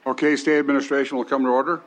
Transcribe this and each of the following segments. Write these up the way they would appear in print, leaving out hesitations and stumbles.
Okay, state administration will come to order.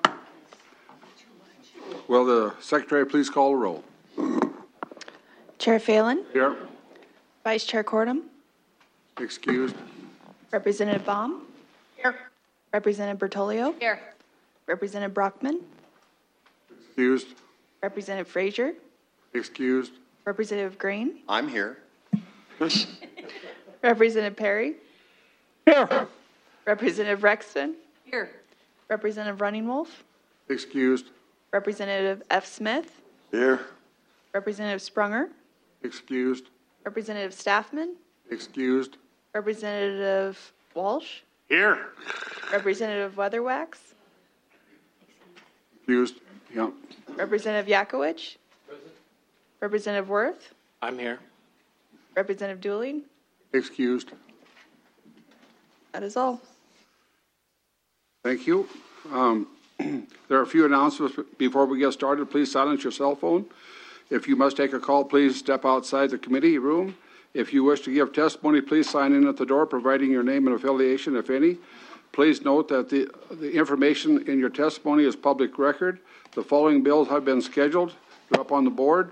Will the secretary please call the roll? Chair Phelan. Here. Vice Chair Cordum. Excused. Representative Baum. Here. Representative Bertolio. Here. Representative Brockman. Excused. Representative Frazier. Excused. Representative Green. I'm here. Representative Perry. Here. Representative Rexton. Here. Representative Running Wolf. Excused. Representative F. Smith. Here. Representative Sprunger. Excused. Representative Staffman. Excused. Representative Walsh. Here. Representative Weatherwax. Excused. Yeah. Representative Yakowicz. Representative Worth. I'm here. Representative Dooling. Excused. That is all. Thank you. There are a few announcements before we get started. Please silence your cell phone. If you must take a call, please step outside the committee room. If you wish to give testimony, please sign in at the door, providing your name and affiliation, if any. Please note that the information in your testimony is public record. The following bills have been scheduled. They're up on the board.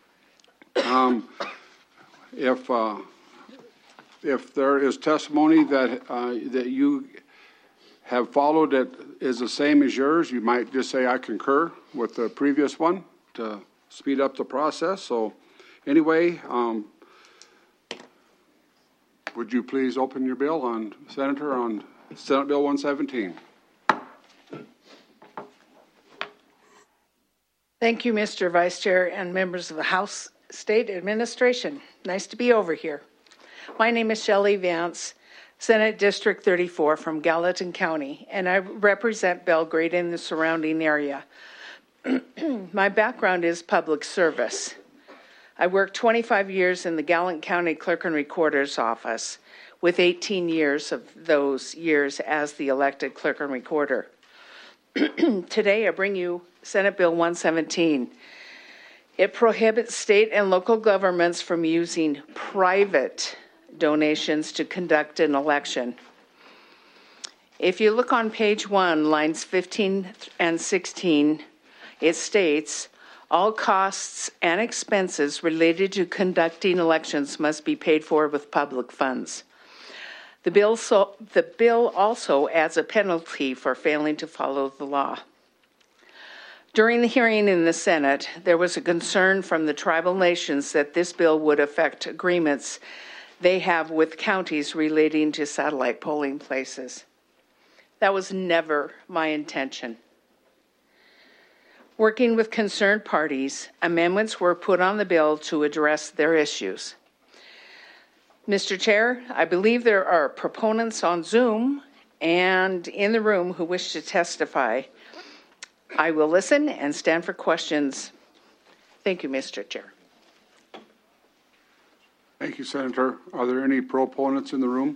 If there is testimony that you have followed that is the same as yours, you might just say, I concur with the previous one to speed up the process. So anyway, would you please open your bill on Senate Bill 117? Thank you, Mr. Vice Chair and members of the House State Administration. Nice to be over here. My name is Shelley Vance, Senate District 34 from Gallatin County, and I represent Belgrade and the surrounding area. My background is public service. I worked 25 years in the Gallatin County Clerk and Recorder's Office, with 18 years of those years as the elected Clerk and Recorder. Today I bring you Senate Bill 117. It prohibits state and local governments from using private donations to conduct an election. If you look on page 1, lines 15 and 16, it states, all costs and expenses related to conducting elections must be paid for with public funds. The bill also adds a penalty for failing to follow the law. During the hearing in the Senate, there was a concern from the tribal nations that this bill would affect agreements they have with counties relating to satellite polling places. That was never my intention. Working with concerned parties, amendments were put on the bill to address their issues. Mr. Chair, I believe there are proponents on Zoom and in the room who wish to testify. I will listen and stand for questions. Thank you, Mr. Chair. Thank you, Senator. Are there any proponents in the room?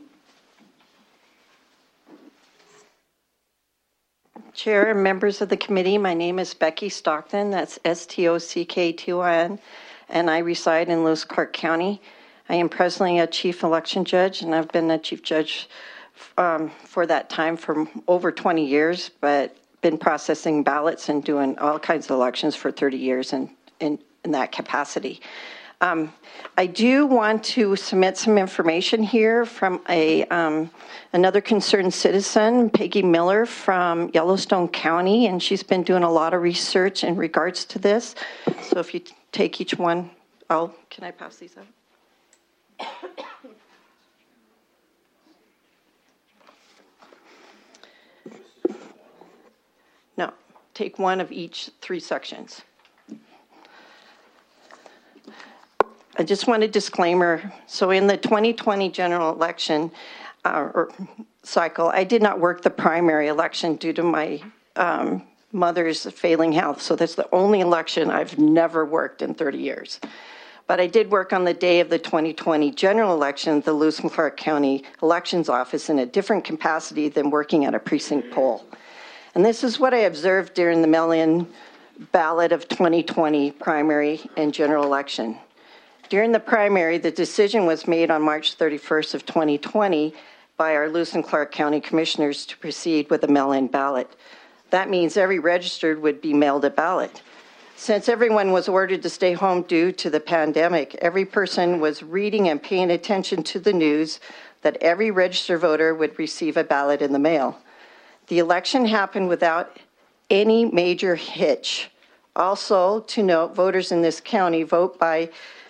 Chair and members of the committee, my name is Becky Stockton. That's Stockton, and I reside in Lewis Clark County. I am presently a chief election judge, and I've been a chief judge for that time for over 20 years, but been processing ballots and doing all kinds of elections for 30 years in that capacity. I do want to submit some information here from another concerned citizen, Peggy Miller from Yellowstone County, and she's been doing a lot of research in regards to this. So if you take each one, can I pass these out? No, take one of each 3 sections. I just want a disclaimer. So in the 2020 general election cycle, I did not work the primary election due to my mother's failing health. So that's the only election I've never worked in 30 years. But I did work on the day of the 2020 general election at the Lewis and Clark County Elections Office in a different capacity than working at a precinct poll. And this is what I observed during the mail-in ballot of 2020 primary and general election. During the primary, the decision was made on March 31st of 2020 by our Lewis and Clark County Commissioners to proceed with a mail-in ballot. That means every registered would be mailed a ballot. Since everyone was ordered to stay home due to the pandemic, every person was reading and paying attention to the news that every registered voter would receive a ballot in the mail. The election happened without any major hitch. Also, to note, voters in this county vote by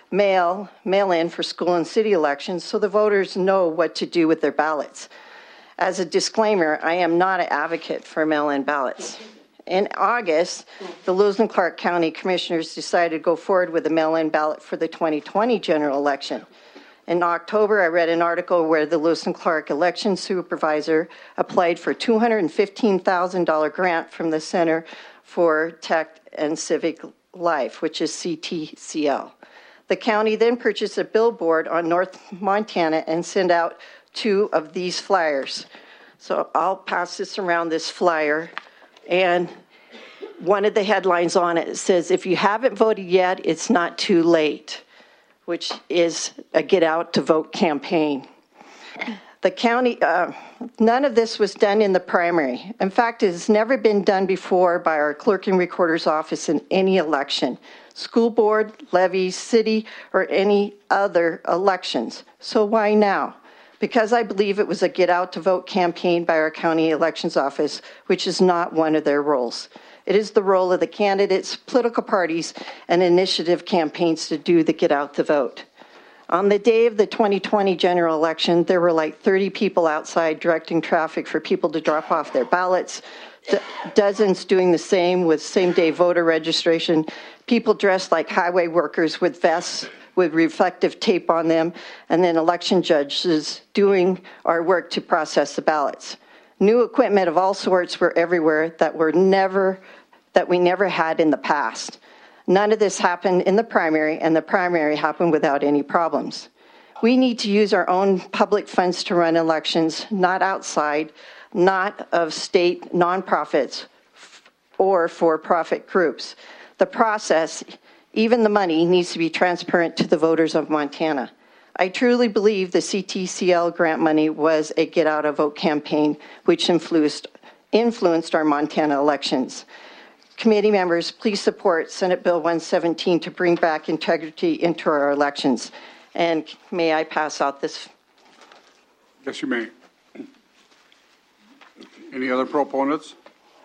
mail-in for school and city elections, so the voters know what to do with their ballots. As a disclaimer, I am not an advocate for mail-in ballots. In August, the Lewis and Clark County Commissioners decided to go forward with a mail-in ballot for the 2020 general election. In October, I read an article where the Lewis and Clark election supervisor applied for a $215,000 grant from the Center for Tech and Civic Life, which is CTCL. The county then purchased a billboard on North Montana and sent out 2 of these flyers. So I'll pass this around, this flyer. And one of the headlines on it says, if you haven't voted yet, it's not too late, which is a get out to vote campaign. The county, none of this was done in the primary. In fact, it has never been done before by our clerk and recorder's office in any election, school board, levies, city, or any other elections. So why now? Because I believe it was a get out to vote campaign by our county elections office, which is not one of their roles. It is the role of the candidates, political parties, and initiative campaigns to do the get out to vote. On the day of the 2020 general election, there were like 30 people outside directing traffic for people to drop off their ballots, dozens doing the same with same-day voter registration, people dressed like highway workers with vests with reflective tape on them, and then election judges doing our work to process the ballots. New equipment of all sorts were everywhere that we never had in the past. None of this happened in the primary, and the primary happened without any problems. We need to use our own public funds to run elections, not outside, not of state nonprofits or for-profit groups. The process, even the money, needs to be transparent to the voters of Montana. I truly believe the CTCL grant money was a get out of vote campaign which influenced our Montana elections. Committee members, please support Senate Bill 117 to bring back integrity into our elections. And may I pass out this? Yes, you may. Any other proponents?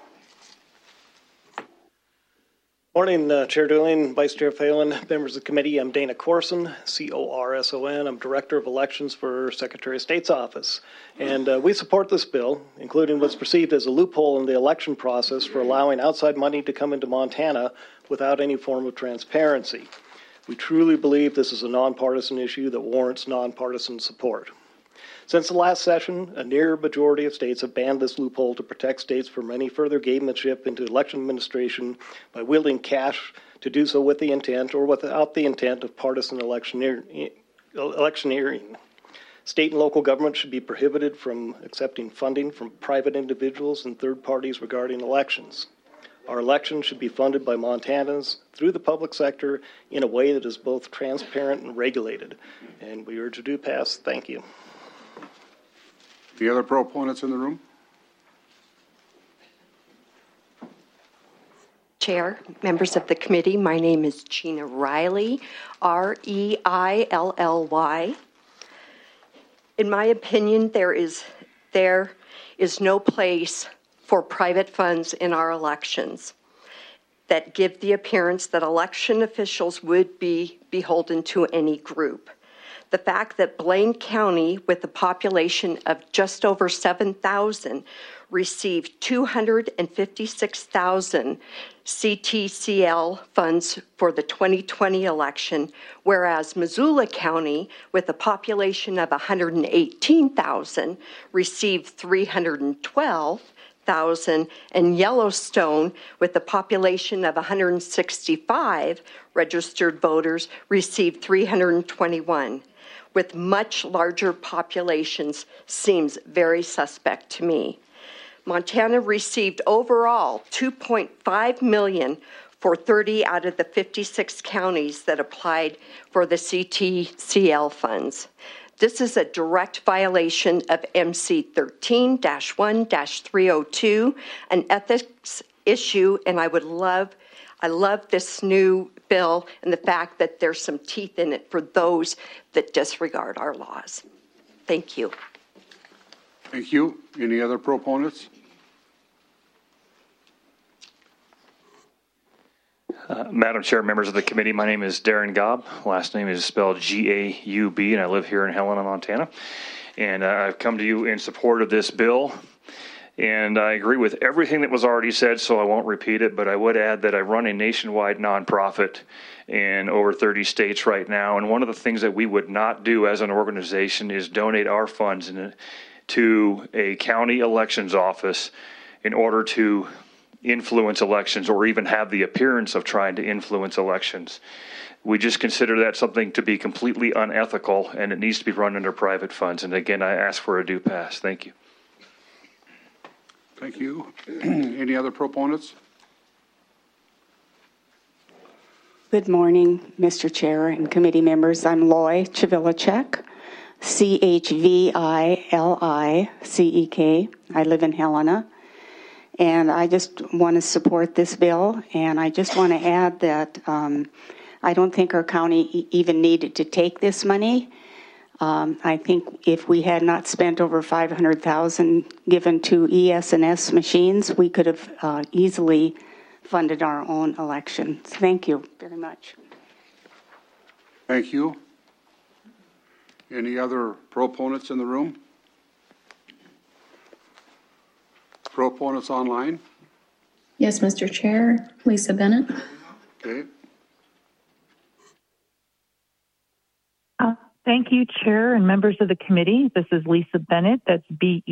Morning, Chair Dooley, Vice Chair Phelan, members of the committee. I'm Dana Corson, C-O-R-S-O-N. I'm Director of Elections for Secretary of State's office. And we support this bill, including what's perceived as a loophole in the election process for allowing outside money to come into Montana without any form of transparency. We truly believe this is a nonpartisan issue that warrants nonpartisan support. Since the last session, a near majority of states have banned this loophole to protect states from any further gamemanship into election administration by wielding cash to do so with the intent or without the intent of partisan electioneering. State and local governments should be prohibited from accepting funding from private individuals and third parties regarding elections. Our elections should be funded by Montanans through the public sector in a way that is both transparent and regulated. And we urge you to pass. Thank you. Any other proponents in the room? Chair, members of the committee, my name is Gina Riley, R-E-I-L-L-Y. In my opinion, there is no place for private funds in our elections that give the appearance that election officials would be beholden to any group. The fact that Blaine County, with a population of just over 7,000, received $256,000 CTCL funds for the 2020 election, whereas Missoula County, with a population of 118,000, received $312,000, and Yellowstone, with a population of 165 registered voters, received $321. With much larger populations seems very suspect to me. Montana received overall $2.5 million for 30 out of the 56 counties that applied for the CTCL funds. This is a direct violation of MC 13-1-302, an ethics issue, and I love this new bill and the fact that there's some teeth in it for those that disregard our laws. Thank you. Thank you. Any other proponents? Madam Chair, members of the committee, my name is Darren Gaub. Last name is spelled G-A-U-B, and I live here in Helena, Montana. And I've come to you in support of this bill. And I agree with everything that was already said, so I won't repeat it, but I would add that I run a nationwide nonprofit in over 30 states right now. And one of the things that we would not do as an organization is donate our funds to a county elections office in order to influence elections or even have the appearance of trying to influence elections. We just consider that something to be completely unethical, and it needs to be run under private funds. And again, I ask for a due pass. Thank you. Thank you. Any other proponents? Good morning, Mr. Chair and committee members. I'm Loy Chvilacek, Chvilicek. I live in Helena. And I just want to support this bill. And I just want to add that I don't think our county even needed to take this money. I think if we had not spent over $500,000 given to ES&S machines, we could have easily funded our own election. Thank you very much. Thank you. Any other proponents in the room? Proponents online? Yes, Mr. Chair. Lisa Bennett. Okay. Thank you, Chair and members of the committee. This is Lisa Bennett. That's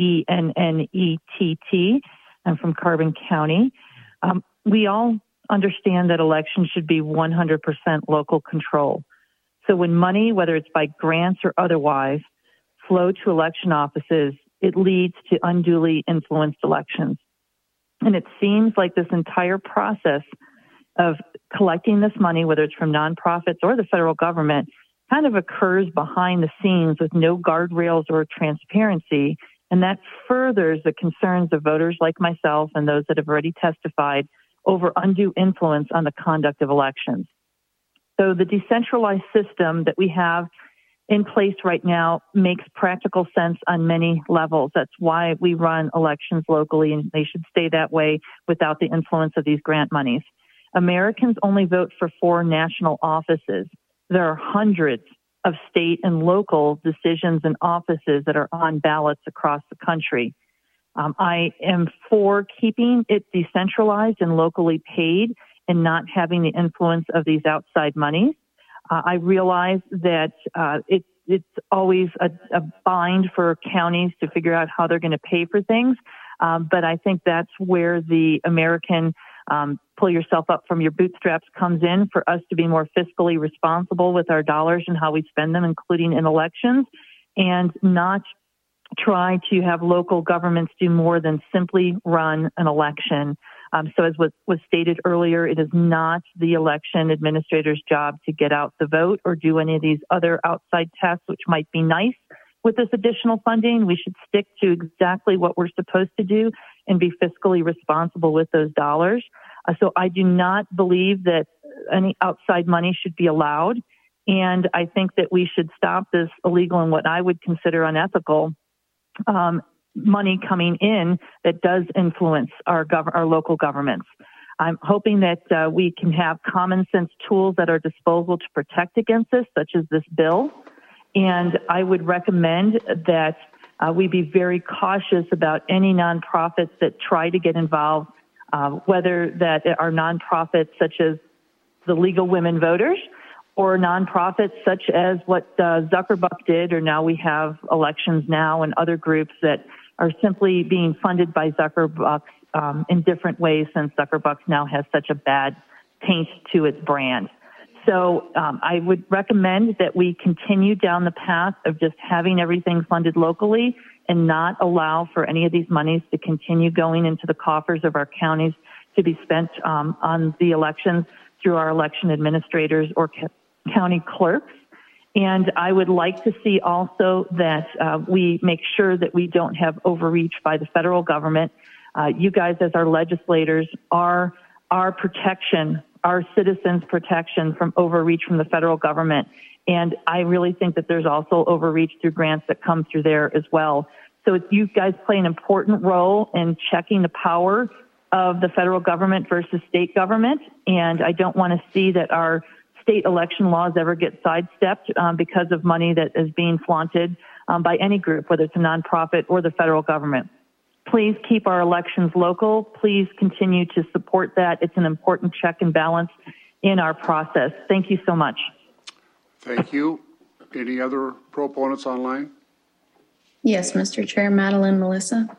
B-E-N-N-E-T-T. I'm from Carbon County. We all understand that elections should be 100% local control. So when money, whether it's by grants or otherwise, flow to election offices, it leads to unduly influenced elections. And it seems like this entire process of collecting this money, whether it's from nonprofits or the federal government, kind of occurs behind the scenes with no guardrails or transparency. And that furthers the concerns of voters like myself and those that have already testified over undue influence on the conduct of elections. So the decentralized system that we have in place right now makes practical sense on many levels. That's why we run elections locally, and they should stay that way without the influence of these grant monies. Americans only vote for 4 national offices. There are hundreds of state and local decisions and offices that are on ballots across the country. I am for keeping it decentralized and locally paid and not having the influence of these outside monies. I realize that it's always a bind for counties to figure out how they're going to pay for things, but I think that's where the American pull yourself up from your bootstraps comes in for us to be more fiscally responsible with our dollars and how we spend them, including in elections, and not try to have local governments do more than simply run an election. So as was stated earlier, it is not the election administrator's job to get out the vote or do any of these other outside tests, which might be nice. With this additional funding, we should stick to exactly what we're supposed to do and be fiscally responsible with those dollars. So I do not believe that any outside money should be allowed. And I think that we should stop this illegal and what I would consider unethical money coming in that does influence our local governments. I'm hoping that we can have common sense tools at our disposal to protect against this, such as this bill. And I would recommend that we be very cautious about any nonprofits that try to get involved, whether that are nonprofits such as the League of Women Voters or nonprofits such as what Zuckerbuck did, or now we have Elections Now and other groups that are simply being funded by Zuckerbuck in different ways, since Zuckerbuck now has such a bad taint to its brand. So I would recommend that we continue down the path of just having everything funded locally and not allow for any of these monies to continue going into the coffers of our counties to be spent on the elections through our election administrators or county clerks. And I would like to see also that we make sure that we don't have overreach by the federal government. You guys, as our legislators, are our protection, our citizens' protection from overreach from the federal government. And I really think that there's also overreach through grants that come through there as well. So you guys play an important role in checking the power of the federal government versus state government. And I don't want to see that our state election laws ever get sidestepped because of money that is being flaunted by any group, whether it's a nonprofit or the federal government. Please keep our elections local. Please continue to support that. It's an important check and balance in our process. Thank you so much. Thank you. Any other proponents online? Yes, Mr. Chair. Madeline Melissa.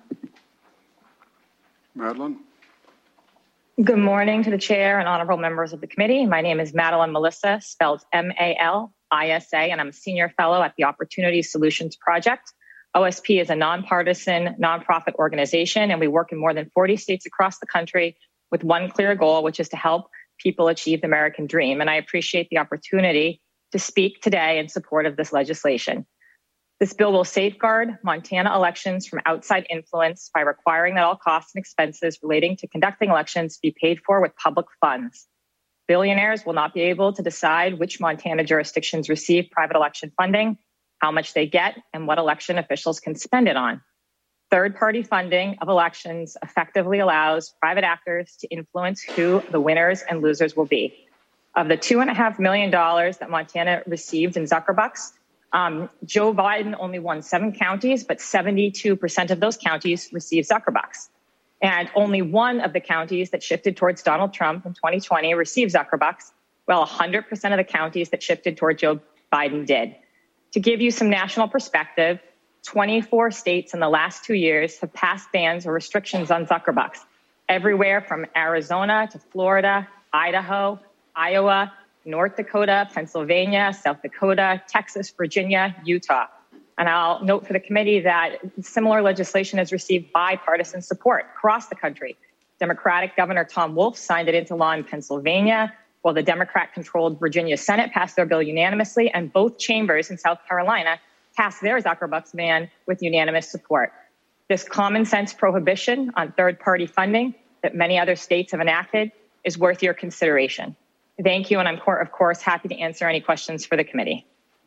Madeline? Good morning to the chair and honorable members of the committee. My name is Madeline Melissa, spelled M-A-L-I-S-A, and I'm a senior fellow at the Opportunity Solutions Project. OSP is a nonpartisan, nonprofit organization, and we work in more than 40 states across the country with one clear goal, which is to help people achieve the American dream. And I appreciate the opportunity to speak today in support of this legislation. This bill will safeguard Montana elections from outside influence by requiring that all costs and expenses relating to conducting elections be paid for with public funds. Billionaires will not be able to decide which Montana jurisdictions receive private election funding, how much they get, and what election officials can spend it on. Third-party funding of elections effectively allows private actors to influence who the winners and losers will be. Of the $2.5 million that Montana received in Zuckerbucks, Joe Biden only won 7 counties, but 72% of those counties received Zuckerbucks. And only one of the counties that shifted towards Donald Trump in 2020 received Zuckerbucks, while 100% of the counties that shifted toward Joe Biden did. To give you some national perspective, 24 states in the last 2 years have passed bans or restrictions on Zuckerbucks, everywhere from Arizona to Florida, Idaho, Iowa, North Dakota, Pennsylvania, South Dakota, Texas, Virginia, Utah. And I'll note for the committee that similar legislation has received bipartisan support across the country. Democratic Governor Tom Wolf signed it into law in Pennsylvania, while the Democrat-controlled Virginia Senate passed their bill unanimously, and both chambers in South Carolina passed their Zuckerbucks ban with unanimous support. This common sense prohibition on third-party funding that many other states have enacted is worth your consideration. Thank you, and I'm, of course, happy to answer any questions for the committee.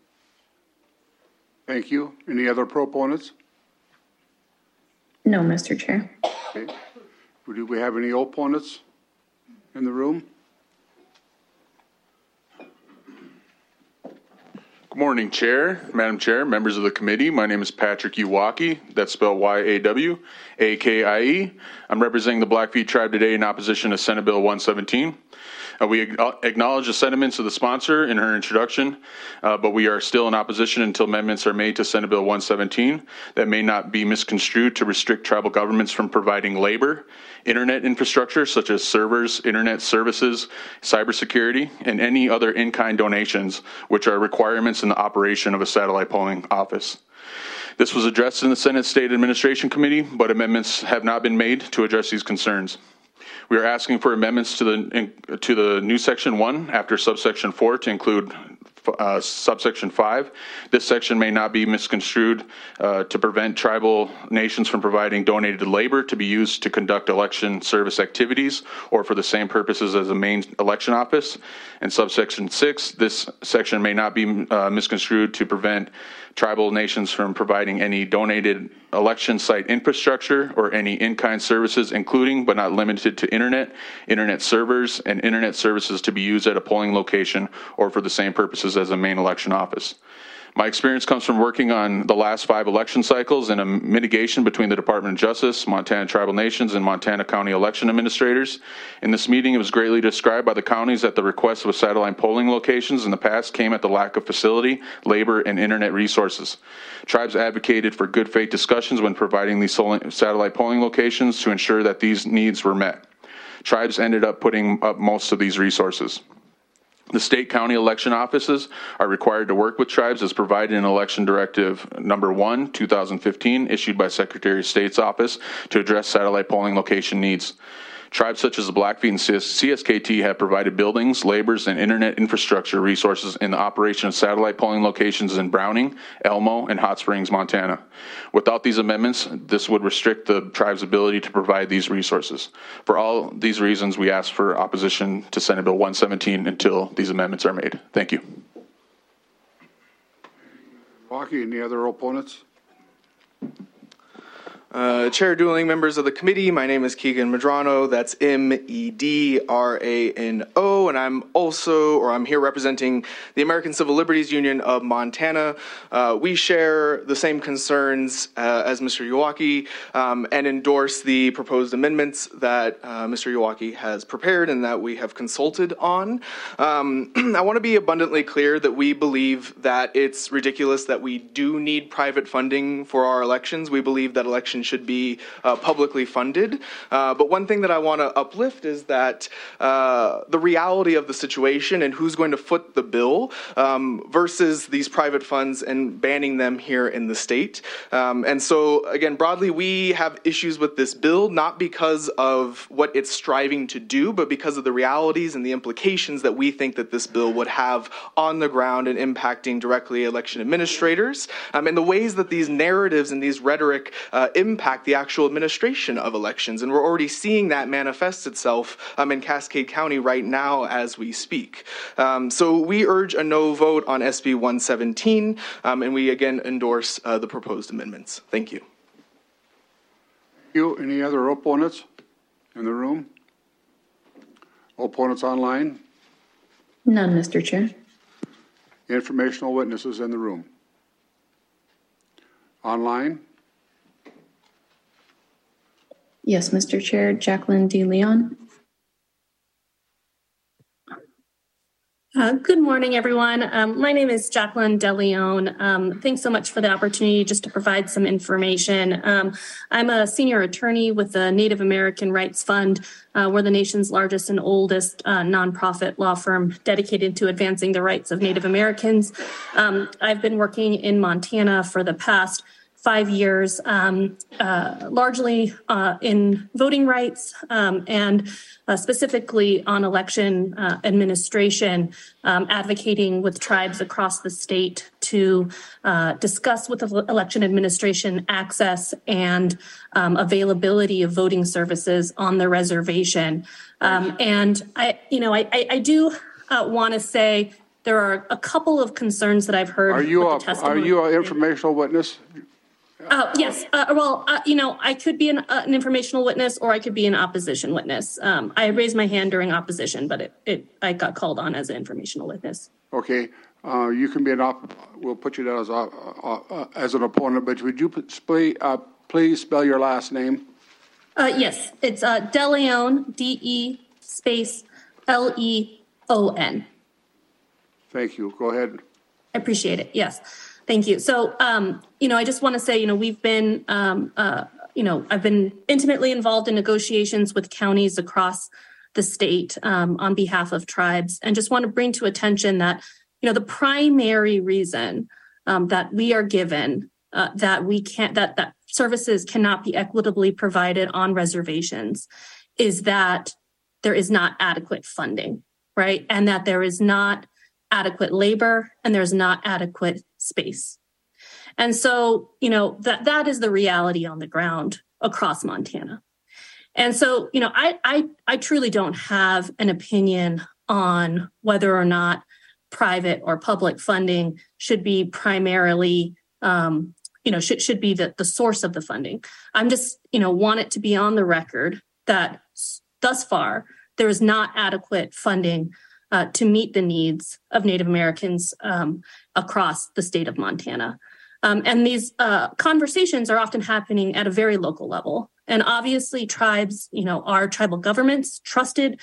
Thank you. Any other proponents? No, Mr. Chair. Okay. Do we have any opponents in the room? Good morning, Chair, Madam Chair, members of the committee. My name is Patrick Uwaki. That's spelled Y-A-W-A-K-I-E. I'm representing the Blackfeet tribe today in opposition to Senate Bill 117. We acknowledge the sentiments of the sponsor in her introduction, but we are still in opposition until amendments are made to Senate Bill 117 that may not be misconstrued to restrict tribal governments from providing labor, internet infrastructure such as servers, internet services, cybersecurity, and any other in-kind donations, which are requirements in the operation of a satellite polling office. This was addressed in the Senate State Administration Committee, but amendments have not been made to address these concerns. We are asking for amendments to the new section 1 after subsection 4 to include subsection 5. This section may not be misconstrued to prevent tribal nations from providing donated labor to be used to conduct election service activities or for the same purposes as the main election office. And subsection 6, this section may not be misconstrued to prevent tribal nations from providing any donated election site infrastructure or any in-kind services, including but not limited to internet servers, and internet services to be used at a polling location or for the same purposes as a main election office. My experience comes from working on the last 5 election cycles and a mitigation between the Department of Justice, Montana Tribal Nations, and Montana County election administrators. In this meeting, it was greatly described by the counties that the request of satellite polling locations in the past came at the lack of facility, labor, and internet resources. Tribes advocated for good faith discussions when providing these satellite polling locations to ensure that these needs were met. Tribes ended up putting up most of these resources. The state county election offices are required to work with tribes as provided in Election Directive Number 1, 2015, issued by Secretary of State's office to address satellite polling location needs. Tribes such as the Blackfeet and CSKT have provided buildings, labors, and internet infrastructure resources in the operation of satellite polling locations in Browning, Elmo, and Hot Springs, Montana. Without these amendments, this would restrict the tribe's ability to provide these resources. For all these reasons, we ask for opposition to Senate Bill 117 until these amendments are made. Thank you. Milwaukee, any other opponents? Chair Dueling, members of the committee, my name is Keegan Medrano. That's Medrano, and I'm here representing the American Civil Liberties Union of Montana. We share the same concerns as Mr. Uwaki and endorse the proposed amendments that Mr. Uwaki has prepared and that we have consulted on. I want to be abundantly clear that we believe that it's ridiculous that we do need private funding for our elections. We believe that elections should be publicly funded. But one thing that I want to uplift is that the reality of the situation and who's going to foot the bill versus these private funds and banning them here in the state. And so, again, broadly, we have issues with this bill, not because of what it's striving to do, but because of the realities and the implications that we think that this bill would have on the ground and impacting directly election administrators, and the ways that these narratives and these rhetoric impact the actual administration of elections. And we're already seeing that manifest itself in Cascade County right now as we speak. So we urge a no vote on SB 117, and we again endorse the proposed amendments. Thank you. Thank you. Any other opponents in the room? Opponents online? None, Mr. Chair. Informational witnesses in the room? Online? Yes, Mr. Chair. Jacqueline D. Leon. Good morning, everyone. My name is Jacqueline De Leon. Thanks so much for the opportunity just to provide some information. I'm a senior attorney with the Native American Rights Fund. We're the nation's largest and oldest nonprofit law firm dedicated to advancing the rights of Native Americans. I've been working in Montana for the past 5 years, largely in voting rights and specifically on election administration, advocating with tribes across the state to discuss with the election administration access and availability of voting services on the reservation. And I do want to say there are a couple of concerns that I've heard. Are you an informational witness? Yes. I could be an informational witness or I could be an opposition witness. I raised my hand during opposition, but I got called on as an informational witness. Okay. You can be we'll put you down as an opponent, but would you please spell your last name? Yes. It's De Leon, DE space LEON. Thank you. Go ahead. I appreciate it. Yes. Thank you. So, I just want to say, we've been, I've been intimately involved in negotiations with counties across the state on behalf of tribes, and just want to bring to attention that, the primary reason that we are given that services cannot be equitably provided on reservations is that there is not adequate funding, right? And that there is not adequate labor and there's not adequate space. And so, that is the reality on the ground across Montana. And so, I truly don't have an opinion on whether or not private or public funding should be primarily, should be the source of the funding. I'm just, want it to be on the record that thus far, there is not adequate funding to meet the needs of Native Americans across the state of Montana. And these conversations are often happening at a very local level. And obviously tribes, are tribal governments, trusted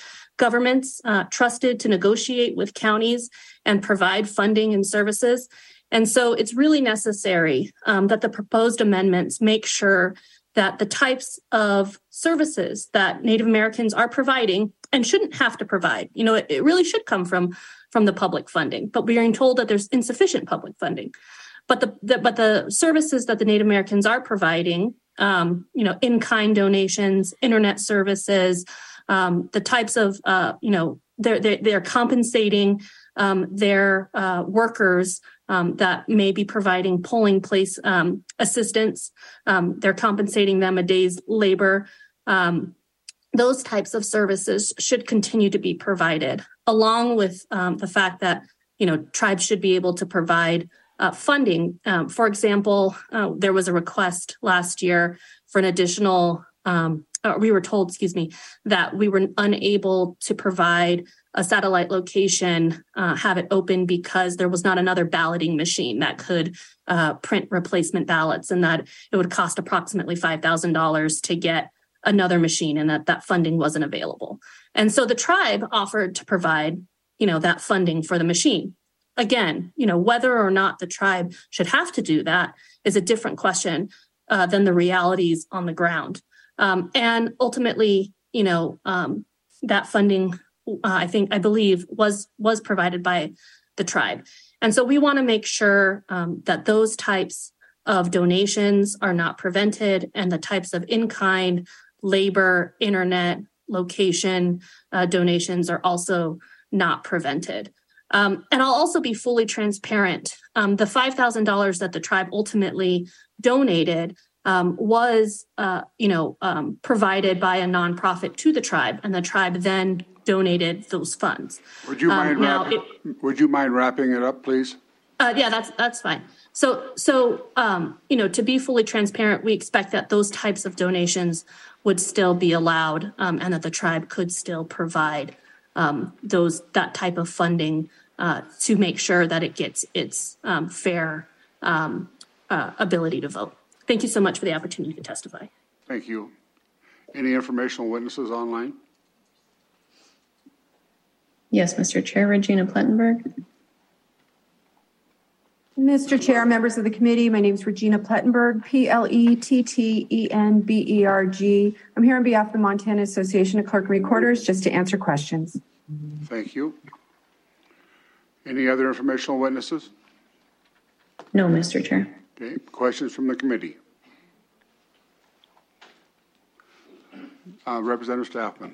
to negotiate with counties and provide funding and services. And so it's really necessary that the proposed amendments make sure that the types of services that Native Americans are providing and shouldn't have to provide, it really should come from the public funding, but we are being told that there's insufficient public funding. But the services that the Native Americans are providing, in-kind donations, internet services, the types of, they're compensating their workers that may be providing polling place assistance. They're compensating them a day's labor. Those types of services should continue to be provided, along with the fact that, tribes should be able to provide funding. For example, there was a request last year for an additional, we were told, that we were unable to provide a satellite location, have it open because there was not another balloting machine that could print replacement ballots, and that it would cost approximately $5,000 to get another machine, and that funding wasn't available. And so the tribe offered to provide, that funding for the machine. Again, whether or not the tribe should have to do that is a different question than the realities on the ground. And ultimately, that funding, I believe, was provided by the tribe. And so we want to make sure that those types of donations are not prevented, and the types of in-kind, labor, internet, location donations are also not prevented. And I'll also be fully transparent. The $5,000 that the tribe ultimately donated was, provided by a nonprofit to the tribe, and the tribe then donated those funds. Would you mind wrapping it up, please? Yeah, that's fine. So to be fully transparent, we expect that those types of donations would still be allowed, and that the tribe could still provide that type of funding to make sure that it gets its fair ability to vote. Thank you so much for the opportunity to testify. Thank you. Any informational witnesses online? Yes, Mr. Chair. Regina Plettenberg. Mr. Chair, members of the committee, my name is Regina Plettenberg, Plettenberg. I'm here on behalf of the Montana Association of Clerk and Recorders just to answer questions. Thank you. Any other informational witnesses? No, Mr. Chair. Okay. Questions from the committee? Representative Staffman.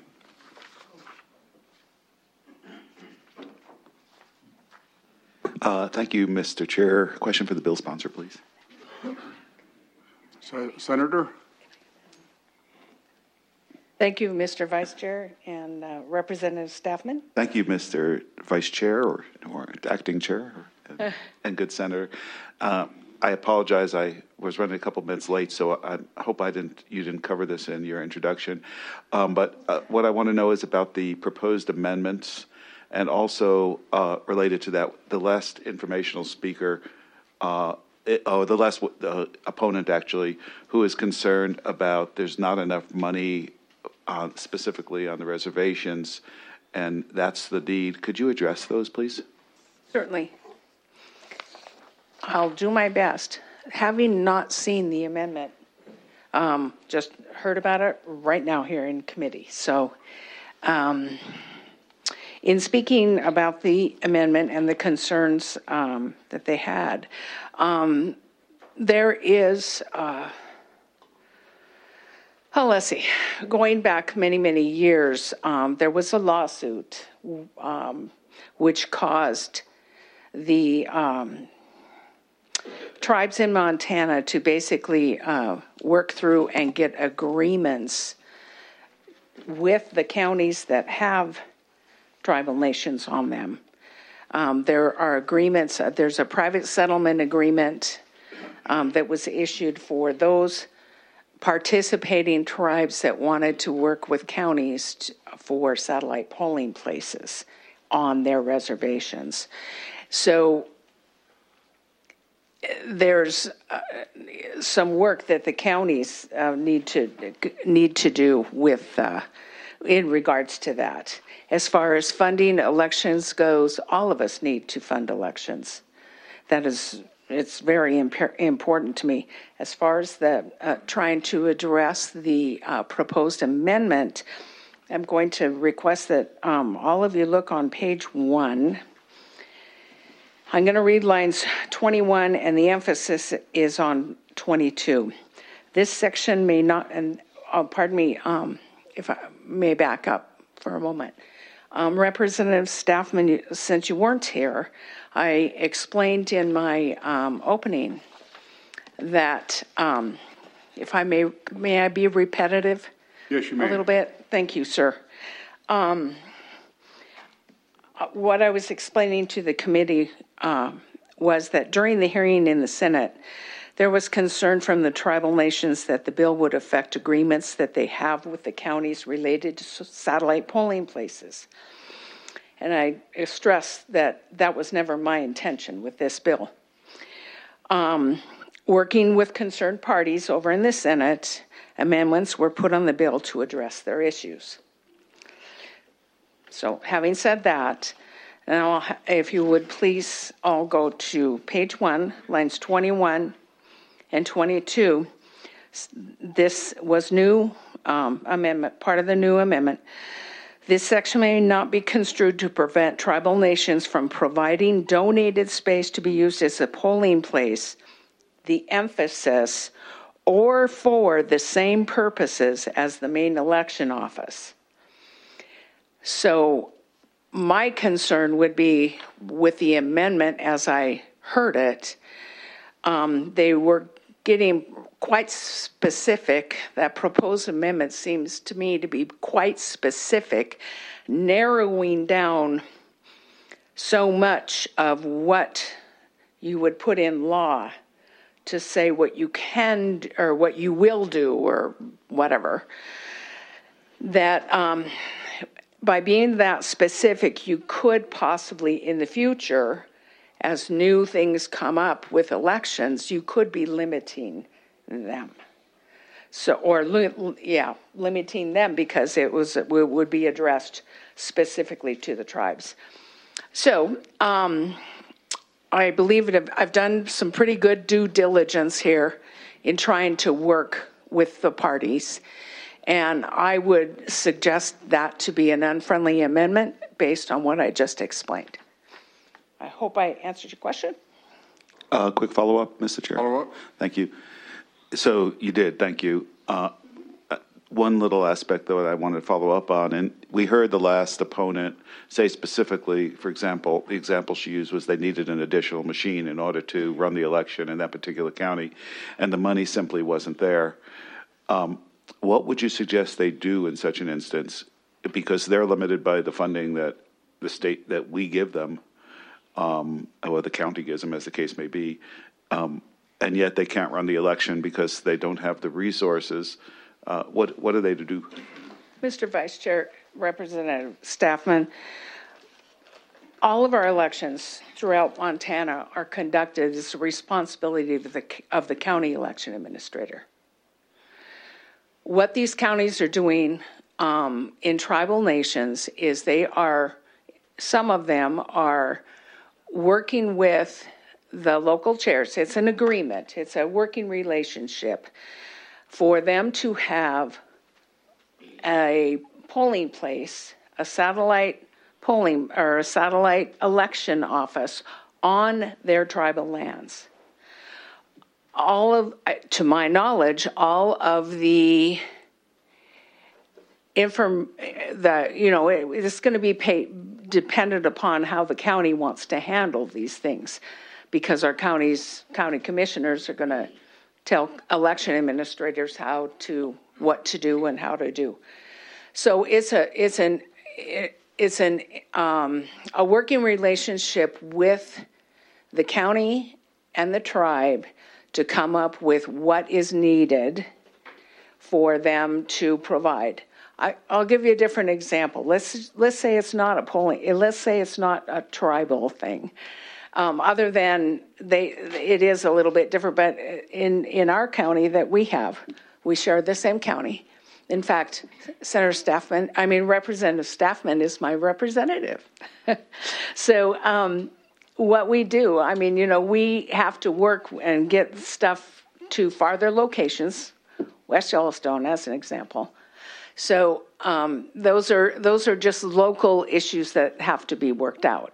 Thank you, Mr. Chair. Question for the bill sponsor, please. Senator? Thank you, Mr. Vice Chair and Representative Staffman. Thank you, Mr. Vice Chair or Acting Chair and good Senator. I apologize. I was running a couple minutes late, so I hope you didn't cover this in your introduction. But what I want to know is about the proposed amendments, and also related to that, the last informational speaker, the last opponent actually, who is concerned about there's not enough money specifically on the reservations, and that's the deed. Could you address those, please? Certainly. I'll do my best. Having not seen the amendment, just heard about it right now here in committee. So in speaking about the amendment and the concerns that they had, there is, let's see, going back many, many years, there was a lawsuit which caused the tribes in Montana to basically work through and get agreements with the counties that have tribal nations on them. There are agreements, there's a private settlement agreement that was issued for those participating tribes that wanted to work with counties for satellite polling places on their reservations. So there's some work that the counties need to do with in regards to that. As far as funding elections goes, all of us need to fund elections. That is it's very important to me. As far as the trying to address the proposed amendment, I'm going to request that all of you look on page 1. I'm going to read lines 21, and the emphasis is on 22. This section may not, and pardon me, if I may back up for a moment. Representative Staffman, since you weren't here, I explained in my opening that if I may I be repetitive? Yes, you may. A little bit. Thank you, sir. What I was explaining to the committee was that during the hearing in the Senate, there was concern from the tribal nations that the bill would affect agreements that they have with the counties related to satellite polling places. And I stress that that was never my intention with this bill. Working with concerned parties over in the Senate, amendments were put on the bill to address their issues. So having said that, now if you would please all go to page 1, lines 21 and 22. This was new amendment, part of the new amendment. This section may not be construed to prevent tribal nations from providing donated space to be used as a polling place, the emphasis, or for the same purposes as the main election office. So my concern would be with the amendment as I heard it, they were getting quite specific. That proposed amendment seems to me to be quite specific, narrowing down so much of what you would put in law to say what you can or what you will do or whatever. That by being that specific, you could possibly in the future, as new things come up with elections, you could be limiting them. So, or limiting them because it would be addressed specifically to the tribes. So, I believe I've done some pretty good due diligence here in trying to work with the parties, and I would suggest that to be an unfriendly amendment based on what I just explained. I hope I answered your question. Quick follow-up, Mr. Chair. Follow-up. Thank you. So you did, thank you. One little aspect, though, that I wanted to follow up on, and we heard the last opponent say specifically, for example, the example she used was they needed an additional machine in order to run the election in that particular county, and the money simply wasn't there. What would you suggest they do in such an instance? Because they're limited by the funding that the state, that we give them, or the county gives them, as the case may be, and yet they can't run the election because they don't have the resources. What are they to do? Mr. Vice Chair, Representative Staffman, all of our elections throughout Montana are conducted as the responsibility of the county election administrator. What these counties are doing in tribal nations is some of them are working with the local chairs. It's an agreement. It's a working relationship for them to have a polling place, a satellite polling or a satellite election office on their tribal lands. To my knowledge, all of the it's going to be dependent upon how the county wants to handle these things, because our county commissioners are going to tell election administrators what to do and how to do. So it's a working relationship with the county and the tribe to come up with what is needed for them to provide. I'll give you a different example. Let's say it's not a polling. Let's say it's not a tribal thing. Other than it is a little bit different, but in our county that we share the same county. In fact, Representative Staffman is my representative. So what we do. I mean, we have to work and get stuff to farther locations, West Yellowstone as an example. So those are just local issues that have to be worked out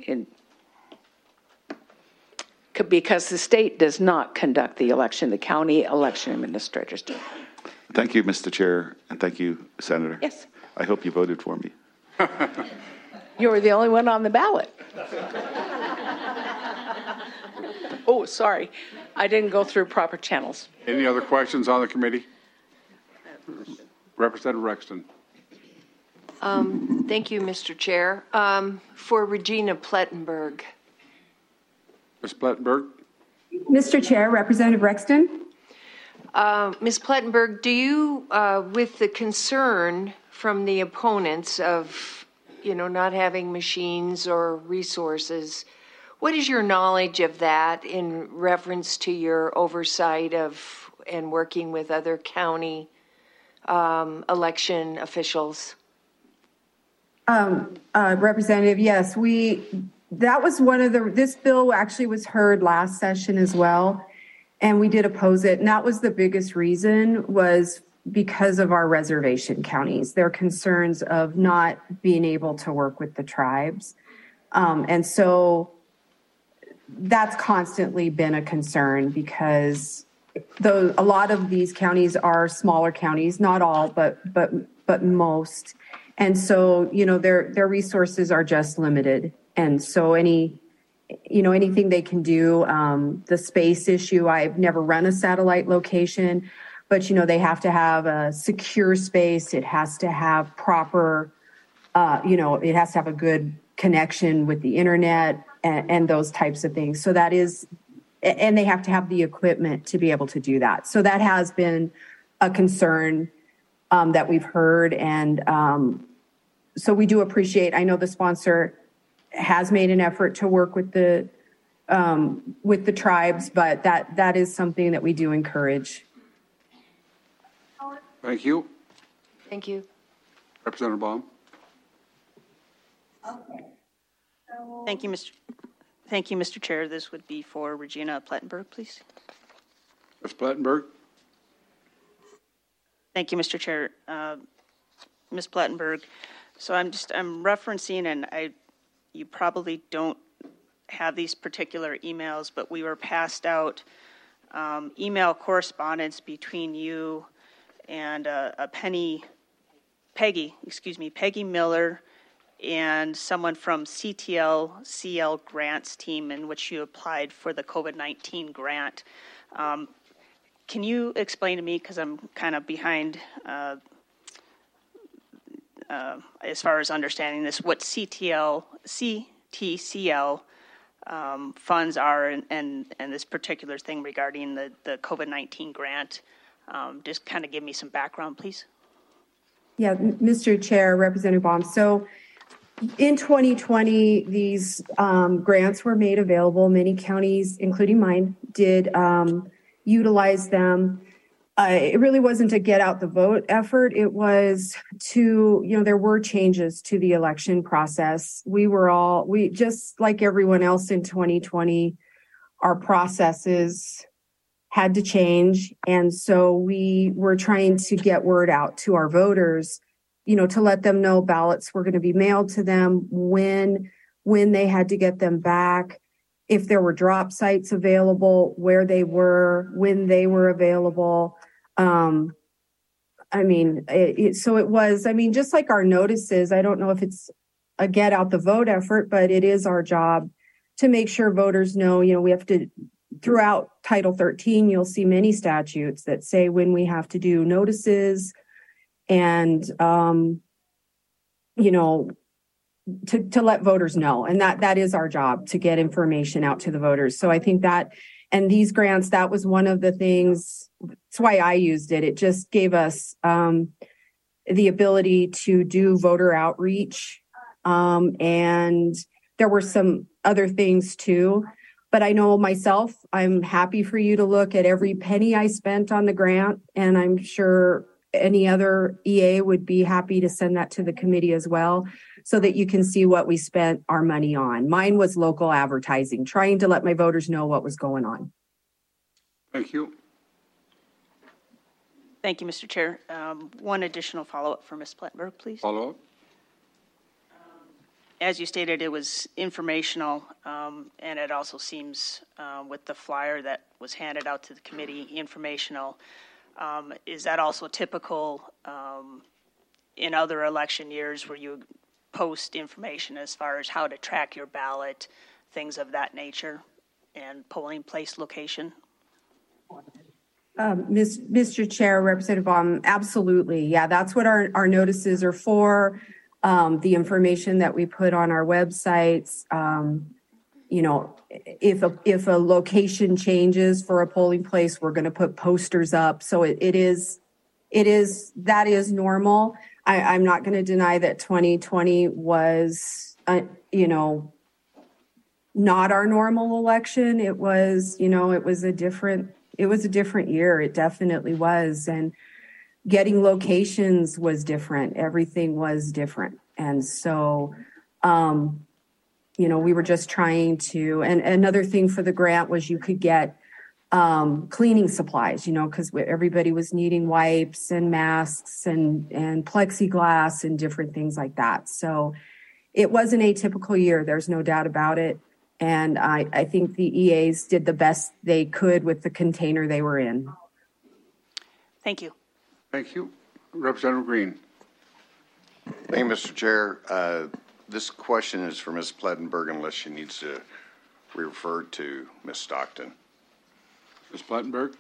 because the state does not conduct the election. The county election administrators do. Thank you, Mr. Chair, and thank you, Senator. Yes. I hope you voted for me. You were the only one on the ballot. Oh, sorry. I didn't go through proper channels. Any other questions on the committee? Representative Rexton. Thank you, Mr. Chair. For Regina Plettenberg. Ms. Plettenberg. Mr. Chair, Representative Rexton. Ms. Plettenberg, do you, with the concern from the opponents of, not having machines or resources, what is your knowledge of that in reference to your oversight of and working with other county election officials? Representative, yes, that was this bill actually was heard last session as well, and we did oppose it. And that was the biggest reason was because of our reservation counties, their concerns of not being able to work with the tribes. And so that's constantly been a concern because though a lot of these counties are smaller counties, not all, but most. And so, their resources are just limited. And so anything they can do, the space issue, I've never run a satellite location, but, they have to have a secure space. It has to have proper, it has to have a good connection with the internet and those types of things. So that is, and they have to have the equipment to be able to do that. So that has been a concern that we've heard. And so we do appreciate, I know the sponsor has made an effort to work with the tribes, but that is something that we do encourage. Thank you. Thank you. Representative Baum. Thank you, Mr. Chair. This would be for Regina Plettenberg, please. Ms. Plettenberg. Thank you, Mr. Chair. Ms. Plettenberg. So I'm referencing, and you probably don't have these particular emails, but we were passed out email correspondence between you and Peggy Miller and someone from CL grants team in which you applied for the COVID-19 grant. Can you explain to me, because I'm kind of behind as far as understanding this, what CTCL funds are and this particular thing regarding the COVID-19 grant? Just kind of give me some background, please. Yeah, Mr. Chair, Representative Baum. So in 2020, these grants were made available. Many counties, including mine, did utilize them. It really wasn't a get out the vote effort. It was to, there were changes to the election process. We just like everyone else in 2020, our processes had to change. And so we were trying to get word out to our voters, to let them know ballots were going to be mailed to them, when they had to get them back, if there were drop sites available, where they were, when they were available. So it was, just like our notices, I don't know if it's a get out the vote effort, but it is our job to make sure voters know, we have to, throughout Title 13, you'll see many statutes that say when we have to do notices and, to let voters know. And that is our job, to get information out to the voters. So I think that, and these grants, that was one of the things, that's why I used it. It just gave us the ability to do voter outreach. And there were some other things too. But I know myself, I'm happy for you to look at every penny I spent on the grant. And I'm sure any other EA would be happy to send that to the committee as well, so that you can see what we spent our money on. Mine was local advertising, trying to let my voters know what was going on. Thank you. Thank you, Mr. Chair. One additional follow-up for Ms. Plettenberg, please. Follow-up. As you stated, it was informational, and it also seems with the flyer that was handed out to the committee, informational. Is that also typical in other election years where you post information as far as how to track your ballot, things of that nature, and polling place location? Mr. Chair, Representative Baum, absolutely. Yeah, that's what our notices are for. The information that we put on our websites, if a location changes for a polling place, we're going to put posters up. So that is normal. I'm not going to deny that 2020 was, not our normal election. It was a different year. It definitely was. And getting locations was different. Everything was different. And so, we were just trying to, and another thing for the grant was you could get cleaning supplies, because everybody was needing wipes and masks and plexiglass and different things like that. So it was an atypical year. There's no doubt about it. And I think the EAs did the best they could with the container they were in. Thank you. Thank you. Representative Green. Thank you, Mr. Chair. This question is for Ms. Plettenberg, unless she needs to be referred to Ms. Stockton. Ms. Plettenberg.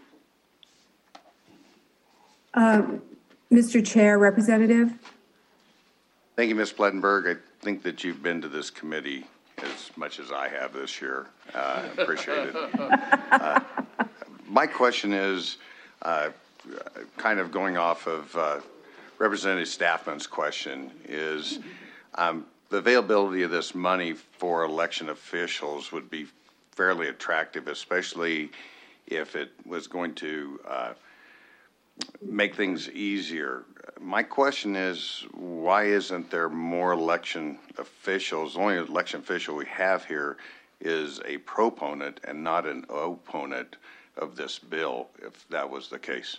Mr. Chair, Representative. Thank you, Ms. Plettenberg. I think that you've been to this committee as much as I have this year. Appreciate it. My question is kind of going off of Representative Staffman's question is the availability of this money for election officials would be fairly attractive, especially if it was going to make things easier. My question is, why isn't there more election officials? The only election official we have here is a proponent and not an opponent of this bill, if that was the case.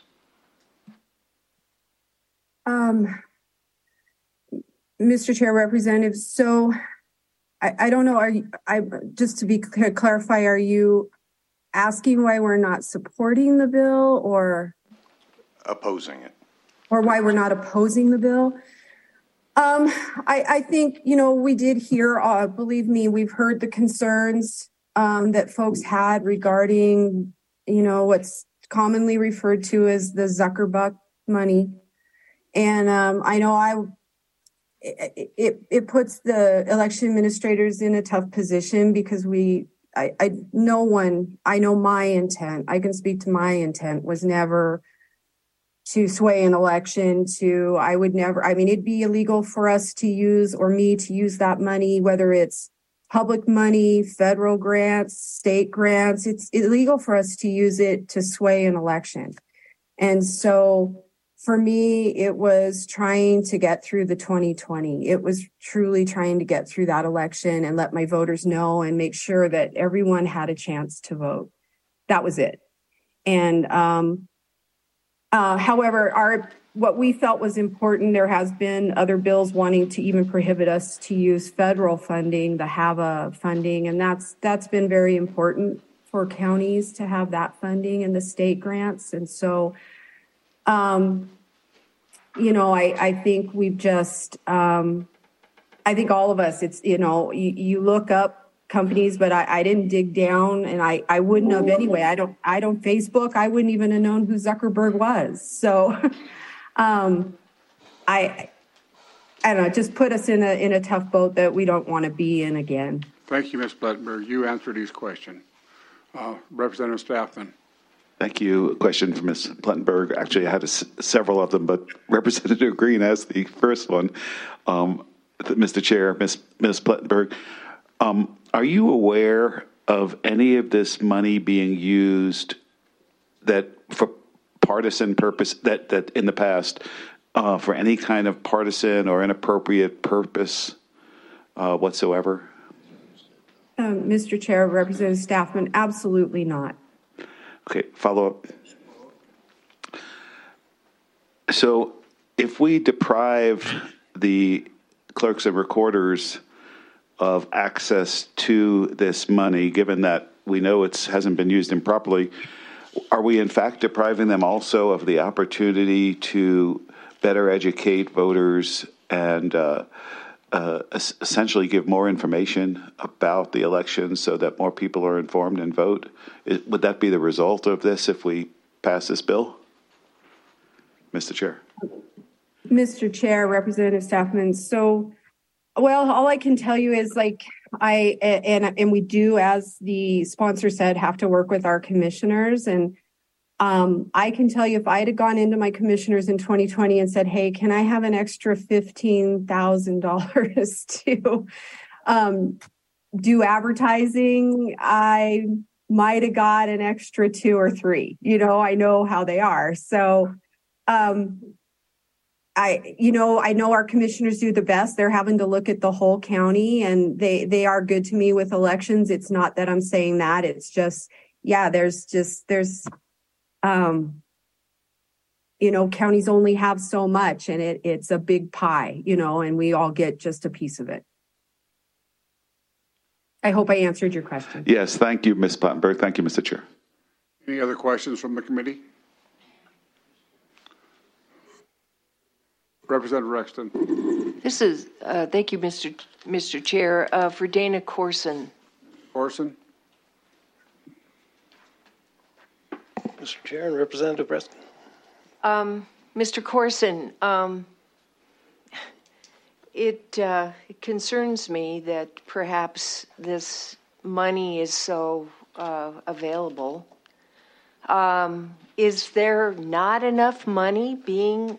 Mr. Chair, Representative, so I don't know, just to be clear, clarify, are you asking why we're not supporting the bill or? Opposing it. Or why we're not opposing the bill? I think, we did hear, believe me, we've heard the concerns that folks had regarding, what's commonly referred to as the Zuckerbuck money. And I know it puts the election administrators in a tough position because I know my intent, I can speak to my intent, was never to sway an election it'd be illegal for us to use, or me to use that money, whether it's public money, federal grants, state grants, it's illegal for us to use it to sway an election. And so for me, it was trying to get through the 2020. It was truly trying to get through that election and let my voters know and make sure that everyone had a chance to vote. That was it. And however, what we felt was important, there has been other bills wanting to even prohibit us to use federal funding, the HAVA funding, and that's been very important for counties to have that funding and the state grants. And so, I think we've just, I think all of us, it's, you look up companies, but I didn't dig down, and I wouldn't have anyway. I don't Facebook. I wouldn't even have known who Zuckerberg was. So, I don't know, just put us in a tough boat that we don't want to be in again. Thank you, Ms. Plettenberg. You answered his question. Representative Staffman. Thank you. A question for Ms. Plettenberg. Actually, I had several of them, but Representative Green asked the first one. Mr. Chair, Ms. Plettenberg, are you aware of any of this money being used for partisan purpose, that in the past, for any kind of partisan or inappropriate purpose whatsoever? Mr. Chair, Representative Staffman, absolutely not. Okay, follow up. So if we deprive the clerks and recorders of access to this money, given that we know it hasn't been used improperly, are we in fact depriving them also of the opportunity to better educate voters and essentially give more information about the election so that more people are informed and vote? Would that be the result of this if we pass this bill? Mr. Chair. Mr. Chair, Representative Staffman. So, well, all I can tell you is and we do, as the sponsor said, have to work with our commissioners. And I can tell you, if I had gone into my commissioners in 2020 and said, hey, can I have an extra $15,000 to do advertising, I might have got an extra 2 or 3. I know how they are. So I know our commissioners do the best. They're having to look at the whole county, and they are good to me with elections. It's not that I'm saying that. It's just, there's counties only have so much, and it's a big pie, and we all get just a piece of it. I hope I answered your question. Yes, thank you, Ms. Plattenberg. Thank you, Mr. Chair. Any other questions from the committee? Representative Rexton. This is, thank you, Mr. Chair, for Dana Corson. Corson. Mr. Chair and Representative Preston. Mr. Corson, it concerns me that perhaps this money is so available. Is there not enough money being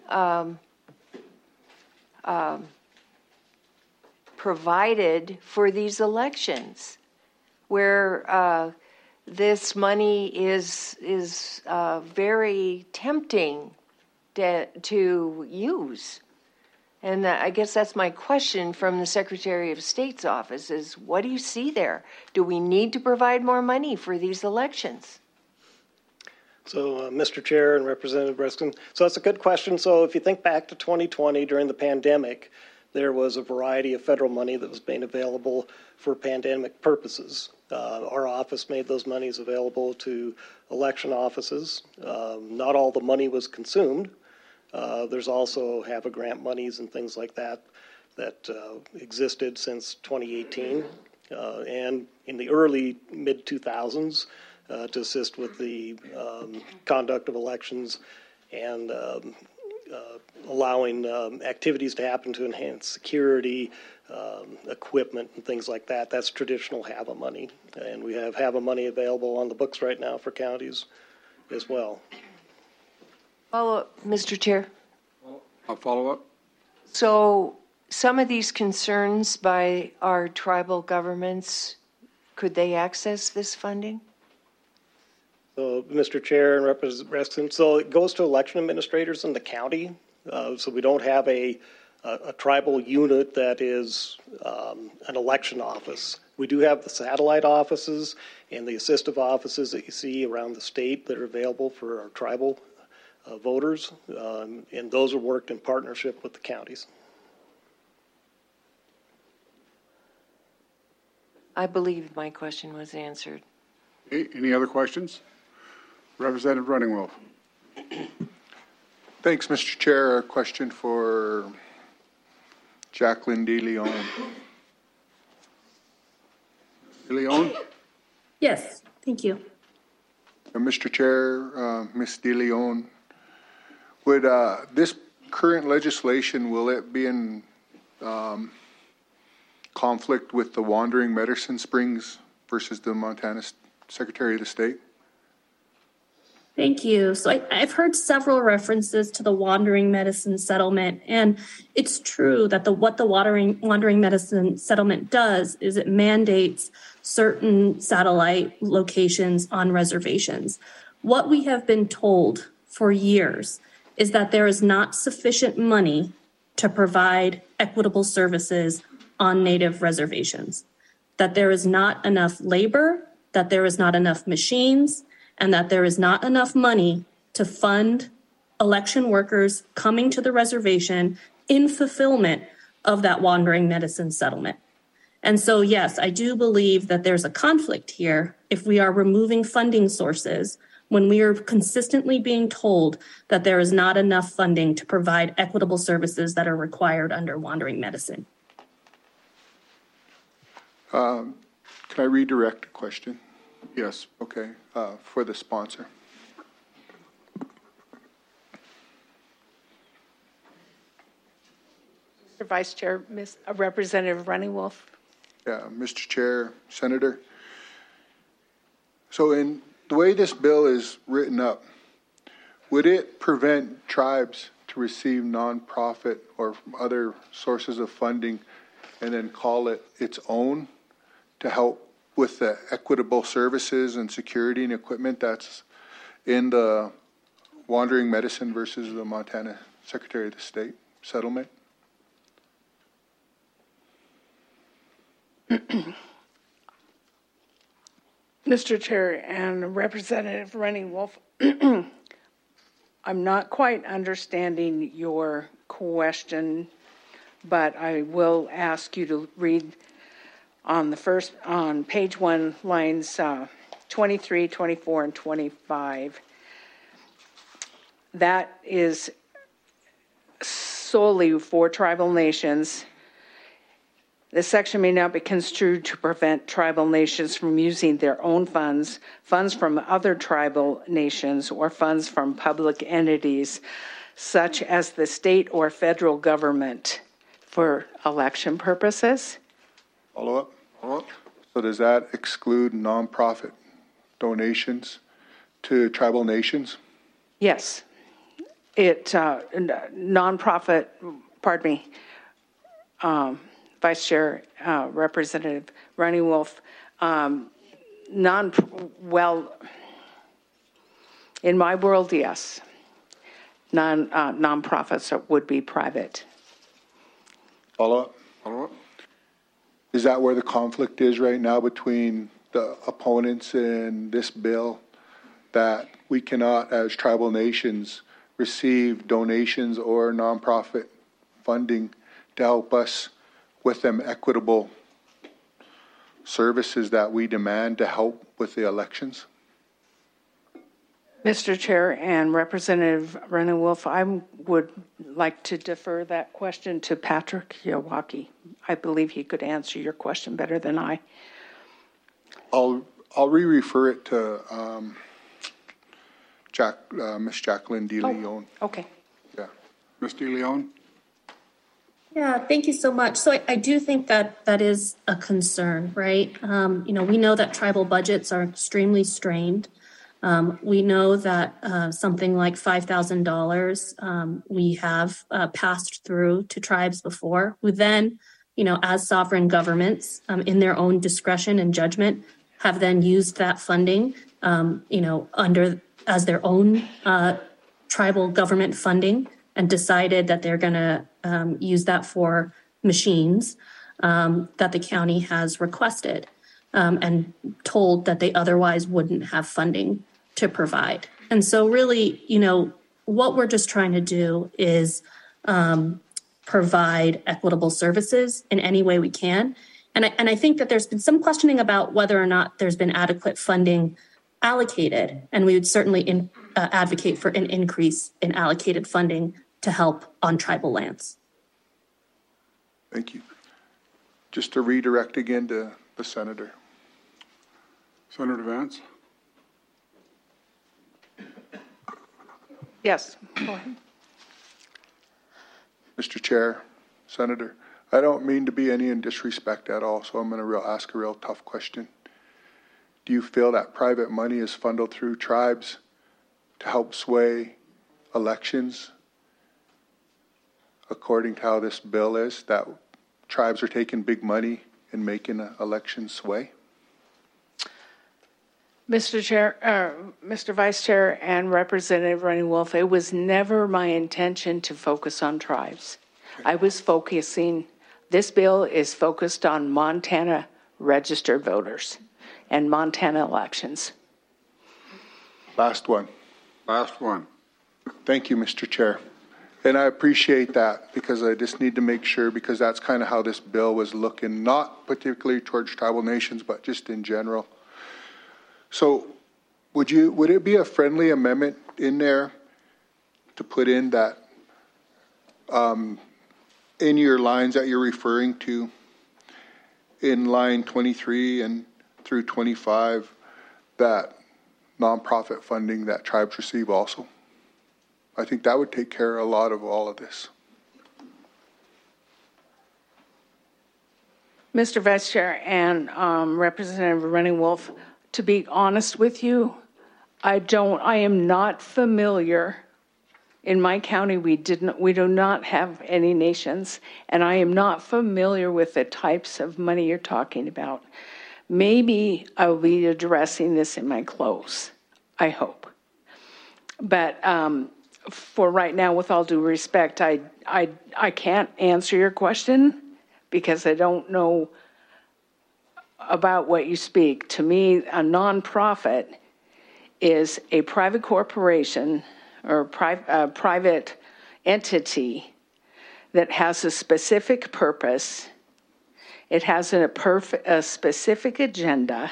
provided for these elections, where this money is very tempting to use? And I guess that's my question from the Secretary of State's office is, what do you see there? Do we need to provide more money for these elections? So, Mr. Chair and Representative Breskin, so that's a good question. So if you think back to 2020 during the pandemic, there was a variety of federal money that was made available for pandemic purposes. Our office made those monies available to election offices. Not all the money was consumed. There's also HAVA grant monies and things like that existed since 2018 and in the early mid-2000s to assist with the conduct of elections and allowing activities to happen to enhance security, equipment, and things like that. That's traditional HAVA money. And we have HAVA money available on the books right now for counties as well. Follow up, Mr. Chair. I'll follow up. So some of these concerns by our tribal governments, could they access this funding? So, Mr. Chair and Representative, so it goes to election administrators in the county. So we don't have a tribal unit that is an election office. We do have the satellite offices and the assistive offices that you see around the state that are available for our tribal voters, and those are worked in partnership with the counties. I believe my question was answered. Okay, any other questions? Representative Runningwolf. Thanks, Mr. Chair. A question for Jacqueline De Leon. De Leon? Yes, thank you. Mr. Chair, Ms. De Leon, would this current legislation, will it be in conflict with the Wandering Medicine Springs versus the Montana Secretary of the State? Thank you. So I've heard several references to the Wandering Medicine Settlement, and it's true that what the Wandering Medicine Settlement does is it mandates certain satellite locations on reservations. What we have been told for years is that there is not sufficient money to provide equitable services on Native reservations, that there is not enough labor, that there is not enough machines, and that there is not enough money to fund election workers coming to the reservation in fulfillment of that wandering medicine settlement. And so, yes, I do believe that there's a conflict here if we are removing funding sources when we are consistently being told that there is not enough funding to provide equitable services that are required under wandering medicine. Can I redirect a question? Yes. Okay, for the sponsor. Mr. Vice Chair, Representative Running Wolf. Yeah, Mr. Chair, Senator. So in the way this bill is written up, would it prevent tribes to receive nonprofit or other sources of funding and then call it its own to help with the equitable services and security and equipment that's in the wandering medicine versus the Montana Secretary of the State settlement? Mr. Chair and Representative Running Wolf, I'm not quite understanding your question, but I will ask you to read on page 1, lines 23, 24, and 25. That is solely for tribal nations. This section may not be construed to prevent tribal nations from using their own funds, funds from other tribal nations, or funds from public entities, such as the state or federal government, for election purposes. Follow up? So does that exclude nonprofit donations to tribal nations? Yes. Nonprofit, pardon me, Vice Chair, Representative Running Wolf, in my world, yes. Nonprofits would be private. Follow up? Is that where the conflict is right now between the opponents in this bill, that we cannot, as tribal nations, receive donations or nonprofit funding to help us with them equitable services that we demand to help with the elections? Mr. Chair and Representative Running Wolf, I would like to defer that question to Patrick Yawaki. I believe he could answer your question better than I. I'll re-refer it to Miss Jacqueline De Leon. Okay. Yeah. Ms. De Leon? Yeah, thank you so much. So I do think that that is a concern, right? We know that tribal budgets are extremely strained. We know that something like $5,000 we have passed through to tribes before, who then, as sovereign governments, in their own discretion and judgment, have then used that funding, as their own tribal government funding, and decided that they're going to use that for machines that the county has requested and told that they otherwise wouldn't have funding to provide. And so really, what we're just trying to do is provide equitable services in any way we can. And I think that there's been some questioning about whether or not there's been adequate funding allocated, and we would certainly advocate for an increase in allocated funding to help on tribal lands. Thank you. Just to redirect again to the Senator. Senator Vance? Yes, go ahead. Mr. Chair, Senator, I don't mean to be any in disrespect at all, so I'm going to ask a real tough question. Do you feel that private money is funneled through tribes to help sway elections according to how this bill is, that tribes are taking big money and making elections sway? Mr. Vice Chair and Representative Running Wolf, it was never my intention to focus on tribes. This bill is focused on Montana registered voters and Montana elections. Last one. Last one. Thank you, Mr. Chair. And I appreciate that because I just need to make sure, because that's kind of how this bill was looking, not particularly towards tribal nations, but just in general. So would it be a friendly amendment in there to put in that in your lines that you're referring to, in line 23 and through 25, that nonprofit funding that tribes receive also? I think that would take care of a lot of all of this. Mr. Vice Chair and Representative Running Wolf, to be honest with you, I am not familiar. In my county, we do not have any nations, and I am not familiar with the types of money you're talking about. Maybe I will be addressing this in my close, I hope. But for right now, with all due respect, I can't answer your question because I don't know about what you speak. To me, a nonprofit is a private corporation or a private entity that has a specific purpose. It has a specific agenda.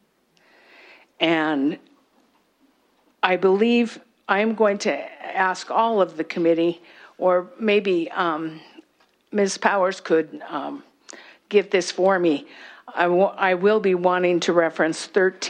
And I believe I'm going to ask all of the committee, or maybe Ms. Powers could give this for me. I will be wanting to reference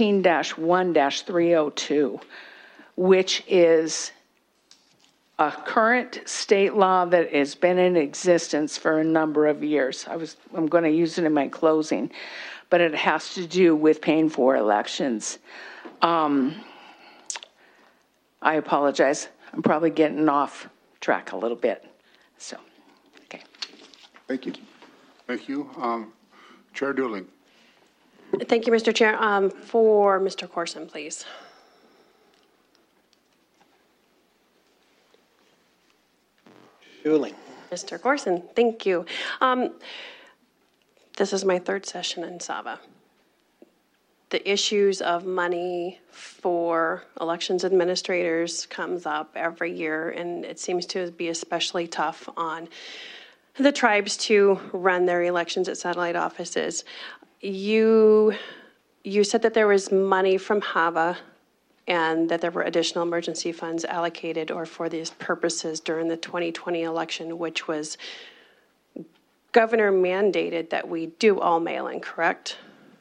13-1-302, which is a current state law that has been in existence for a number of years. I'm going to use it in my closing, but it has to do with paying for elections. I apologize. I'm probably getting off track a little bit. So, okay. Thank you. Thank you. Chair Dooling. Thank you, Mr. Chair. For Mr. Corson, please. Dooling. Mr. Corson, thank you. This is my third session in Sava. The issues of money for elections administrators comes up every year, and it seems to be especially tough on the tribes to run their elections at satellite offices. You said that there was money from HAVA and that there were additional emergency funds allocated or for these purposes during the 2020 election, which was governor mandated that we do all mail-in, correct?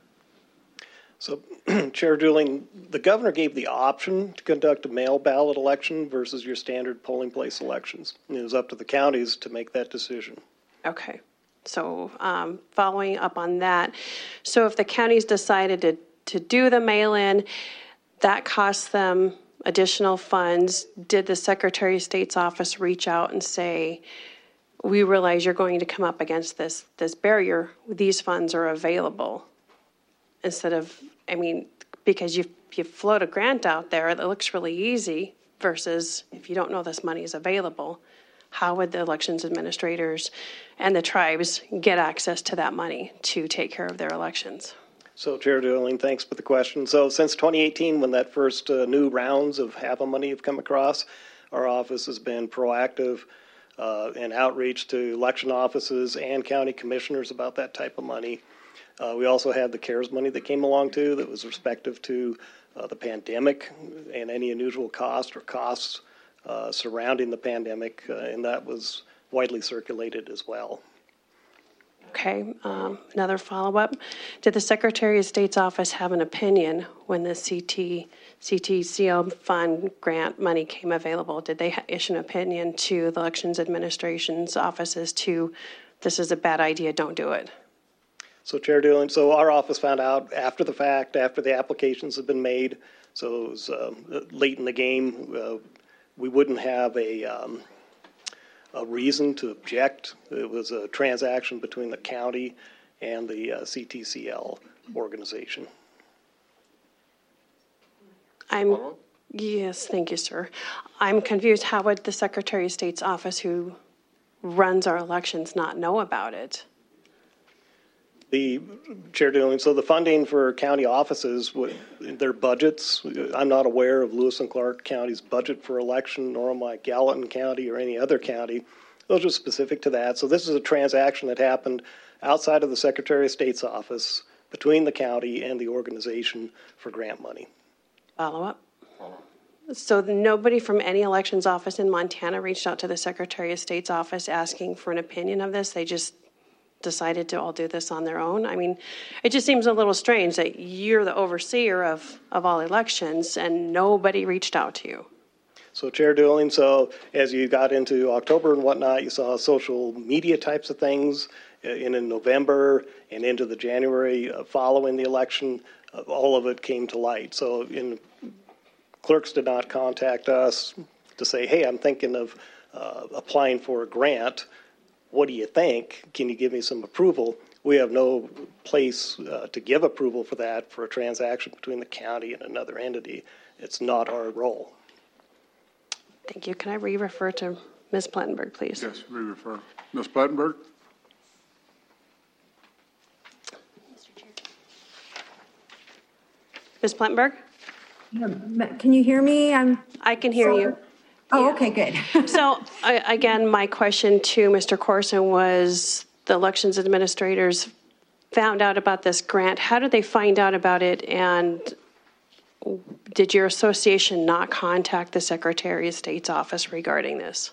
So, Chair Dooling, the governor gave the option to conduct a mail ballot election versus your standard polling place elections. And it was up to the counties to make that decision. Okay. So following up on that, so if the counties decided to do the mail-in, that cost them additional funds. Did the Secretary of State's office reach out and say, we realize you're going to come up against this barrier, these funds are available? Instead of, because you float a grant out there that looks really easy versus if you don't know this money is available, how would the elections administrators and the tribes get access to that money to take care of their elections? So, Chair Dooling, thanks for the question. So, since 2018, when that first new rounds of HAVA money have come across, our office has been proactive in outreach to election offices and county commissioners about that type of money. We also had the CARES money that came along too, that was respective to the pandemic and any unusual costs surrounding the pandemic, and that was widely circulated as well. Okay, another follow-up. Did the Secretary of State's office have an opinion when the CTCL fund grant money came available? Did they issue an opinion to the elections administration's offices to, this is a bad idea, don't do it? So, Chair Dooling, so our office found out after the fact, after the applications had been made, so it was late in the game. We wouldn't have a reason to object. It was a transaction between the county and the CTCL organization. Yes, thank you, sir. I'm confused. How would the Secretary of State's office, who runs our elections, not know about it? The Chair Dooling, so the funding for county offices, their budgets, I'm not aware of Lewis and Clark County's budget for election, nor am I Gallatin County or any other county. Those are specific to that. So this is a transaction that happened outside of the Secretary of State's office between the county and the organization for grant money. Follow up. So nobody from any elections office in Montana reached out to the Secretary of State's office asking for an opinion of this? They just decided to all do this on their own? I mean, it just seems a little strange that you're the overseer of all elections and nobody reached out to you. So Chair Dooling, so as you got into October and whatnot, you saw social media types of things in November and into the January following the election. All of it came to light. So clerks did not contact us to say, hey, I'm thinking of applying for a grant. What do you think? Can you give me some approval? We have no place to give approval for that for a transaction between the county and another entity. It's not our role. Thank you. Can I re-refer to Ms. Plettenberg, please? Yes, re-refer. Ms. Plettenberg? Ms. Plettenberg? Can you hear me? I can hear you. Oh, okay, good. So, again, my question to Mr. Corson was the elections administrators found out about this grant. How did they find out about it, and did your association not contact the Secretary of State's office regarding this?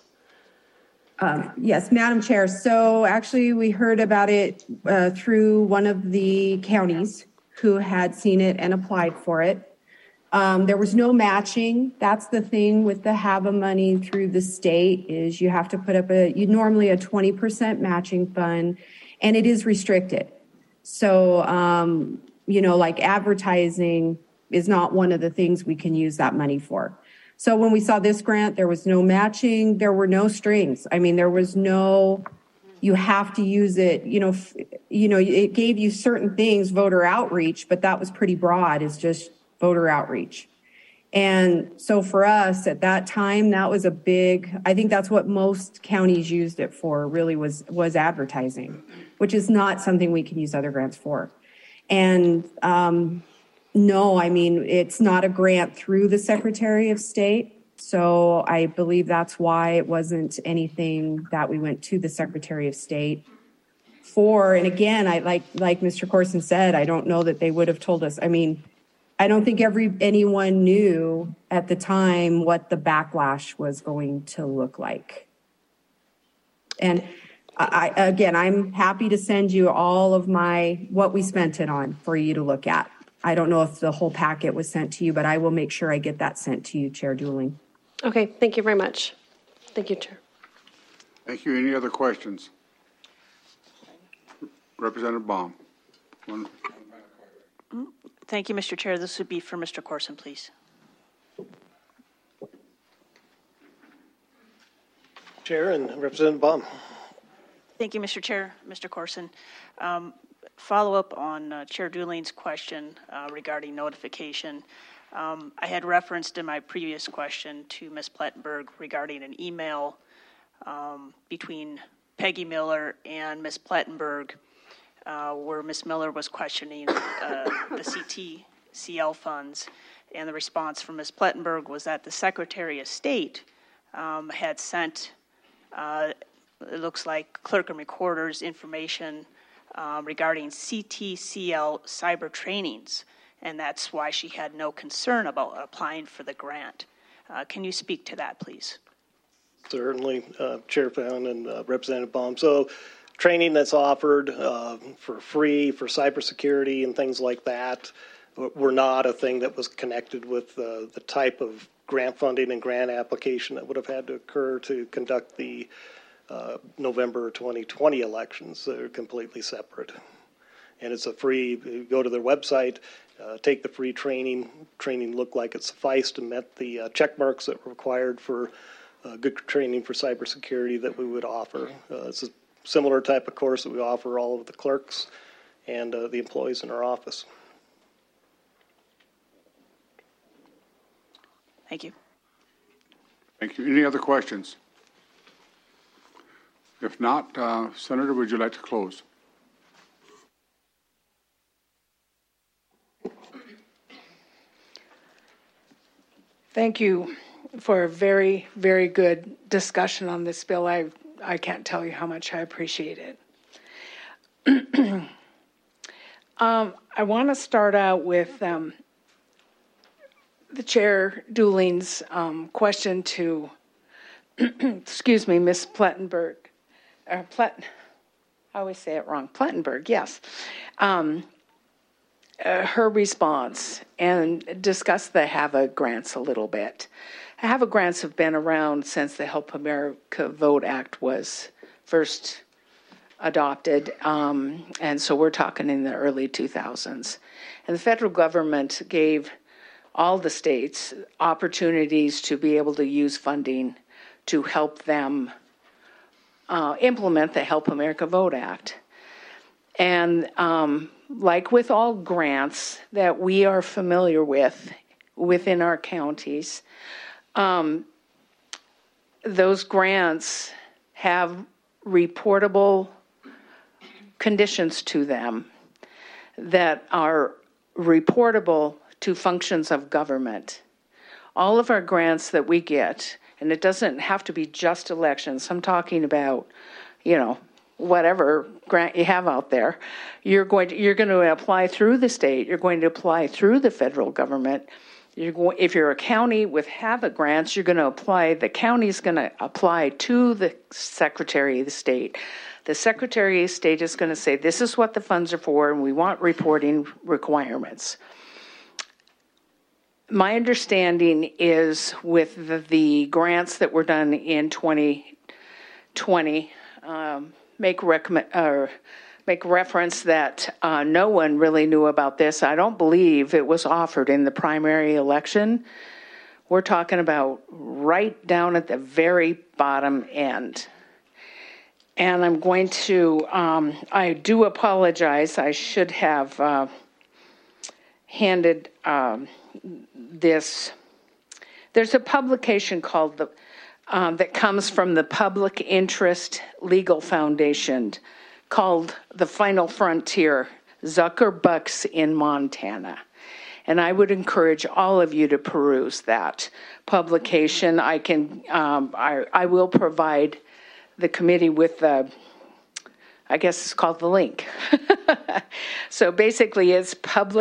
Yes, Madam Chair. So actually we heard about it through one of the counties who had seen it and applied for it. There was no matching. That's the thing with the HAVA money through the state is you have to put up normally a 20% matching fund, and it is restricted. So, like advertising is not one of the things we can use that money for. So when we saw this grant, there was no matching. There were no strings. I mean, there was no, you have to use it, it gave you certain things, voter outreach, but that was pretty broad. It's just voter outreach. And so for us at that time, that was I think that's what most counties used it for, really was advertising, which is not something we can use other grants for. And no, I mean, it's not a grant through the Secretary of State. So I believe that's why it wasn't anything that we went to the Secretary of State for. And again, I like Mr. Corson said, I don't know that they would have told us. I mean, I don't think anyone knew at the time what the backlash was going to look like. And I'm happy to send you all of what we spent it on for you to look at. I don't know if the whole packet was sent to you, but I will make sure I get that sent to you, Chair Dooling. Okay, thank you very much. Thank you, Chair. Thank you. Any other questions? Representative Baum. Thank you, Mr. Chair. This would be for Mr. Corson, please. Chair and Representative Baum. Thank you, Mr. Chair. Mr. Corson. Follow up on Chair Dooling's question regarding notification. I had referenced in my previous question to Ms. Plettenberg regarding an email between Peggy Miller and Ms. Plettenberg where Ms. Miller was questioning the CTCL funds, and the response from Ms. Plettenberg was that the Secretary of State had sent, it looks like clerk and recorder's information regarding CTCL cyber trainings, and that's why she had no concern about applying for the grant. Can you speak to that, please? Certainly, Chair Fallon and Representative Baum. So training that's offered for free for cybersecurity and things like that were not a thing that was connected with the type of grant funding and grant application that would have had to occur to conduct the November 2020 elections. They're completely separate. And it's a free, you go to their website, take the free training. Training looked like it sufficed and met the check marks that were required for good training for cybersecurity that we would offer. It's a similar type of course that we offer all of the clerks and the employees in our office. Thank you. Thank you. Any other questions? If not, Senator, would you like to close? Thank you for a very, very good discussion on this bill. I can't tell you how much I appreciate it. I want to start out with the Chair Dooling's question to, excuse me, Ms. Plettenberg. I always say it wrong. Plettenberg, yes. Her response and discuss the HAVA grants a little bit. HAVA grants have been around since the Help America Vote Act was first adopted, and so we're talking in the early 2000s. And the federal government gave all the states opportunities to be able to use funding to help them implement the Help America Vote Act. And like with all grants that we are familiar with within our counties, those grants have reportable conditions to them that are reportable to functions of government. All of our grants that we get, and it doesn't have to be just elections, I'm talking about, whatever grant you have out there, you're going to apply through the state, you're going to apply through the federal government. If you're a county with HAVA grants, you're going to apply, the county's going to apply to the Secretary of the State. The Secretary of State is going to say, this is what the funds are for, and we want reporting requirements. My understanding is with the grants that were done in 2020, make reference that no one really knew about this. I don't believe it was offered in the primary election. We're talking about right down at the very bottom end. And I'm going to, I do apologize. I should have handed this. There's a publication called that comes from the Public Interest Legal Foundation called The Final Frontier, Zuckerbucks in Montana. And I would encourage all of you to peruse that publication. I will provide the committee with I guess it's called the link. So basically it's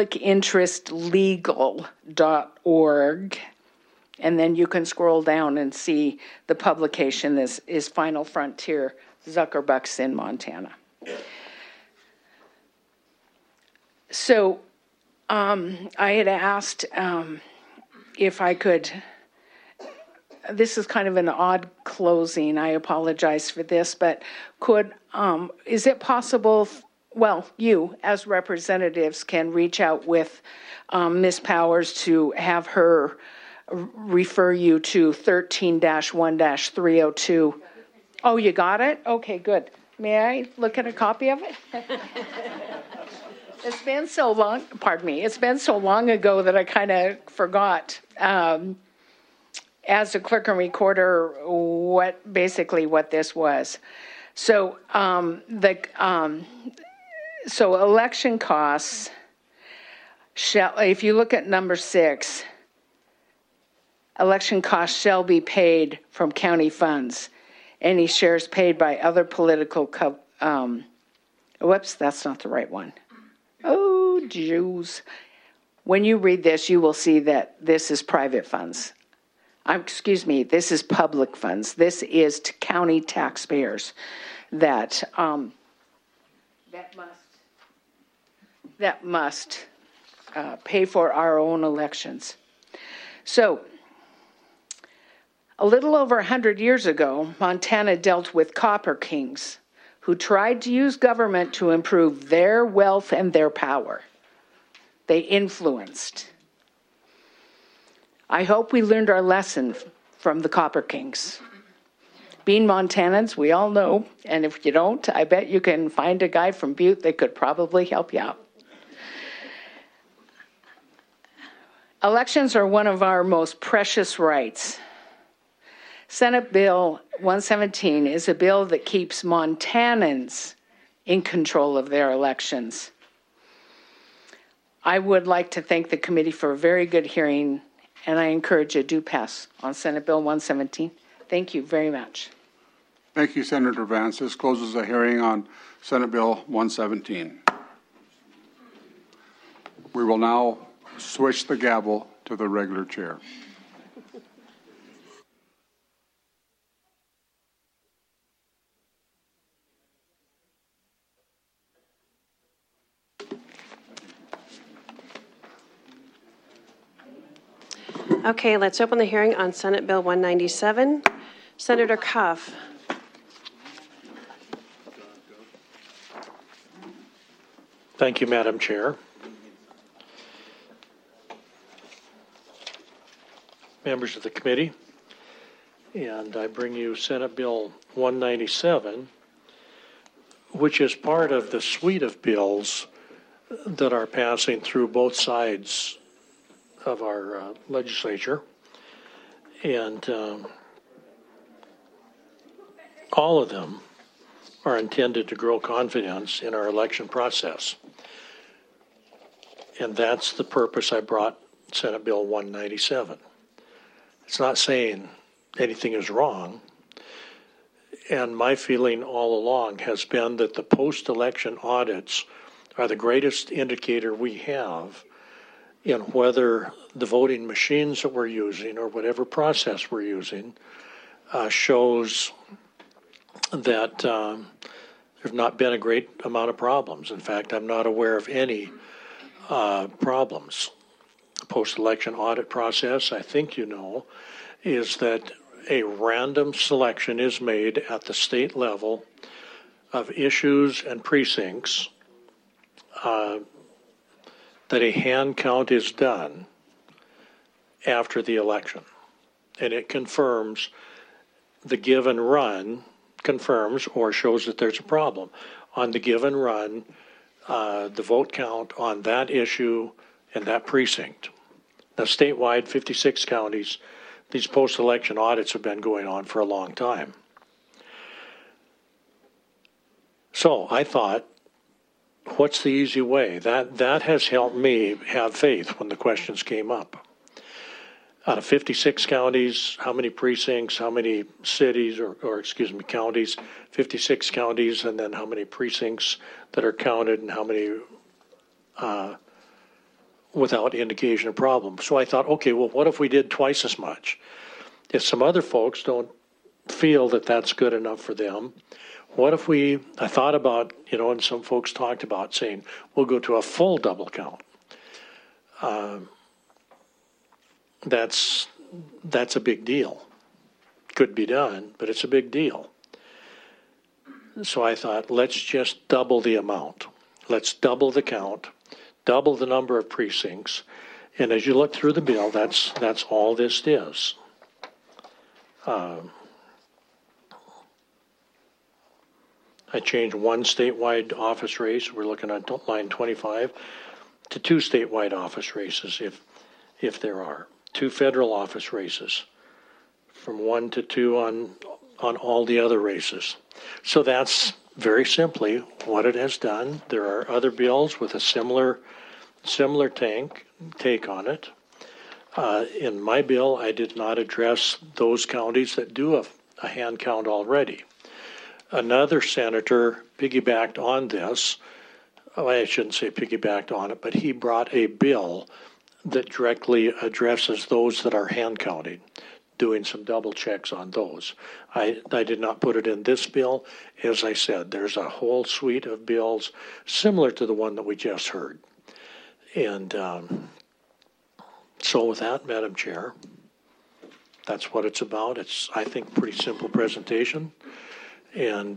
publicinterestlegal.org. And then you can scroll down and see the publication is Final Frontier, Zuckerbucks in Montana. So I had asked if I could, this is kind of an odd closing, I apologize for this, but is it possible, you as representatives can reach out with Ms. Powers to have her refer you to 13-1-302. Oh, you got it? Okay, good. May I look at a copy of it? It's been so long, it's been so long ago that I kind of forgot, as a clerk and recorder, what this was. So, so election costs if you look at number 6, election costs shall be paid from county funds. Any shares paid by other political, whoops, that's not the right one. Oh, Jews. When you read this, you will see that this is private funds. This is public funds. This is to county taxpayers that must pay for our own elections. So, a little over 100 years ago, Montana dealt with copper kings who tried to use government to improve their wealth and their power. They influenced. I hope we learned our lesson from the copper kings. Being Montanans, we all know, and if you don't, I bet you can find a guy from Butte that could probably help you out. Elections are one of our most precious rights. Senate Bill 117 is a bill that keeps Montanans in control of their elections. I would like to thank the committee for a very good hearing, and I encourage a do pass on Senate Bill 117. Thank you very much. Thank you, Senator Vance. This closes the hearing on Senate Bill 117. We will now switch the gavel to the regular chair. Okay, let's open the hearing on Senate Bill 197. Senator Cuff. Thank you, Madam Chair. Members of the committee, and I bring you Senate Bill 197, which is part of the suite of bills that are passing through both sides of our legislature. And all of them are intended to grow confidence in our election process. And that's the purpose I brought Senate Bill 197. It's not saying anything is wrong. And my feeling all along has been that the post-election audits are the greatest indicator we have in whether the voting machines that we're using or whatever process we're using shows that there's not been a great amount of problems. In fact, I'm not aware of any problems. The post-election audit process, I think you know, is that a random selection is made at the state level of issues and precincts, that a hand count is done after the election. And it confirms the given run, confirms or shows that there's a problem. On the given run, the vote count on that issue and that precinct. Now, statewide, 56 counties, these post-election audits have been going on for a long time. So I thought, what's the easy way? That has helped me have faith when the questions came up. Out of 56 counties, how many precincts, how many cities, or excuse me, counties, 56 counties, and then how many precincts that are counted and how many without indication of problem. So I thought, okay, well, what if we did twice as much? If some other folks don't feel that that's good enough for them, what if I thought about, and some folks talked about saying, we'll go to a full double count. That's a big deal. Could be done, but it's a big deal. So I thought, let's just double the amount. Let's double the count, double the number of precincts. And as you look through the bill, that's all this is. I changed one statewide office race. We're looking at line 25 to 2 statewide office races, if there are 2 federal office races, from 1 to 2 on all the other races. So that's very simply what it has done. There are other bills with a similar take on it. In my bill, I did not address those counties that do a hand count already. Another senator piggybacked on this. Well, I shouldn't say piggybacked on it, but he brought a bill that directly addresses those that are hand counting, doing some double checks on those. I did not put it in this bill. As I said, there's a whole suite of bills similar to the one that we just heard. And so with that, Madam Chair, that's what it's about. It's, I think, pretty simple presentation. And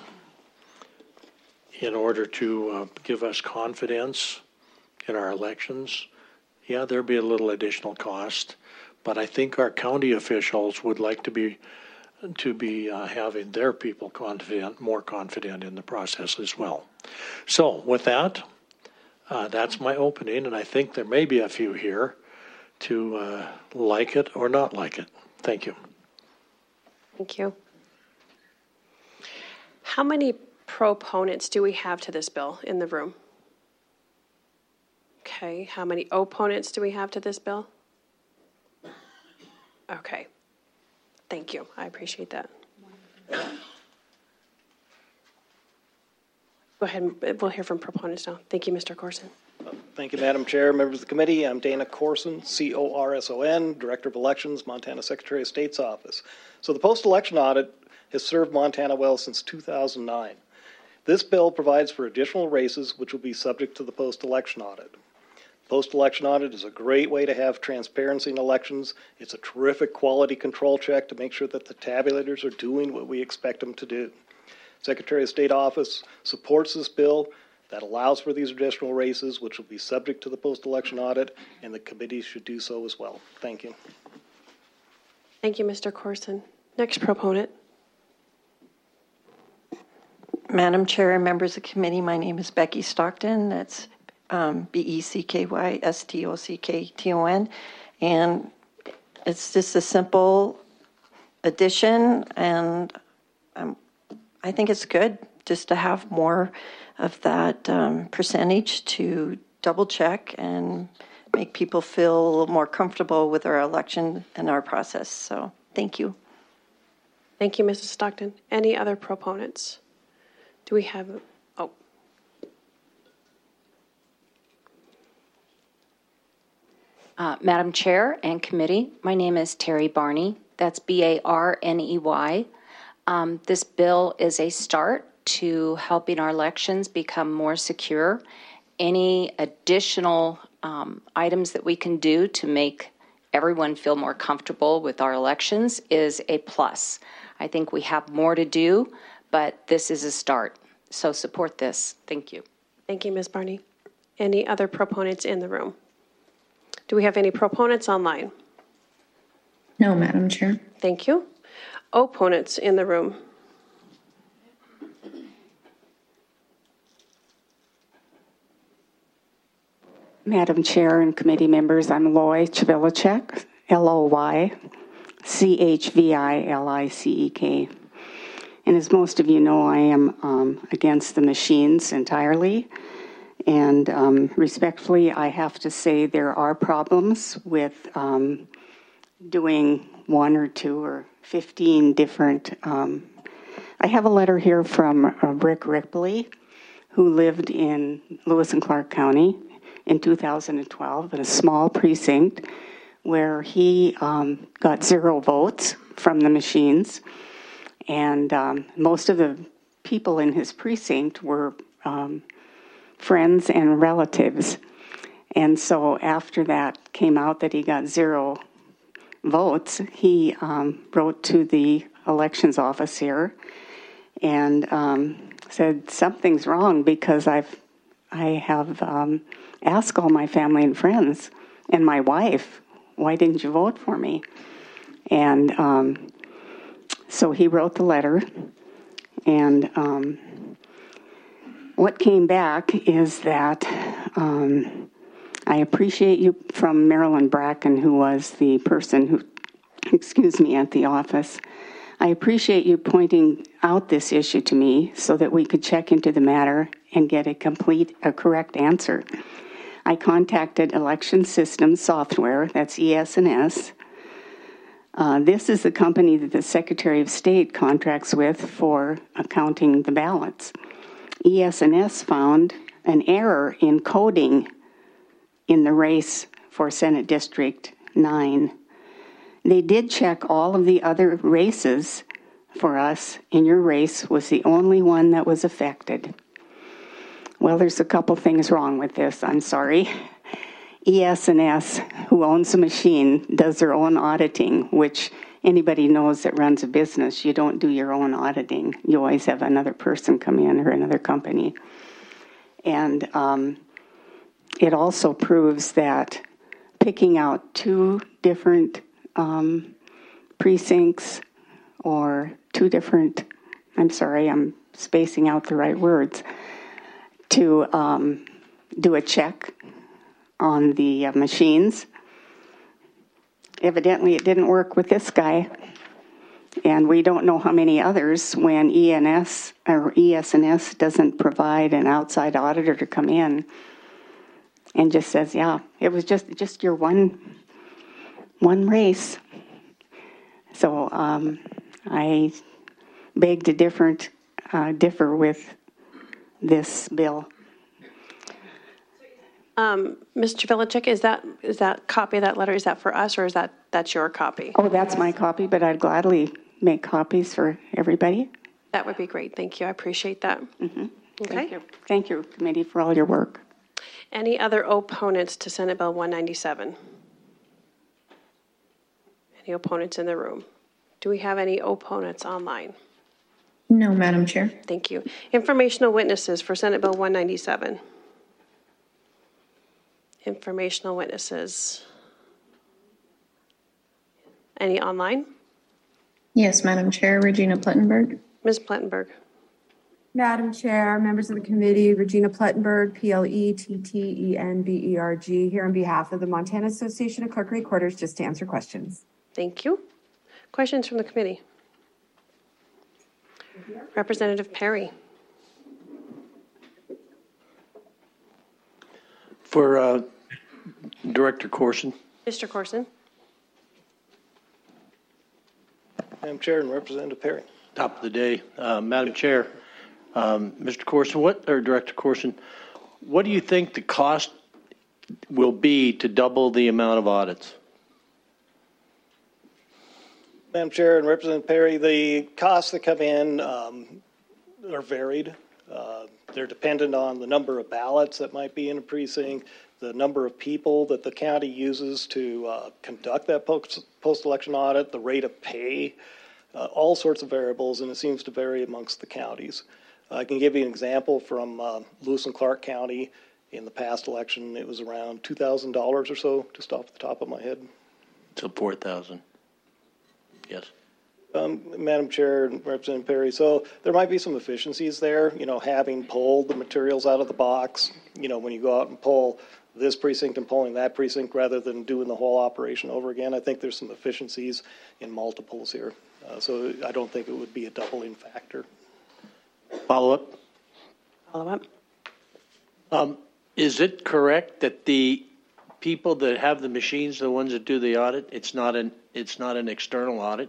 in order to give us confidence in our elections, yeah, there'll be a little additional cost, but I think our county officials would like to be having their people more confident in the process as well. So with that, that's my opening, and I think there may be a few here to like it or not like it. Thank you. Thank you. How many proponents do we have to this bill in the room? Okay. How many opponents do we have to this bill? Okay. Thank you. I appreciate that. Go ahead. We'll hear from proponents now. Thank you, Mr. Corson. Thank you, Madam Chair, members of the committee. I'm Dana Corson, C-O-R-S-O-N, Director of Elections, Montana Secretary of State's Office. So the post-election audit has served Montana well since 2009. This bill provides for additional races which will be subject to the post-election audit. Post-election audit is a great way to have transparency in elections. It's a terrific quality control check to make sure that the tabulators are doing what we expect them to do. Secretary of State Office supports this bill that allows for these additional races, which will be subject to the post-election audit, and the committee should do so as well. Thank you. Thank you, Mr. Corson. Next proponent. Madam Chair and members of the committee, my name is Becky Stockton. That's BECKY-STOCKTON. And it's just a simple addition, and I think it's good just to have more of that percentage to double check and make people feel a little more comfortable with our election and our process. So thank you. Thank you, Mrs. Stockton. Any other proponents? Do we have, oh. Madam Chair and committee, my name is Terry Barney. That's B-A-R-N-E-Y. This bill is a start to helping our elections become more secure. Any additional items that we can do to make everyone feel more comfortable with our elections is a plus. I think we have more to do, but this is a start. So support this. Thank you. Thank you, Ms. Barney. Any other proponents in the room? Do we have any proponents online? No, Madam Chair. Thank you. Opponents in the room? Madam Chair and committee members, I'm Loy Chvilicek, L-O-Y-C-H-V-I-L-I-C-E-K. And as most of you know, I am against the machines entirely. And respectfully, I have to say there are problems with doing 1 or 2 or 15 different. I have a letter here from Rick Ripley, who lived in Lewis and Clark County in 2012 in a small precinct where he got 0 votes from the machines. And most of the people in his precinct were friends and relatives. And so after that came out that he got 0 votes, he wrote to the elections office here and said, something's wrong because I have asked all my family and friends and my wife, why didn't you vote for me? And so he wrote the letter, and what came back is that I appreciate you, from Marilyn Bracken, who was the person who, at the office. I appreciate you pointing out this issue to me so that we could check into the matter and get a correct answer. I contacted Election Systems Software, that's ES&S. This is the company that the Secretary of State contracts with for counting the ballots. ES&S found an error in coding in the race for Senate District 9. They did check all of the other races for us, and your race was the only one that was affected. Well, there's a couple things wrong with this. I'm sorry. ES&S, who owns the machine, does their own auditing, which anybody knows that runs a business. You don't do your own auditing. You always have another person come in or another company. And it also proves that picking out 2 different precincts or 2 different, I'm sorry, I'm spacing out the right words, to do a check on the machines evidently it didn't work with this guy. And we don't know how many others when ENS or ES&S doesn't provide an outside auditor to come in and just says, yeah, it was just your one race. So I beg to differ with this bill. Mr. Velichek, is that copy of that letter, is that for us or is that's your copy? Oh, that's my copy, but I'd gladly make copies for everybody. That would be great. Thank you. I appreciate that. Mm-hmm. Okay. Thank you, committee, for all your work. Any other opponents to Senate Bill 197? Any opponents in the room? Do we have any opponents online? No, Madam Chair. Thank you. Informational witnesses for Senate Bill 197. Informational witnesses. Any online? Yes, Madam Chair. Regina Plettenberg. Ms. Plettenberg. Madam Chair, members of the committee, Regina Plettenberg, PLETTENBERG, here on behalf of the Montana Association of Clerk Recorders, just to answer questions. Thank you. Questions from the committee? Representative Perry. For Director Corson. Mr. Corson. Madam Chair and Representative Perry. Top of the day. Madam Chair, Mr. Corson, Director Corson, what do you think the cost will be to double the amount of audits? Madam Chair and Representative Perry, the costs that come in are varied. They're dependent on the number of ballots that might be in a precinct, the number of people that the county uses to conduct that post-election audit, the rate of pay, all sorts of variables, and it seems to vary amongst the counties. I can give you an example from Lewis and Clark County. In the past election, it was around $2,000 or so, just off the top of my head. So $4,000. Yes. Madam Chair and Representative Perry, so there might be some efficiencies there, having pulled the materials out of the box, when you go out and pull this precinct and pulling that precinct rather than doing the whole operation over again. I think there's some efficiencies in multiples here. So I don't think it would be a doubling factor. Follow up? Follow up. Is it correct that the people that have the machines, the ones that do the audit, it's not an external audit?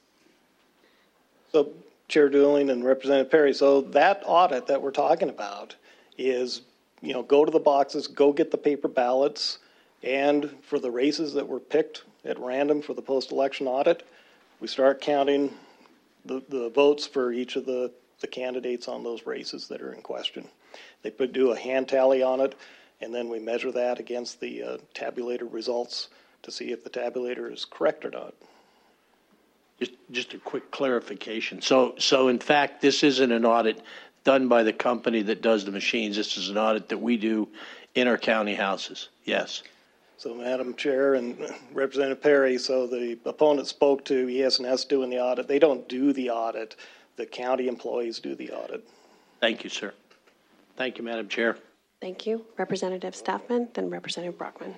So, Chair Dooling and Representative Perry, so that audit that we're talking about is, go to the boxes, go get the paper ballots, and for the races that were picked at random for the post-election audit, we start counting the votes for each of the candidates on those races that are in question. They do a hand tally on it, and then we measure that against the tabulator results to see if the tabulator is correct or not. Just a quick clarification. So in fact, this isn't an audit done by the company that does the machines. This is an audit that we do in our county houses. Yes. So, Madam Chair and Representative Perry, so the opponent spoke to ES&S doing the audit. They don't do the audit. The county employees do the audit. Thank you, sir. Thank you, Madam Chair. Thank you. Representative Staffman, then Representative Brockman.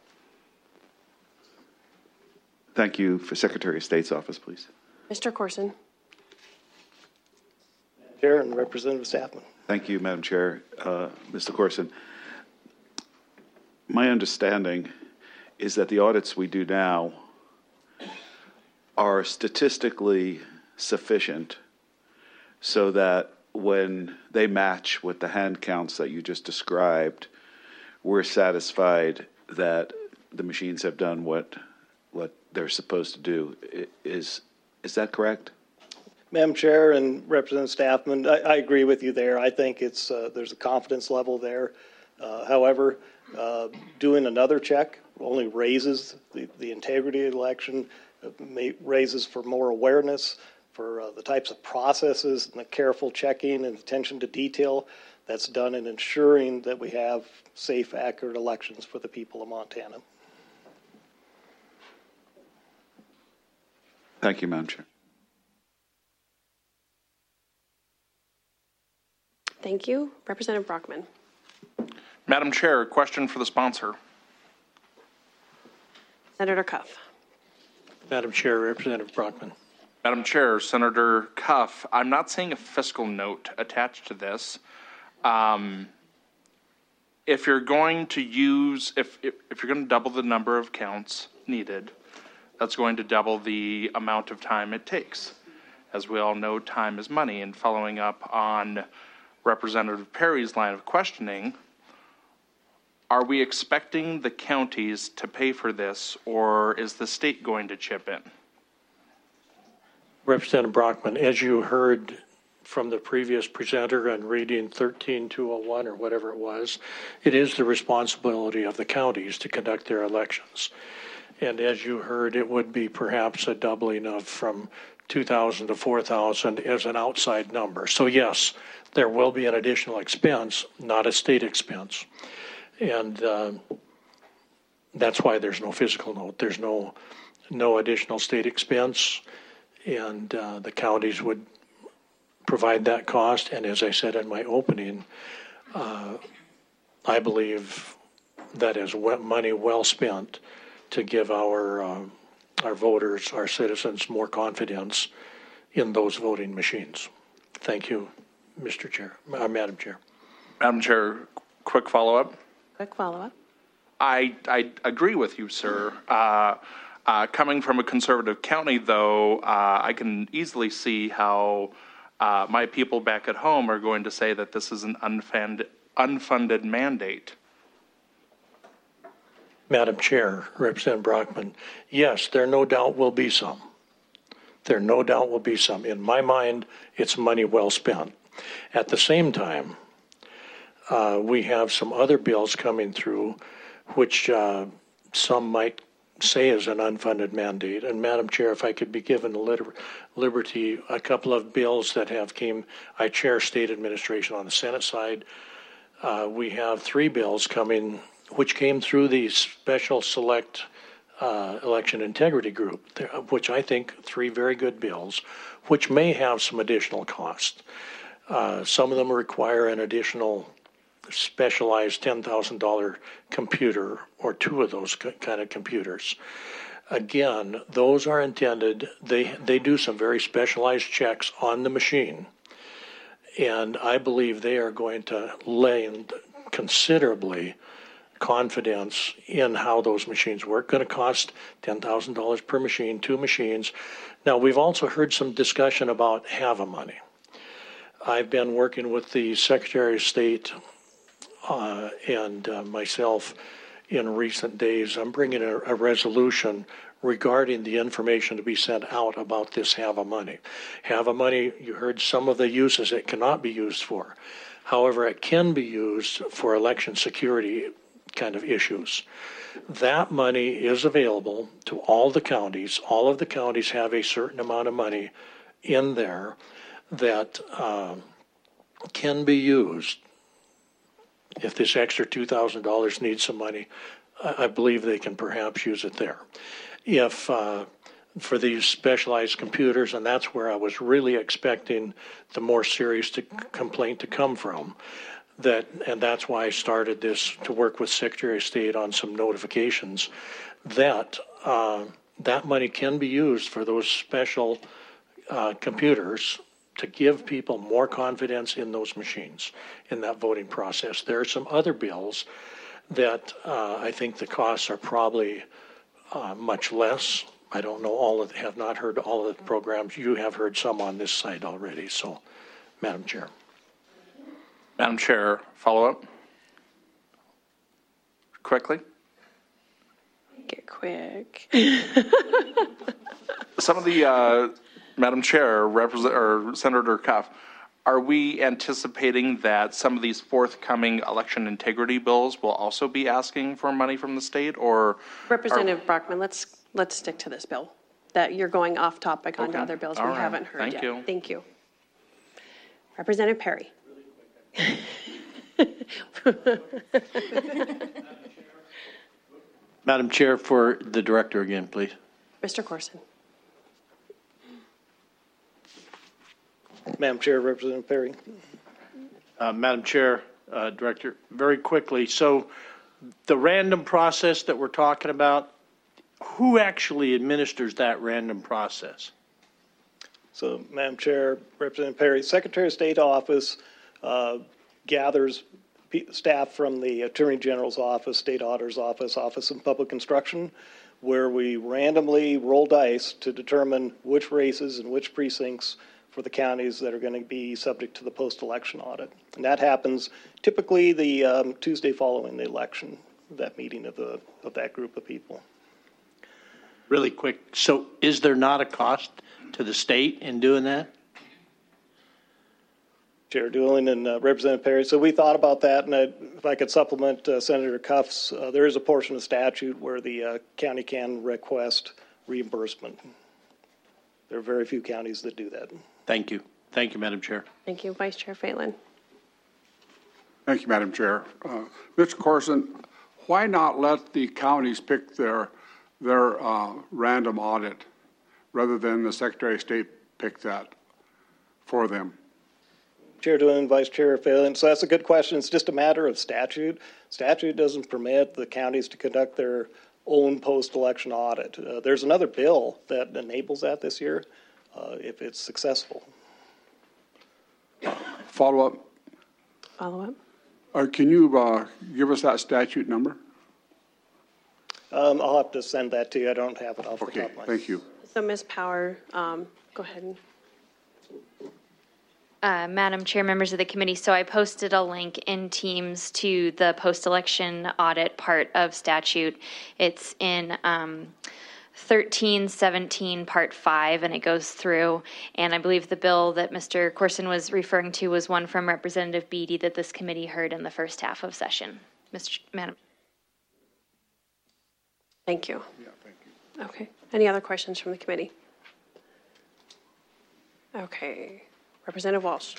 Thank you. For Secretary of State's office, please. Mr. Corson. Chair and Representative Staffman. Thank you, Madam Chair. Mr. Corson, my understanding is that the audits we do now are statistically sufficient so that when they match with the hand counts that you just described, we're satisfied that the machines have done what they're supposed to do. Is that correct? Madam Chair and Representative Staffman, I agree with you there. I think it's there's a confidence level there. However, doing another check only raises the integrity of the election, raises for more awareness for the types of processes and the careful checking and attention to detail that's done in ensuring that we have safe, accurate elections for the people of Montana. Thank you, Madam Chair. Thank you. Representative Brockman. Madam Chair, a question for the sponsor. Senator Cuff. Madam Chair, Representative Brockman. Madam Chair, Senator Cuff, I'm not seeing a fiscal note attached to this. If you're going to use, if you're going to double the number of counts needed, that's going to double the amount of time it takes. As we all know, time is money. And following up on Representative Perry's line of questioning, are we expecting the counties to pay for this, or is the state going to chip in? Representative Brockman, as you heard from the previous presenter and reading 13201 or whatever it was, it is the responsibility of the counties to conduct their elections. And as you heard, it would be perhaps a doubling of from 2,000 to 4,000 as an outside number. So yes, there will be an additional expense, not a state expense. And that's why there's no fiscal note. There's no additional state expense, and the counties would provide that cost. And as I said in my opening, I believe that is money well spent to give our voters, our citizens, more confidence in those voting machines. Thank you, Mr. Chair, Madam Chair. Madam Chair, quick follow-up. Quick follow-up. I agree with you, sir. Coming from a conservative county, though, I can easily see how my people back at home are going to say that this is an unfunded mandate. Madam Chair, Representative Brockman, yes, there no doubt will be some. There no doubt will be some. In my mind, it's money well spent. At the same time, we have some other bills coming through which some might say is an unfunded mandate. And Madam Chair, if I could be given the liberty, a couple of bills that I chair state administration on the Senate side. We have 3 bills coming which came through the Special Select Election Integrity Group, which I think 3 very good bills, which may have some additional cost. Some of them require an additional specialized $10,000 computer or 2 of those kind of computers. Again, those are intended, they do some very specialized checks on the machine, and I believe they are going to lend considerably confidence in how those machines work. Going to cost $10,000 per machine, 2 machines. Now, we've also heard some discussion about HAVA money. I've been working with the Secretary of State and myself in recent days. I'm bringing a resolution regarding the information to be sent out about this HAVA money. HAVA money, you heard some of the uses it cannot be used for. However, it can be used for election security kind of issues. That money is available to all the counties. All of the counties have a certain amount of money in there that can be used. If this extra $2,000 needs some money, I believe they can perhaps use it there. If for these specialized computers, and that's where I was really expecting the more serious complaint to come from, and that's why I started this to work with Secretary of State on some notifications, that that money can be used for those special computers to give people more confidence in those machines, in that voting process. There are some other bills that I think the costs are probably much less. I don't know have not heard all of the programs. You have heard some on this side already. So, Madam Chair. Madam Chair, follow up? Quickly? Get quick. Some of the, Madam Chair, or Senator Cuff, are we anticipating that some of these forthcoming election integrity bills will also be asking for money from the state, or? Representative Brockman, let's stick to this bill. That you're going off topic onto other bills we haven't heard yet. Thank you. Representative Perry. Madam Chair, for the director again, please. Mr. Corson. Madam Chair, Representative Perry. Madam Chair, Director, very quickly. So the random process that we're talking about, who actually administers that random process? So, Madam Chair, Representative Perry, Secretary of State office gathers staff from the Attorney General's office, State Auditor's office, Office of Public Instruction, where we randomly roll dice to determine which races and which precincts for the counties that are going to be subject to the post-election audit. And that happens typically the Tuesday following the election, that meeting of that group of people. Really quick, so is there not a cost to the state in doing that? Chair Doolin and Representative Perry. So we thought about that, and if I could supplement Senator Cuff's, there is a portion of statute where the county can request reimbursement. There are very few counties that do that. Thank you. Thank you, Madam Chair. Thank you, Vice Chair Phelan. Thank you, Madam Chair. Mr. Corson, why not let the counties pick their random audit rather than the Secretary of State pick that for them? Chair Doolin, Vice Chair Phelan. So that's a good question. It's just a matter of statute. Statute doesn't permit the counties to conduct their own post-election audit. There's another bill that enables that this year if it's successful. Follow-up? Follow-up? Can you give us that statute number? I'll have to send that to you. I don't have it off the top of my head. Thank you. So Ms. Power, go ahead. Madam Chair, members of the committee, so I posted a link in Teams to the post-election audit part of statute. It's in 1317 Part 5, and it goes through. And I believe the bill that Mr. Corson was referring to was one from Representative Beatty that this committee heard in the first half of session. Madam. Thank you. Yeah, thank you. Okay. Any other questions from the committee? Okay. Representative Walsh.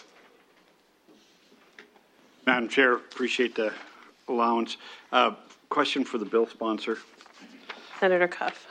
Madam Chair, appreciate the allowance. Question for the bill sponsor. Senator Cuff.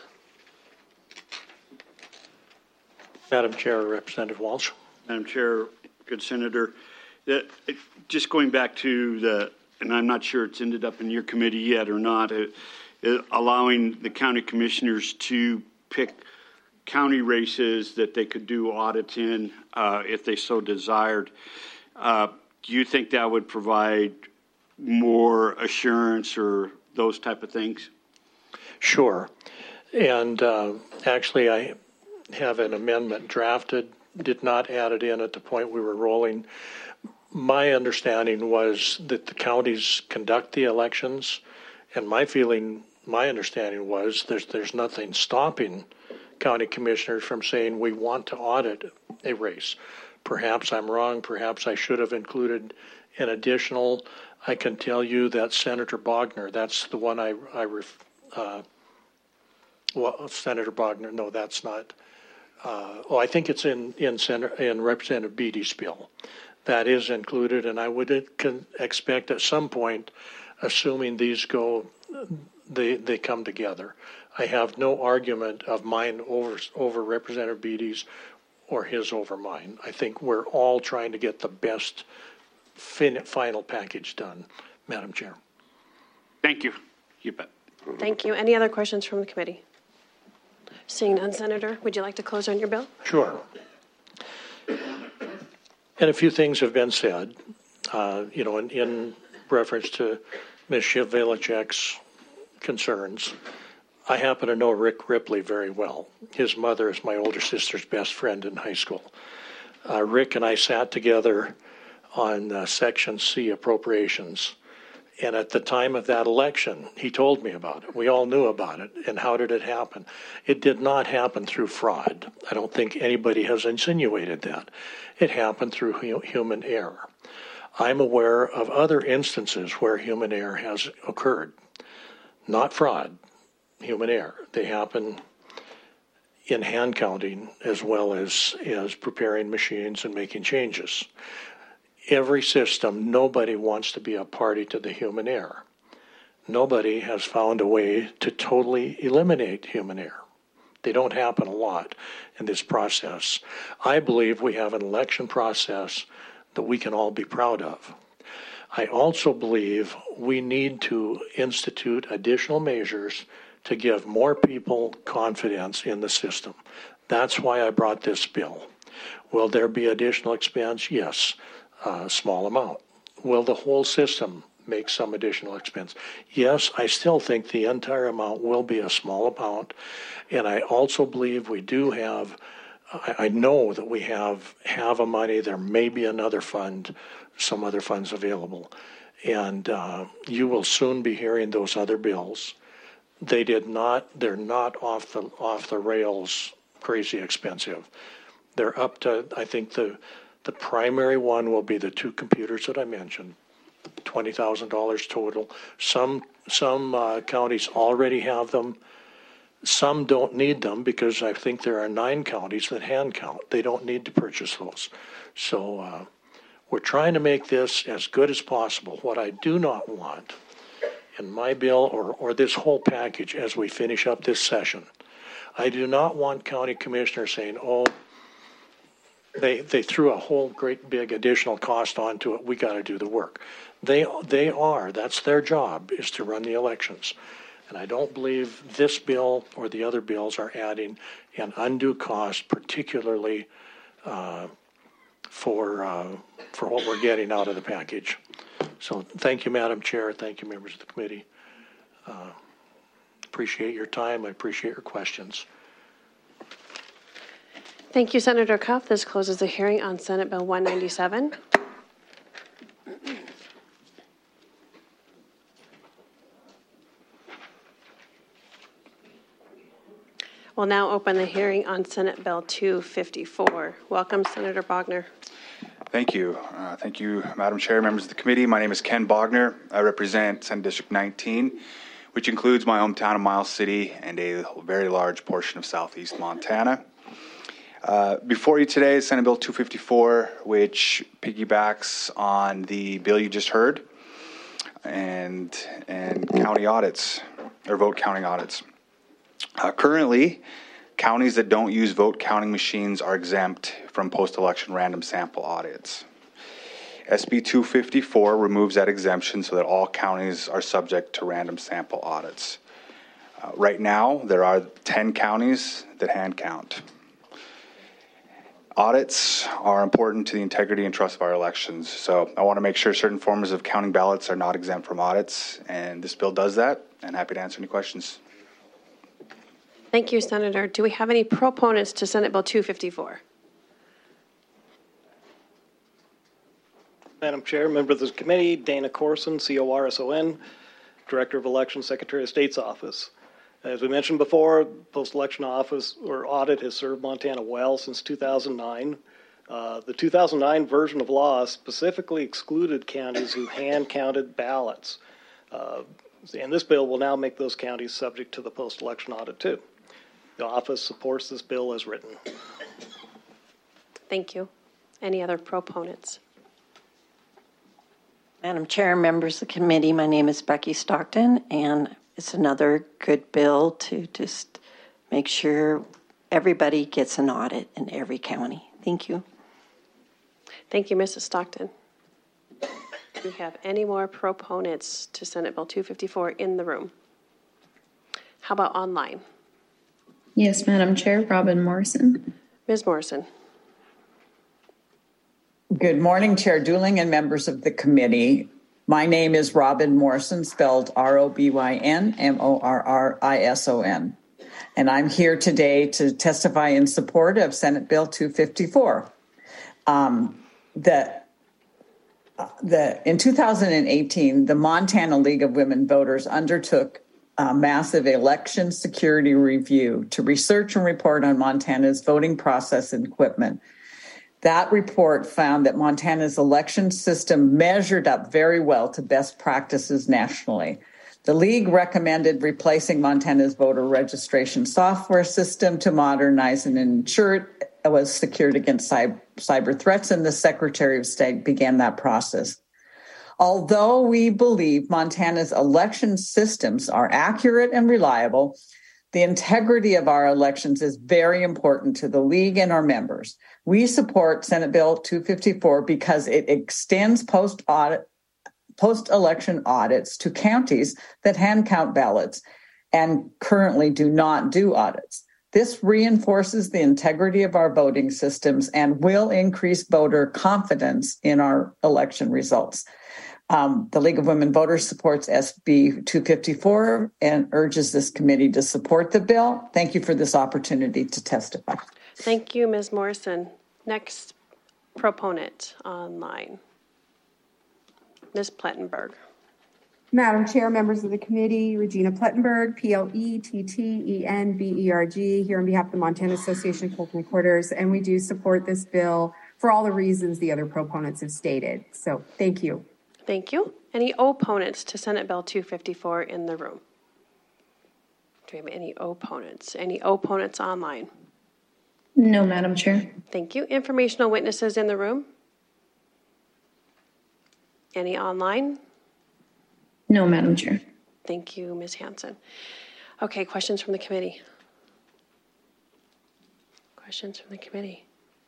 Madam Chair, Representative Walsh. Madam Chair, good Senator. Just going back to and I'm not sure it's ended up in your committee yet or not, allowing the county commissioners to pick county races that they could do audits in if they so desired. Do you think that would provide more assurance or those type of things? Sure. And actually, I have an amendment drafted, did not add it in at the point we were rolling. My understanding was that the counties conduct the elections, and my understanding was there's nothing stopping county commissioners from saying we want to audit a race. Perhaps I'm wrong. Perhaps I should have included an additional. I can tell you that Senator Bogner, that's the one Senator Bogner, no, that's not. I think it's in Representative Beatty's bill. That is included, and I would expect at some point, assuming these they come together. I have no argument of mine over Representative Beatty's or his over mine. I think we're all trying to get the best final package done, Madam Chair. Thank you. You bet. Thank you. Any other questions from the committee? Seeing none, Senator, would you like to close on your bill? Sure. And a few things have been said, in reference to Ms. Shiv-Velichek's concerns. I happen to know Rick Ripley very well. His mother is my older sister's best friend in high school. Rick and I sat together on Section C appropriations. And at the time of that election, he told me about it. We all knew about it. And how did it happen? It did not happen through fraud. I don't think anybody has insinuated that. It happened through human error. I'm aware of other instances where human error has occurred. Not fraud, human error. They happen in hand counting as well as preparing machines and making changes. Every system, nobody wants to be a party to the human error. Nobody has found a way to totally eliminate human error. They don't happen a lot in this process. I believe we have an election process that we can all be proud of. I also believe we need to institute additional measures to give more people confidence in the system. That's why I brought this bill. Will there be additional expense? Yes, a small amount. Will the whole system make some additional expense? Yes, I still think the entire amount will be a small amount. And I also believe we do have, I know that we have a money. There may be another fund, some other funds available. And you will soon be hearing those other bills. They're not off the rails crazy expensive. They're up to, I think the primary one will be the 2 computers that I mentioned, $20,000 total. Some counties already have them. Some don't need them because I think there are 9 counties that hand count. They don't need to purchase those. So we're trying to make this as good as possible. What I do not want in my bill or this whole package as we finish up this session, I do not want county commissioners saying, oh, they threw a whole great big additional cost onto it. We got to do the work. That's their job, is to run the elections. And I don't believe this bill or the other bills are adding an undue cost, particularly for what we're getting out of the package. So thank you, Madam Chair. Thank you, members of the committee. Appreciate your time. I appreciate your questions. Thank you, Senator Cuff. This closes the hearing on Senate Bill 197. We'll now open the hearing on Senate Bill 254. Welcome, Senator Bogner. Thank you. Thank you, Madam Chair, members of the committee. My name is Ken Bogner. I represent Senate District 19, which includes my hometown of Miles City and a very large portion of southeast Montana. Before you today is Senate Bill 254, which piggybacks on the bill you just heard, and county audits, or vote counting audits. Currently, counties that don't use vote counting machines are exempt from post-election random sample audits. SB 254 removes that exemption so that all counties are subject to random sample audits. Right now, there are 10 counties that hand count. Audits are important to the integrity and trust of our elections, so I want to make sure certain forms of counting ballots are not exempt from audits, and this bill does that, and happy to answer any questions. Thank you, Senator. Do we have any proponents to Senate Bill 254? Madam Chair, member of the committee, Dana Corson, CORSON, Director of Elections, Secretary of State's Office. As we mentioned before, post-election office or audit has served Montana well since 2009. The 2009 version of law specifically excluded counties who hand-counted ballots. And this bill will now make those counties subject to the post-election audit too. The office supports this bill as written. Thank you. Any other proponents? Madam Chair, members of the committee, my name is Becky Stockton, and it's another good bill to just make sure everybody gets an audit in every county. Thank you. Thank you, Mrs. Stockton. Do we have any more proponents to Senate Bill 254 in the room? How about online? Yes, Madam Chair, Robin Morrison. Ms. Morrison. Good morning, Chair Dooling and members of the committee. My name is Robin Morrison, spelled ROBYN-MORRISON. And I'm here today to testify in support of Senate Bill 254. In 2018, the Montana League of Women Voters undertook a massive election security review to research and report on Montana's voting process and equipment. That report found that Montana's election system measured up very well to best practices nationally. The League recommended replacing Montana's voter registration software system to modernize and ensure it was secured against cyber threats, and the Secretary of State began that process. Although we believe Montana's election systems are accurate and reliable, the integrity of our elections is very important to the League and our members. We support Senate Bill 254 because it extends post-election audits to counties that hand count ballots and currently do not do audits. This reinforces the integrity of our voting systems and will increase voter confidence in our election results. The League of Women Voters supports SB 254 and urges this committee to support the bill. Thank you for this opportunity to testify. Thank you, Ms. Morrison. Next proponent online, Ms. Plettenberg. Madam Chair, members of the committee, Regina Plettenberg, Plettenberg, here on behalf of the Montana Association of Clerk Recorders, and we do support this bill for all the reasons the other proponents have stated. So thank you. Thank you. Any opponents to Senate Bill 254 in the room? Do we have any opponents? Any opponents online? No, Madam Chair. Thank you. Informational witnesses in the room? Any online? No, Madam Chair. Thank you, Ms. Hanson. Okay, questions from the committee? Questions from the committee?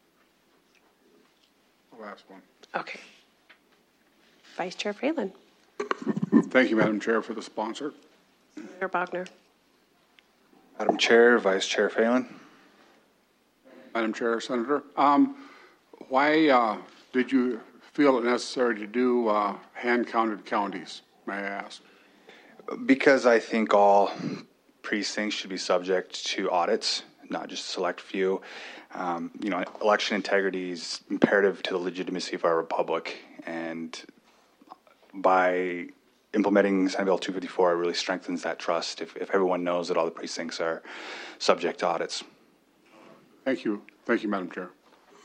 The last one. Okay. Vice Chair Phelan. Thank you, Madam Chair, for the sponsor. Senator Bogner. Madam Chair, Vice Chair Phelan. Madam Chair, Senator, why did you feel it necessary to do hand-counted counties, may I ask? Because I think all precincts should be subject to audits, not just a select few. Election integrity is imperative to the legitimacy of our republic, and by implementing Senate Bill 254, it really strengthens that trust if everyone knows that all the precincts are subject to audits. Thank you. Thank you, Madam Chair.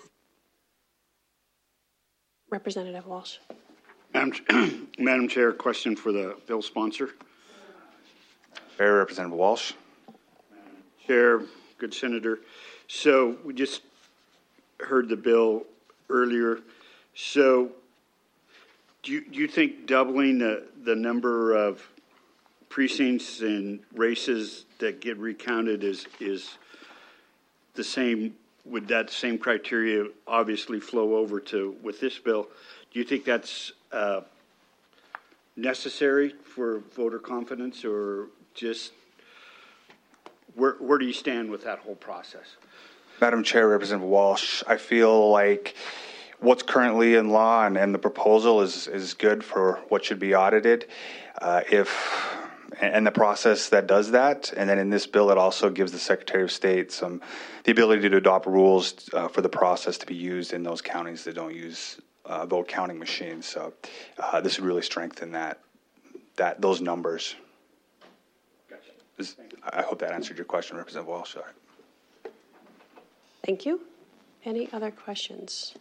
Representative Walsh. Madam Chair, question for the bill sponsor. Chair, Representative Walsh. Chair, good Senator. So we just heard the bill earlier. So do you think doubling the number of precincts and races that get recounted is the same? Would that same criteria obviously flow over to with this bill? Do you think that's necessary for voter confidence, or just where do you stand with that whole process? Madam Chair, Representative Walsh, I feel like what's currently in law and the proposal is good for what should be audited. And the process that does that, and then in this bill, it also gives the Secretary of State the ability to adopt rules for the process to be used in those counties that don't use vote counting machines. So this would really strengthen those numbers. I hope that answered your question, Representative Walsh. Sorry. Thank you. Any other questions?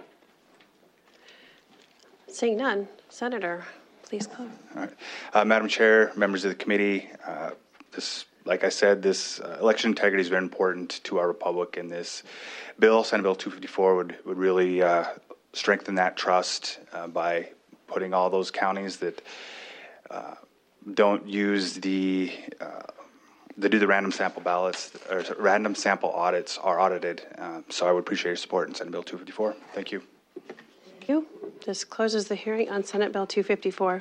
Seeing none, Senator, please close. All right. Madam Chair, members of the committee, like I said, this election integrity is very important to our republic, and this bill, Senate Bill 254, would really strengthen that trust by putting all those counties that don't use that do the random sample ballots or random sample audits are audited. So I would appreciate your support in Senate Bill 254. Thank you. Thank you. This closes the hearing on Senate Bill 254.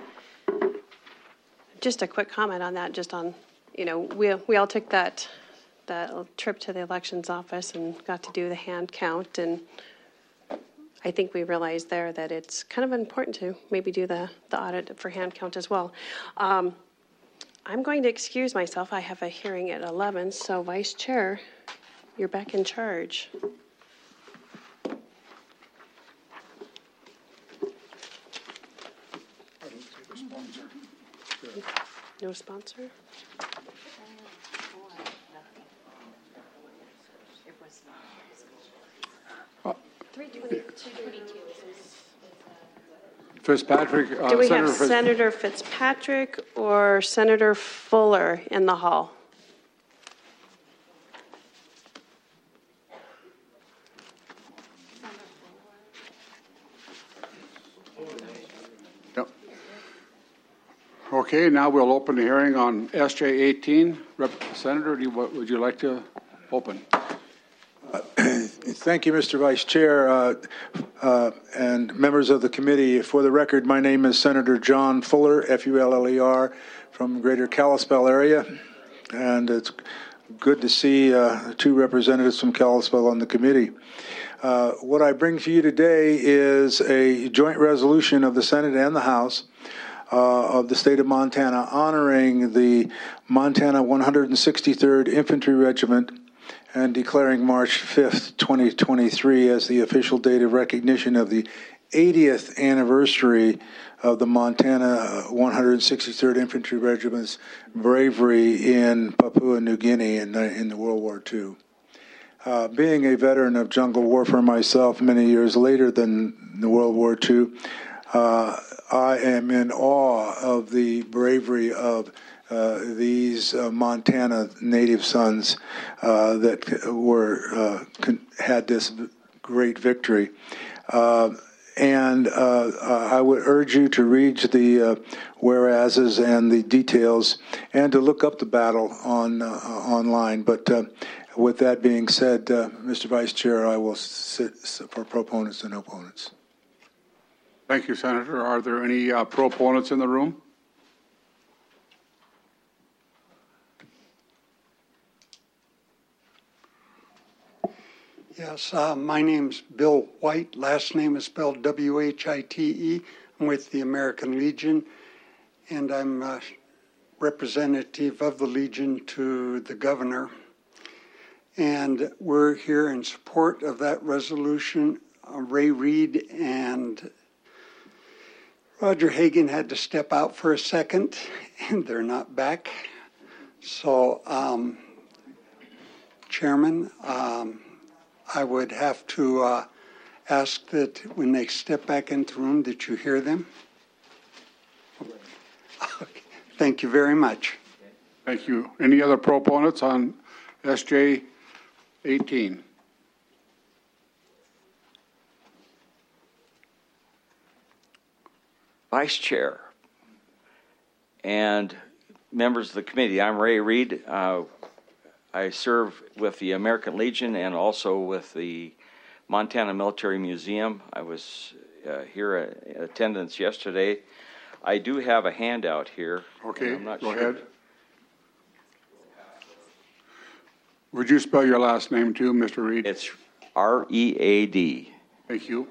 Just a quick comment on that, just on, we all took that trip to the elections office and got to do the hand count, and I think we realized there that it's kind of important to maybe do the audit for hand count as well. I'm going to excuse myself. I have a hearing at 11, so Vice Chair, you're back in charge. No sponsor? Fitzpatrick. Do we have Senator Fitzpatrick or Senator Fuller in the hall? Yep. Okay, now we'll open the hearing on SJ 18. Senator, would you like to open? Thank you, Mr. Vice Chair, and members of the committee. For the record, my name is Senator John Fuller, F-U-L-L-E-R, from Greater Kalispell area, and it's good to see two representatives from Kalispell on the committee. What I bring to you today is a joint resolution of the Senate and the House of the state of Montana honoring the Montana 163rd Infantry Regiment and declaring March 5th, 2023 as the official date of recognition of the 80th anniversary of the Montana 163rd Infantry Regiment's bravery in Papua New Guinea in the World War II. Being a veteran of jungle warfare myself many years later than the World War II, I am in awe of the bravery of these Montana native sons that had this great victory. And I would urge you to read the whereases and the details and to look up the battle online. But with that being said, Mr. Vice Chair, I will sit for proponents and opponents. Thank you, Senator. Are there any proponents in the room? Yes, my name's Bill White. Last name is spelled W-H-I-T-E. I'm with the American Legion, and I'm a representative of the Legion to the governor. And we're here in support of that resolution. Ray Reed and Roger Hagan had to step out for a second, and they're not back. So, Chairman, I would have to ask that when they step back into the room that you hear them. Okay. Thank you very much. Thank you. Any other proponents on SJ 18? Vice Chair and members of the committee, I'm Ray Reed. I serve with the American Legion and also with the Montana Military Museum. I was here in attendance yesterday. I do have a handout here. Okay, I'm not go sure. ahead. Would you spell your last name too, Mr. Reed? It's R-E-A-D. Thank you.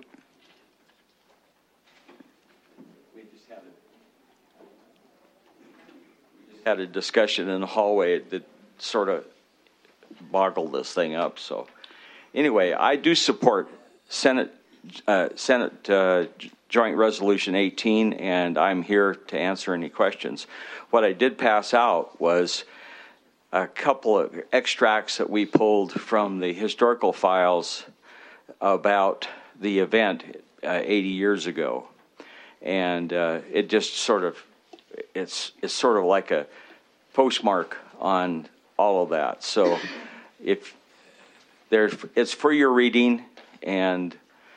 We just had a discussion in the hallway that sort of boggled this thing up. So anyway, I do support Senate Joint Resolution 18, and I'm here to answer any questions. What I did pass out was a couple of extracts that we pulled from the historical files about the event 80 years ago. And it just sort of, it's sort of like a postmark on all of that. So if it's for your reading, and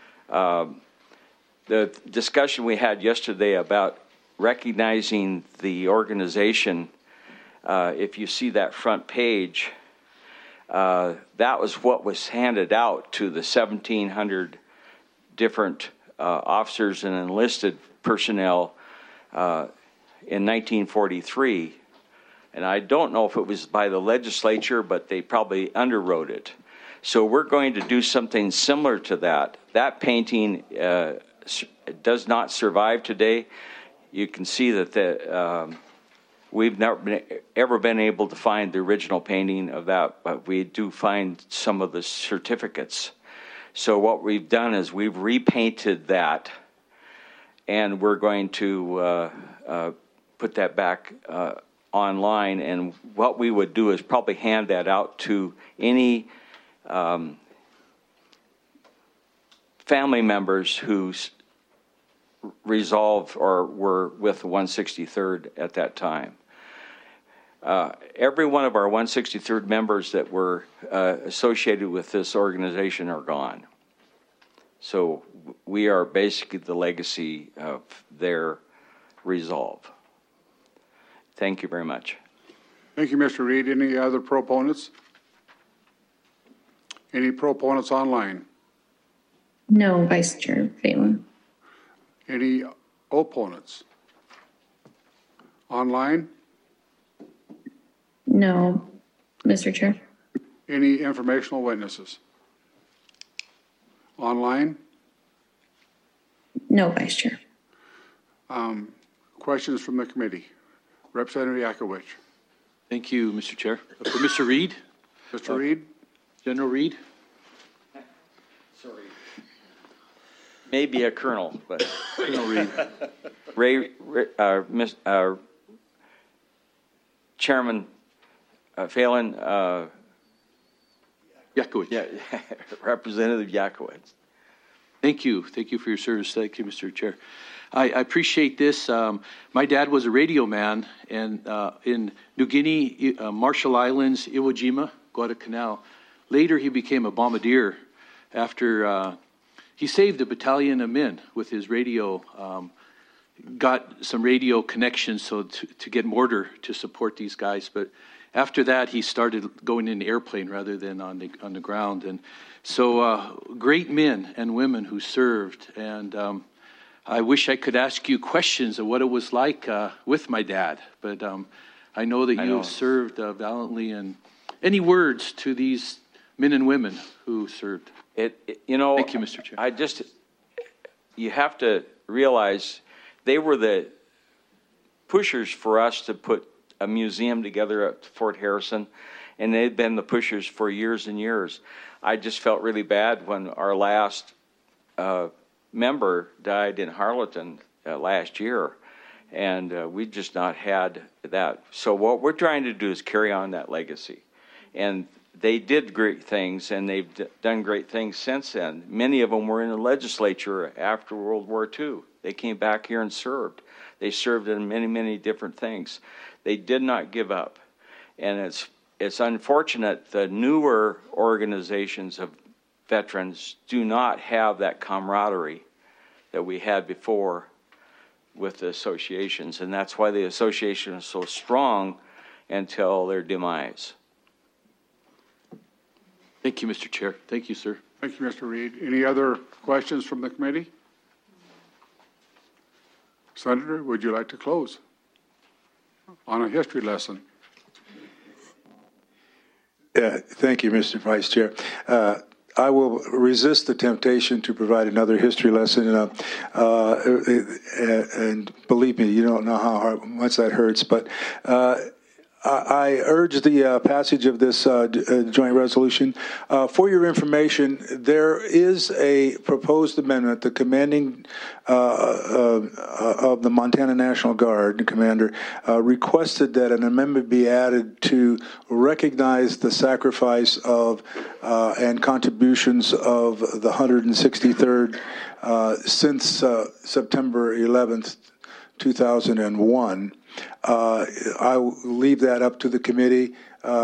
the discussion we had yesterday about recognizing the organization, if you see that front page, that was what was handed out to the 1,700 different officers and enlisted personnel in 1943. And I don't know if it was by the legislature, but they probably underwrote it. So we're going to do something similar to that. That painting does not survive today. You can see that we've never ever been able to find the original painting of that, but we do find some of the certificates. So what we've done is we've repainted that, and we're going to put that back online. And what we would do is probably hand that out to any family members who resolved or were with the 163rd at that time. Every one of our 163rd members that were associated with this organization are gone. So we are basically the legacy of their resolve. Thank you very much. Thank you, Mr. Reed. Any other proponents? Any proponents online? No, Vice Chair Phelan. Any opponents? Online? No, Mr. Chair. Any informational witnesses? Online? No, Vice Chair. Questions from the committee? Representative Yakowicz. Thank you, Mr. Chair. For Mr. Reed? Mr. Reed? General Reed? Sorry. Maybe a colonel, but. Colonel Reed. Chairman Phelan. Yakowicz. Yeah, Representative Yakowicz. Thank you. Thank you for your service. Thank you, Mr. Chair. I appreciate this. My dad was a radio man and in New Guinea, Marshall Islands, Iwo Jima, Guadalcanal. Later, he became a bombardier after he saved a battalion of men with his radio, got some radio connections so to get mortar to support these guys. But after that, he started going in the airplane rather than on the ground. And so great men and women who served. And I wish I could ask you questions of what it was like with my dad. But I know that you have served valiantly. And any words to these men and women who served? Thank you, Mr. Chair. You have to realize they were the pushers for us to put a museum together at Fort Harrison, and they've been the pushers for years and years. I just felt really bad when our last member died in Harleton last year, and we just not had that. So what we're trying to do is carry on that legacy, and they did great things, and they've done great things since then. Many of them were in the legislature after World War II. They came back here and served. They served in many, many different things. They did not give up. And it's unfortunate the newer organizations of veterans do not have that camaraderie that we had before with the associations. And that's why the association is so strong until their demise. Thank you, Mr. Chair. Thank you, sir. Thank you, Mr. Reed. Any other questions from the committee? Senator, would you like to close on a history lesson? Thank you, Mr. Vice Chair. I will resist the temptation to provide another history lesson, and believe me, you don't know how much that hurts, but I urge the passage of this joint resolution. For your information, there is a proposed amendment. The commanding of the Montana National Guard, the commander, requested that an amendment be added to recognize the sacrifice of and contributions of the 163rd since September 11th, 2001. I will leave that up to the committee.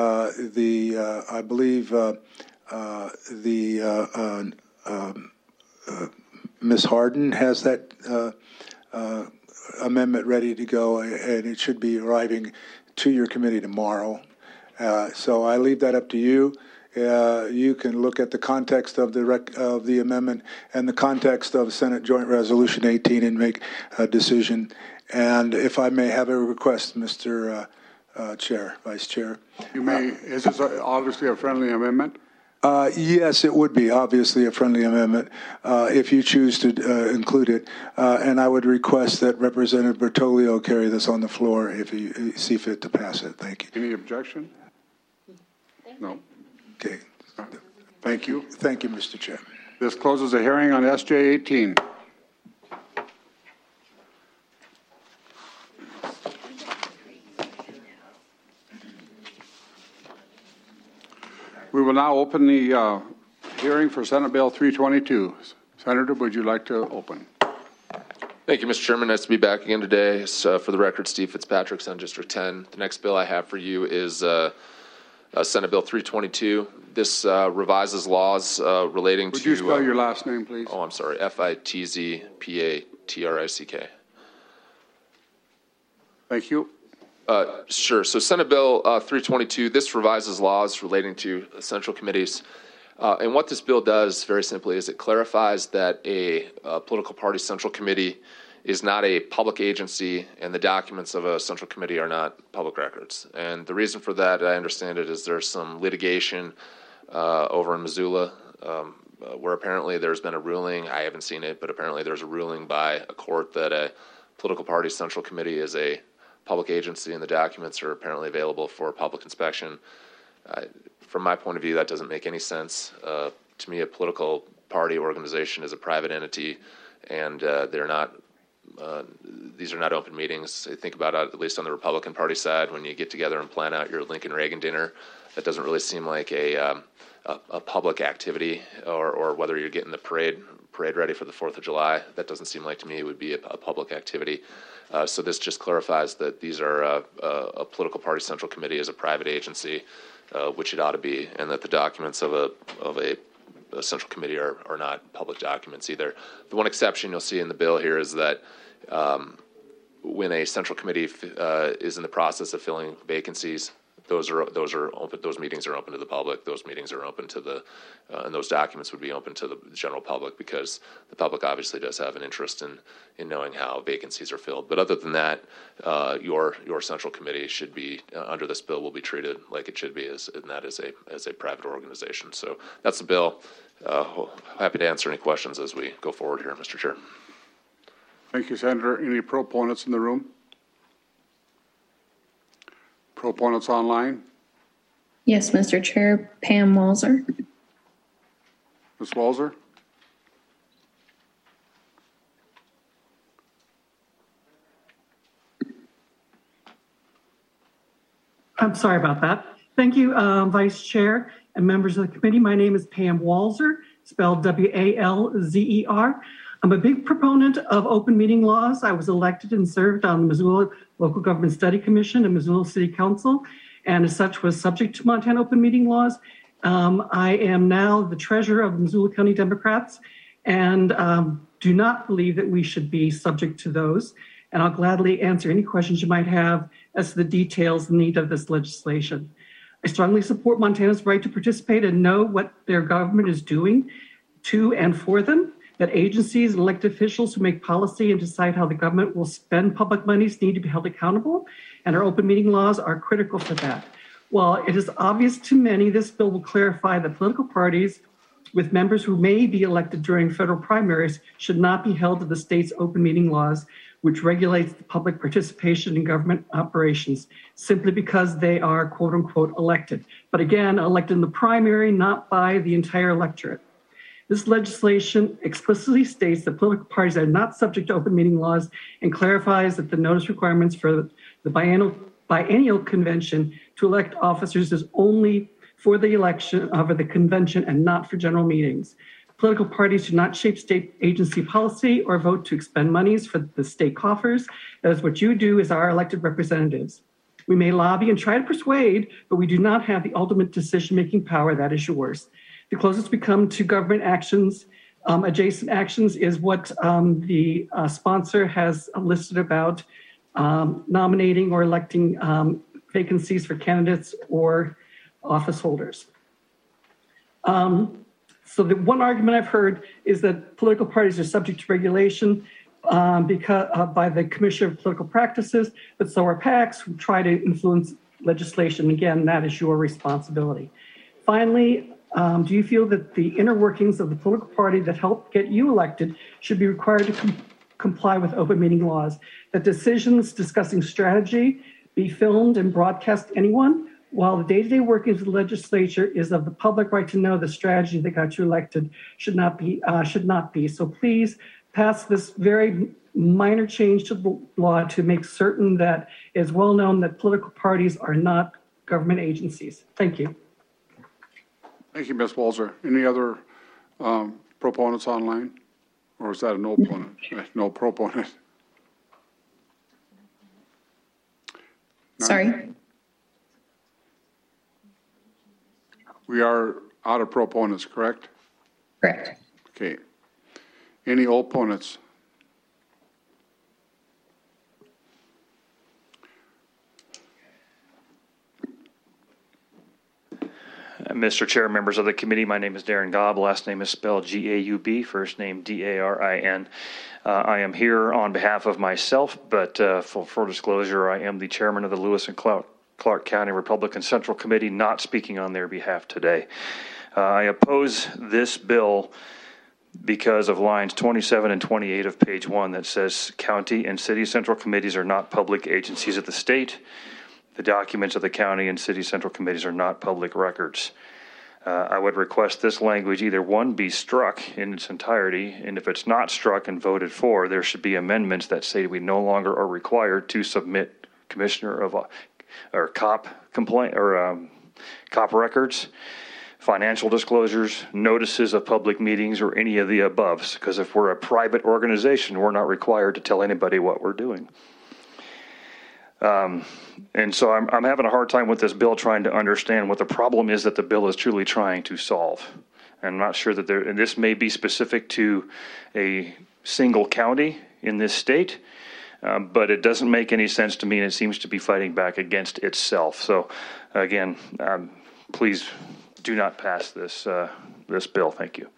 I believe Ms. Harden has that amendment ready to go, and it should be arriving to your committee tomorrow. So I leave that up to you. You can look at the context of the amendment and the context of Senate Joint Resolution 18 and make a decision. And if I may have a request, Mr. Chair, Vice Chair. You may. Is this obviously a friendly amendment? Yes, it would be obviously a friendly amendment if you choose to include it. And I would request that Representative Bertoglio carry this on the floor if you see fit to pass it. Thank you. Any objection? No. Okay. Thank you. Thank you, Mr. Chair. This closes the hearing on SJ 18. We will now open the hearing for Senate Bill 322. Senator, would you like to open? Thank you, Mr. Chairman. Nice to be back again today. For the record, Steve Fitzpatrick, Senate District 10. The next bill I have for you is Senate Bill 322. This revises laws relating to... Would you spell your last name, please? Oh, I'm sorry. Fitzpatrick. Thank you. Sure. So Senate Bill 322, this revises laws relating to central committees. And what this bill does, very simply, is it clarifies that a political party central committee is not a public agency, and the documents of a central committee are not public records. And the reason for that, I understand it, is there's some litigation over in Missoula where apparently there's been a ruling. I haven't seen it, but apparently there's a ruling by a court that a political party central committee is a public agency, and the documents are apparently available for public inspection. From my point of view, that doesn't make any sense. To me, a political party organization is a private entity, and they're not. These are not open meetings. I think about it, at least on the Republican Party side, when you get together and plan out your Lincoln Reagan dinner. That doesn't really seem like a public activity, or whether you're getting the parade ready for the 4th of July. That doesn't seem like to me it would be a public activity. So this just clarifies that these are a political party central committee is a private agency, which it ought to be, and that the documents of a central committee are not public documents either. The one exception you'll see in the bill here is that when a central committee is in the process of filling vacancies, those are open. Those meetings are open to the public. Those meetings are open to the, and those documents would be open to the general public, because the public obviously does have an interest in knowing how vacancies are filled. But other than that, your central committee should be under this bill will be treated like it should be, and that is a private organization. So that's the bill. Happy to answer any questions as we go forward here, Mr. Chair. Thank you, Senator. Any proponents in the room? Proponents online? Yes, Mr. Chair. Pam Walzer. Ms. Walzer? I'm sorry about that. Thank you, Vice Chair and members of the committee. My name is Pam Walzer, spelled W-A-L-Z-E-R. I'm a big proponent of open meeting laws. I was elected and served on the Missoula Local Government Study Commission and Missoula City Council, and as such was subject to Montana open meeting laws. I am now the treasurer of the Missoula County Democrats, and do not believe that we should be subject to those. And I'll gladly answer any questions you might have as to the details and need of this legislation. I strongly support Montana's right to participate and know what their government is doing to and for them, that agencies and elected officials who make policy and decide how the government will spend public monies need to be held accountable, and our open meeting laws are critical for that. While it is obvious to many, this bill will clarify that political parties with members who may be elected during federal primaries should not be held to the state's open meeting laws, which regulates the public participation in government operations simply because they are quote unquote elected. But again, elected in the primary, not by the entire electorate. This legislation explicitly states that political parties are not subject to open meeting laws and clarifies that the notice requirements for the biennial convention to elect officers is only for the election of the convention and not for general meetings. Political parties do not shape state agency policy or vote to expend monies for the state coffers. That is what you do as our elected representatives. We may lobby and try to persuade, but we do not have the ultimate decision-making power. That is yours. The closest we come to government actions, adjacent actions, is what the sponsor has listed about nominating or electing vacancies for candidates or office holders. So the one argument I've heard is that political parties are subject to regulation by the Commissioner of Political Practices, but so are PACs who try to influence legislation. Again, that is your responsibility. Finally, do you feel that the inner workings of the political party that helped get you elected should be required to comply with open meeting laws, that decisions discussing strategy be filmed and broadcast to anyone, while the day-to-day workings of the legislature is of the public right to know the strategy that got you elected should not be. So please pass this very minor change to the law to make certain that it's well known that political parties are not government agencies. Thank you. Thank you, Ms. Walzer. Any other proponents online? Or is that a no opponent? No proponent. Sorry. We are out of proponents, correct? Correct. Okay. Any opponents? Mr. Chair, members of the committee, my name is Darren Gaub. Last name is spelled G-A-U-B, first name D-A-R-I-N. I am here on behalf of myself, but for disclosure, I am the chairman of the Lewis and Clark County Republican Central Committee, not speaking on their behalf today. I oppose this bill because of lines 27 and 28 of page 1 that says county and city central committees are not public agencies of the state. The documents of the county and city central committees are not public records. I would request this language either one be struck in its entirety, and if it's not struck and voted for, there should be amendments that say we no longer are required to submit commissioner of or COP complaint or COP records, financial disclosures, notices of public meetings, or any of the above. Because if we're a private organization, we're not required to tell anybody what we're doing. And so I'm having a hard time with this bill trying to understand what the problem is that the bill is truly trying to solve. I'm not sure that and this may be specific to a single county in this state, but it doesn't make any sense to me, and it seems to be fighting back against itself. So again, please do not pass this bill. Thank you.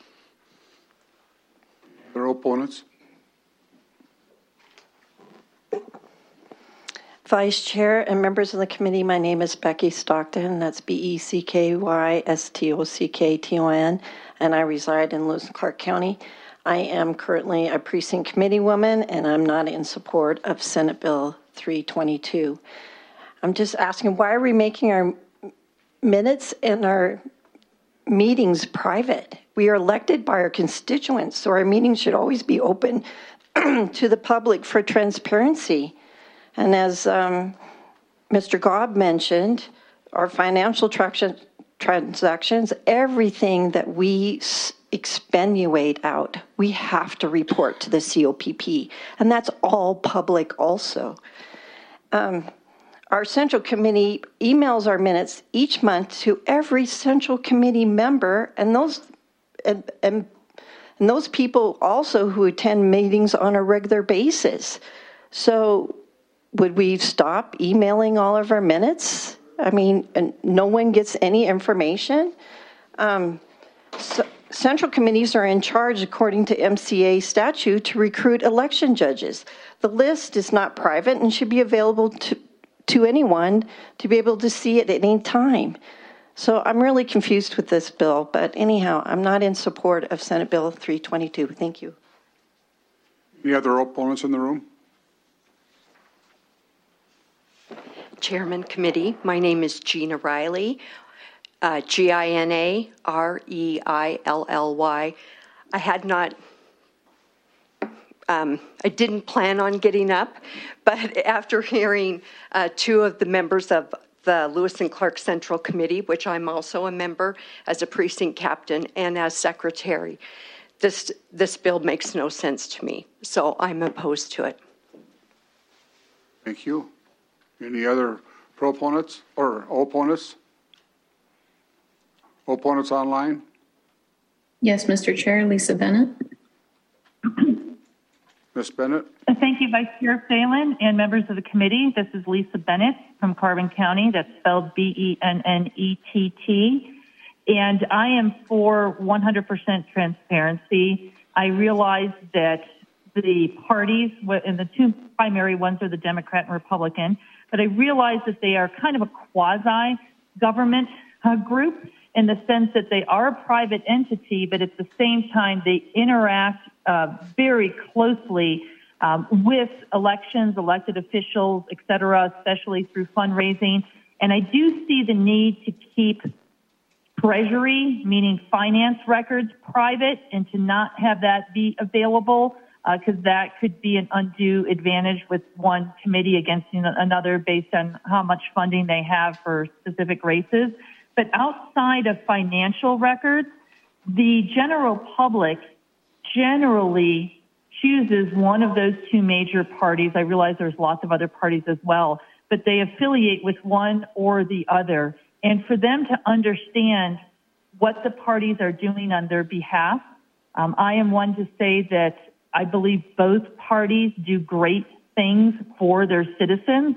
There are opponents? Vice Chair and members of the committee, my name is Becky Stockton. That's BECKYSTOCKTON, and I reside in Lewis and Clark County. I am currently a precinct committee woman, and I'm not in support of Senate Bill 322. I'm just asking, why are we making our minutes and our meetings private? We are elected by our constituents, so our meetings should always be open to the public for transparency. And as Mr. Gaub mentioned, our financial transactions, everything that we extenuate out, we have to report to the COPP, and that's all public also. Our Central Committee emails our minutes each month to every Central Committee member, and those people also who attend meetings on a regular basis. So would we stop emailing all of our minutes? I mean, and no one gets any information? So Central Committees are in charge, according to MCA statute, to recruit election judges. The list is not private and should be available to anyone to be able to see it at any time. So I'm really confused with this bill, but anyhow, I'm not in support of Senate Bill 322. Thank you. Any other opponents in the room? Chairman Committee, my name is Gina Riley, GINA REILLY. I didn't plan on getting up, but after hearing two of the members of the Lewis and Clark Central Committee, which I'm also a member as a precinct captain and as secretary, this bill makes no sense to me, so I'm opposed to it. Thank you. Any other proponents or opponents? Opponents online? Yes, Mr. Chair, Lisa Bennett. Ms. Bennett? Thank you, Vice Chair Phelan and members of the committee. This is Lisa Bennett from Carbon County. That's spelled B-E-N-N-E-T-T. And I am for 100% transparency. I realize that the parties, and the two primary ones are the Democrat and Republican, but I realize that they are kind of a quasi-government group in the sense that they are a private entity, but at the same time they interact very closely with elections, elected officials, et cetera, especially through fundraising. And I do see the need to keep Treasury, meaning finance records, private, and to not have that be available, because that could be an undue advantage with one committee against another based on how much funding they have for specific races. But outside of financial records, the general public generally chooses one of those two major parties. I realize there's lots of other parties as well, but they affiliate with one or the other. And for them to understand what the parties are doing on their behalf, I am one to say that I believe both parties do great things for their citizens,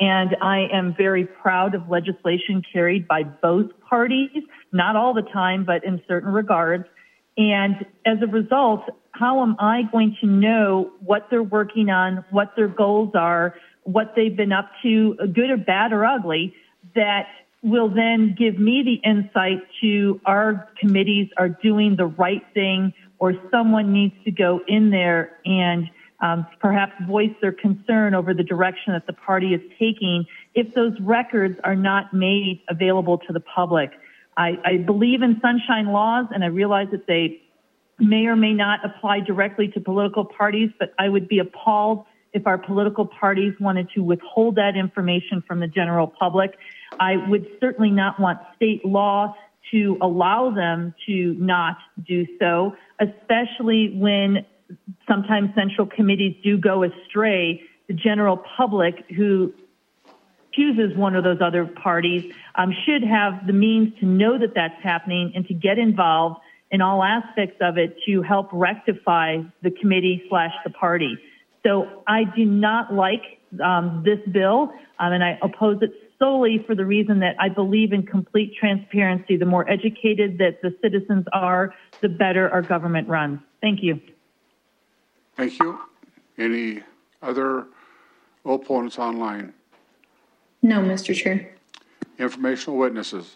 And I am very proud of legislation carried by both parties, not all the time, but in certain regards. And as a result, how am I going to know what they're working on, what their goals are, what they've been up to, good or bad or ugly, that will then give me the insight to our committees are doing the right thing, or someone needs to go in there and perhaps voice their concern over the direction that the party is taking if those records are not made available to the public. I believe in sunshine laws, and I realize that they may or may not apply directly to political parties, but I would be appalled if our political parties wanted to withhold that information from the general public. I would certainly not want state law to allow them to not do so, especially when sometimes central committees do go astray. The general public who chooses one of those other parties should have the means to know that that's happening and to get involved in all aspects of it to help rectify the committee / the party. So I do not like this bill, and I oppose it solely for the reason that I believe in complete transparency. The more educated that the citizens are, the better our government runs. Thank you. Thank you. Any other opponents online? No, Mr. Chair. Informational witnesses?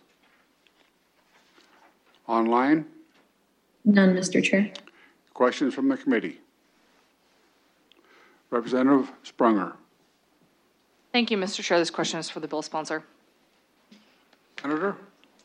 Online? None, Mr. Chair. Questions from the committee? Representative Sprunger. Thank you, Mr. Chair. This question is for the bill sponsor. Senator?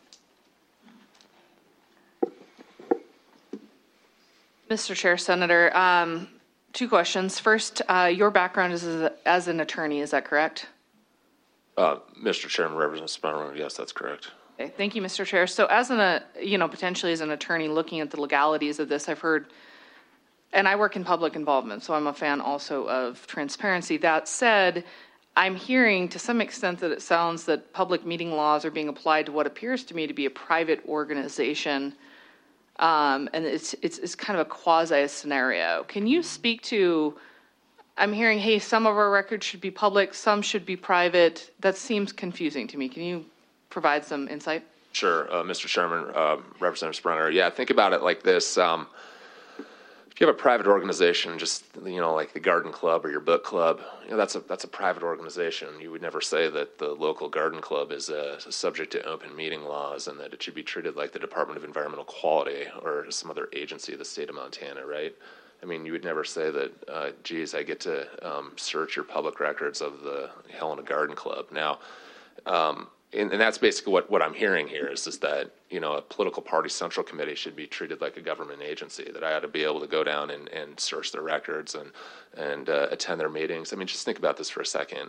Mr. Chair, Senator, two questions. First, your background is as an attorney, is that correct? Mr. Chairman, Representative Sprunger, yes, that's correct. Okay, thank you, Mr. Chair. So as potentially as an attorney looking at the legalities of this, I've heard, and I work in public involvement, so I'm a fan also of transparency. That said, I'm hearing to some extent that it sounds that public meeting laws are being applied to what appears to me to be a private organization, and it's kind of a quasi scenario. Can you speak to, I'm hearing, hey, some of our records should be public, some should be private. That seems confusing to me. Can you provide some insight? Sure, Mr. Chairman, Representative Sprunger. Yeah, think about it like this. If you have a private organization, just like the garden club or your book club, that's a private organization. You would never say that the local garden club is subject to open meeting laws and that it should be treated like the Department of Environmental Quality or some other agency of the state of Montana, right? I mean, you would never say that, geez, I get to search your public records of the Helena Garden Club. Now, and that's basically what I'm hearing here is that, a political party central committee should be treated like a government agency, that I ought to be able to go down and search their records and attend their meetings. I mean, just think about this for a second.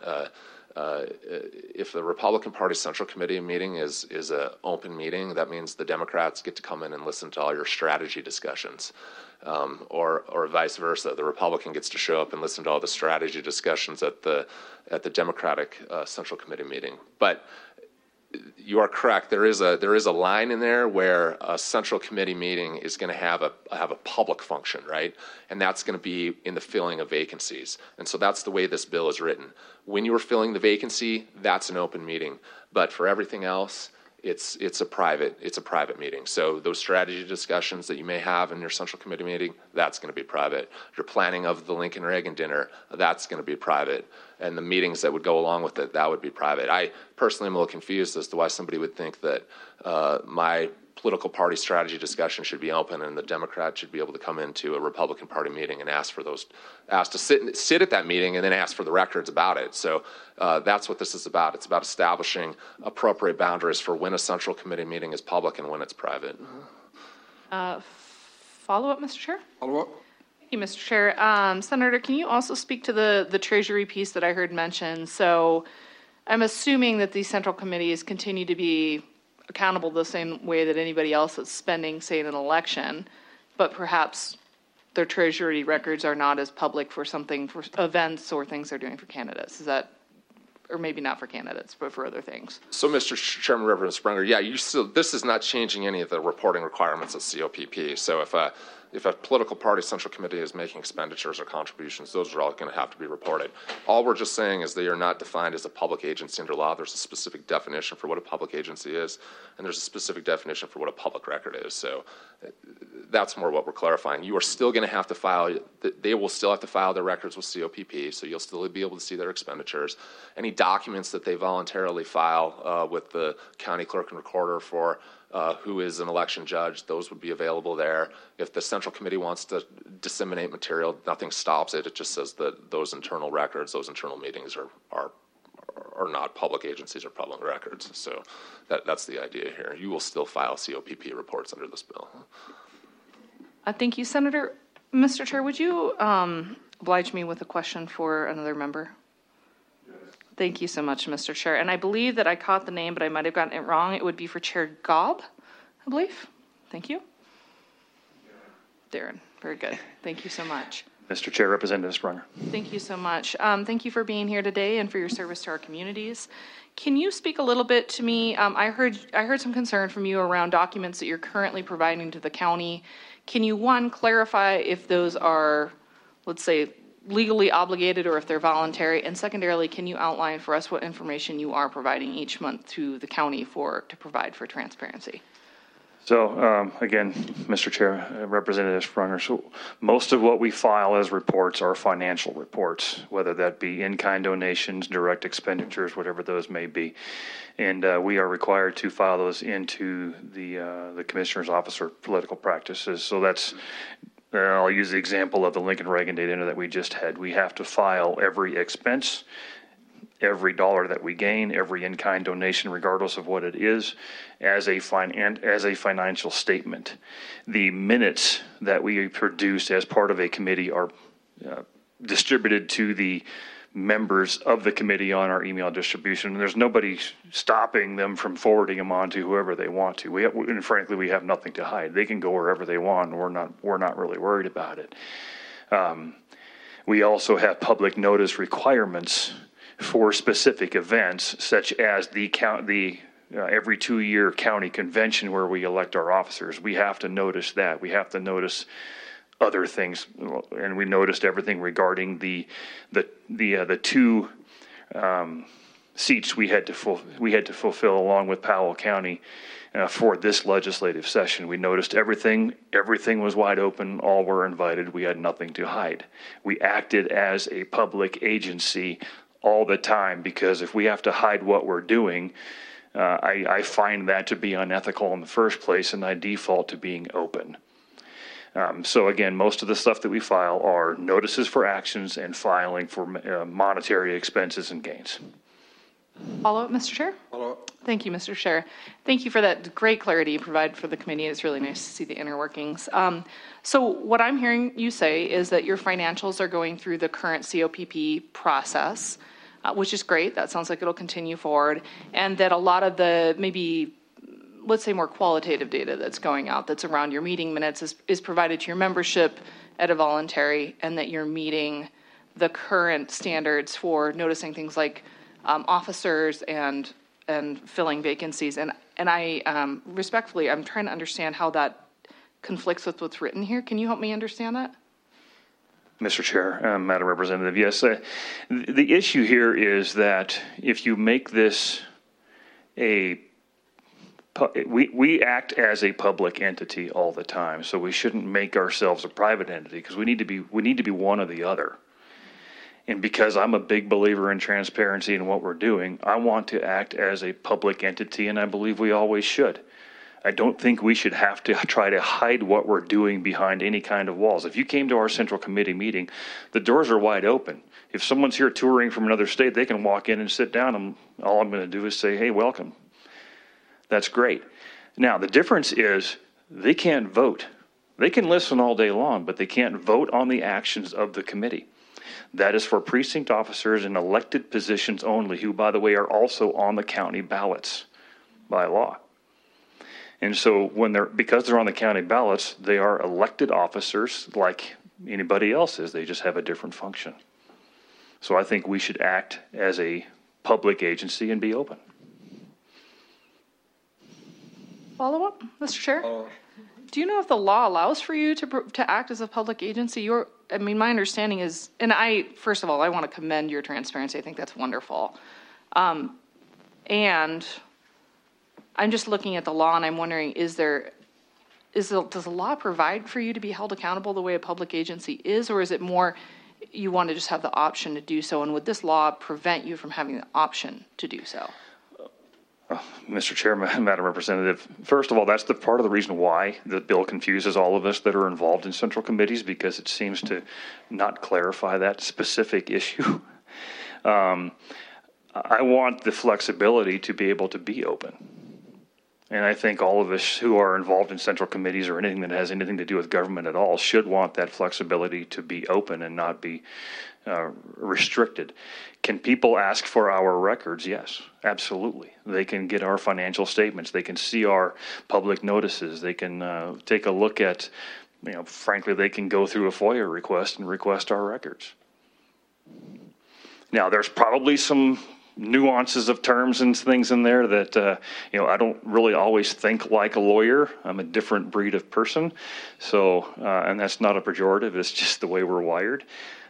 If the Republican Party Central Committee meeting is an open meeting, that means the Democrats get to come in and listen to all your strategy discussions. Or vice versa. The Republican gets to show up and listen to all the strategy discussions at the Democratic Central Committee meeting. But you are correct. There is a line in there where a Central Committee meeting is going to have a public function, right? And that's going to be in the filling of vacancies. And so that's the way this bill is written. When you're filling the vacancy, that's an open meeting. But for everything else, it's a private meeting. So those strategy discussions that you may have in your Central Committee meeting, that's going to be private. Your planning of the Lincoln Reagan dinner, that's going to be private. And the meetings that would go along with it, that would be private. I personally am a little confused as to why somebody would think that my political party strategy discussion should be open and the Democrats should be able to come into a Republican Party meeting and ask to sit at that meeting and then ask for the records about it. So that's what this is about. It's about establishing appropriate boundaries for when a Central Committee meeting is public and when it's private. Follow-up, Mr. Chair? Follow-up. Thank you, Mr. Chair. Senator, can you also speak to the Treasury piece that I heard mentioned? So I'm assuming that these Central Committees continue to be accountable the same way that anybody else that's spending, say, in an election, but perhaps their Treasury records are not as public for events or things they're doing for candidates. Is that, or maybe not for candidates, but for other things? So, Mr. Chairman, Reverend Sprunger, yeah, this is not changing any of the reporting requirements of COPP. So if if a political party central committee is making expenditures or contributions, those are all going to have to be reported. All we're just saying is they are not defined as a public agency under law. There's a specific definition for what a public agency is, and there's a specific definition for what a public record is. So that's more what we're clarifying. You are still going to have to file, they will still have to file their records with COPP, so you'll still be able to see their expenditures. Any documents that they voluntarily file with the county clerk and recorder for who is an election judge, those would be available there. If the central committee wants to disseminate material, nothing stops it. It just says that those internal records, those internal meetings are not public agencies or public records. So that's the idea here. You will still file COPP reports under this bill. Thank you, Senator. Mr. Chair, would you oblige me with a question for another member? Thank you so much, Mr. Chair. And I believe that I caught the name, but I might have gotten it wrong. It would be for Chair Gobb, I believe. Thank you. Darren, very good. Thank you so much. Mr. Chair, Representative Sprunger. Thank you so much. Thank you for being here today and for your service to our communities. Can you speak a little bit to me? I heard some concern from you around documents that you're currently providing to the county. Can you, one, clarify if those are, let's say, legally obligated or if they're voluntary? And secondarily, can you outline for us what information you are providing each month to the county to provide for transparency? So again, Mr. Chair, Representative Sprunger, so most of what we file as reports are financial reports, whether that be in-kind donations, direct expenditures, whatever those may be. And we are required to file those into the Commissioner's Office for Political Practices. So that's, I'll use the example of the Lincoln Reagan data that we just had. We have to file every expense, every dollar that we gain, every in-kind donation, regardless of what it is, as a financial statement. The minutes that we produce as part of a committee are distributed to the members of the committee on our email distribution. And there's nobody stopping them from forwarding them on to whoever they want to. And frankly, we have nothing to hide. They can go wherever they want, and we're not really worried about it. We also have public notice requirements for specific events, such as the every 2-year county convention where we elect our officers. We have to notice that. We have to notice other things, and we noticed everything regarding the 2 seats we had to fulfill along with Powell County for this legislative session. We noticed everything was wide open. All were invited. We had nothing to hide. We acted as a public agency all the time, because if we have to hide what we're doing, I find that to be unethical in the first place, and I default to being open. So again, most of the stuff that we file are notices for actions and filing for monetary expenses and gains. Follow up, Mr. Chair? Follow up. Thank you, Mr. Chair. Thank you for that great clarity you provide for the committee. It's really nice to see the inner workings. So what I'm hearing you say is that your financials are going through the current COPP process, which is great. That sounds like it'll continue forward. And that a lot of the maybe, let's say, more qualitative data that's going out, that's around your meeting minutes, is provided to your membership at a voluntary, and that you're meeting the current standards for noticing things like officers and filling vacancies. And I respectfully, I'm trying to understand how that conflicts with what's written here. Can you help me understand that? Mr. Chair, Madam Representative, yes. The issue here is that if you make this we act as a public entity all the time, so we shouldn't make ourselves a private entity, because we need to be one or the other. And because I'm a big believer in transparency in what we're doing, I want to act as a public entity, and I believe we always should. I don't think we should have to try to hide what we're doing behind any kind of walls. If you came to our central committee meeting, the doors are wide open. If someone's here touring from another state, they can walk in and sit down, and all I'm going to do is say, hey, welcome. That's great. Now, the difference is they can't vote. They can listen all day long, but they can't vote on the actions of the committee. That is for precinct officers in elected positions only, who, by the way, are also on the county ballots by law. And so because they're on the county ballots, they are elected officers like anybody else is. They just have a different function. So I think we should act as a public agency and be open. Follow up, Mr. Chair? Do you know if the law allows for you to act as a public agency? My understanding is, and first of all, I want to commend your transparency. I think that's wonderful. And I'm just looking at the law, and I'm wondering, does the law provide for you to be held accountable the way a public agency is, or is it more you want to just have the option to do so? And would this law prevent you from having the option to do so? Mr. Chairman, Madam Representative, first of all, that's the part of the reason why the bill confuses all of us that are involved in central committees, because it seems to not clarify that specific issue. I want the flexibility to be able to be open. And I think all of us who are involved in central committees or anything that has anything to do with government at all should want that flexibility to be open and not be restricted. Can people ask for our records? Yes, absolutely. They can get our financial statements. They can see our public notices. They can take a look at, frankly, they can go through a FOIA request and request our records. Now, there's probably some nuances of terms and things in there that, I don't really always think like a lawyer. I'm a different breed of person. So, and that's not a pejorative. It's just the way we're wired.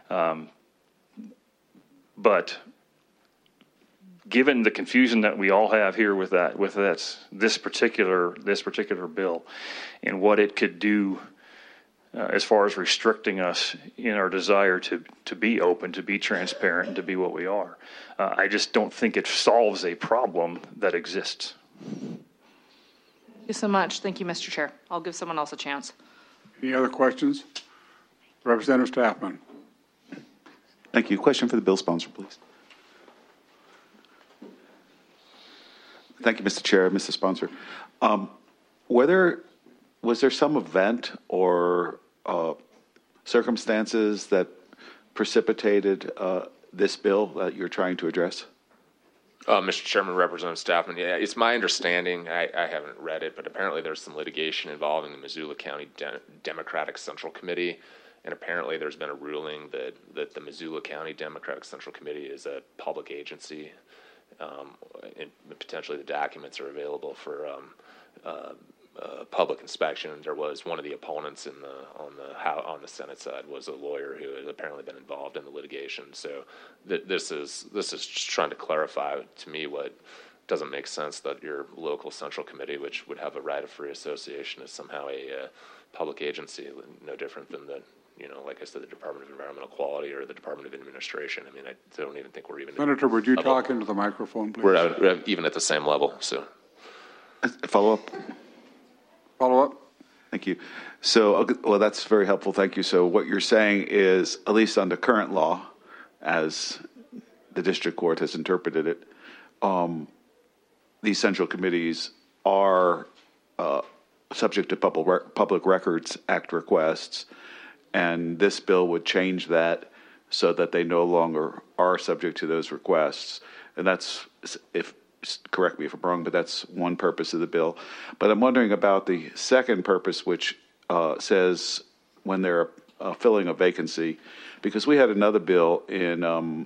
But given the confusion that we all have here with this particular bill and what it could do as far as restricting us in our desire to be open, to be transparent, and to be what we are, I just don't think it solves a problem that exists. Thank you so much. Thank you, Mr. Chair. I'll give someone else a chance. Any other questions? Representative Staffman. Thank you. Question for the bill sponsor, please. Thank you, Mr. Chair, Mr. Sponsor. Was there some event or circumstances that precipitated this bill that you're trying to address? Mr. Chairman, Representative Staffman, yeah, it's my understanding, I haven't read it, but apparently there's some litigation involving the Missoula County Democratic Central Committee. And apparently there's been a ruling that the Missoula County Democratic Central Committee is a public agency, and potentially the documents are available for public inspection. There was one of the opponents on the Senate side was a lawyer who had apparently been involved in the litigation. So this is just trying to clarify to me what doesn't make sense, that your local central committee, which would have a right of free association, is somehow a public agency, no different than like I said, the Department of Environmental Quality or the Department of Administration. I mean, I don't even think we're even. Senator, would you talk into the microphone, please? We're even at the same level. So, follow up. Thank you. So, well, that's very helpful. Thank you. So, what you're saying is, at least under current law, as the district court has interpreted it, these central committees are subject to Public Records Act requests. And this bill would change that so that they no longer are subject to those requests. And that's, correct me if I'm wrong, but that's one purpose of the bill. But I'm wondering about the second purpose, which says when they're filling a vacancy, because we had another bill in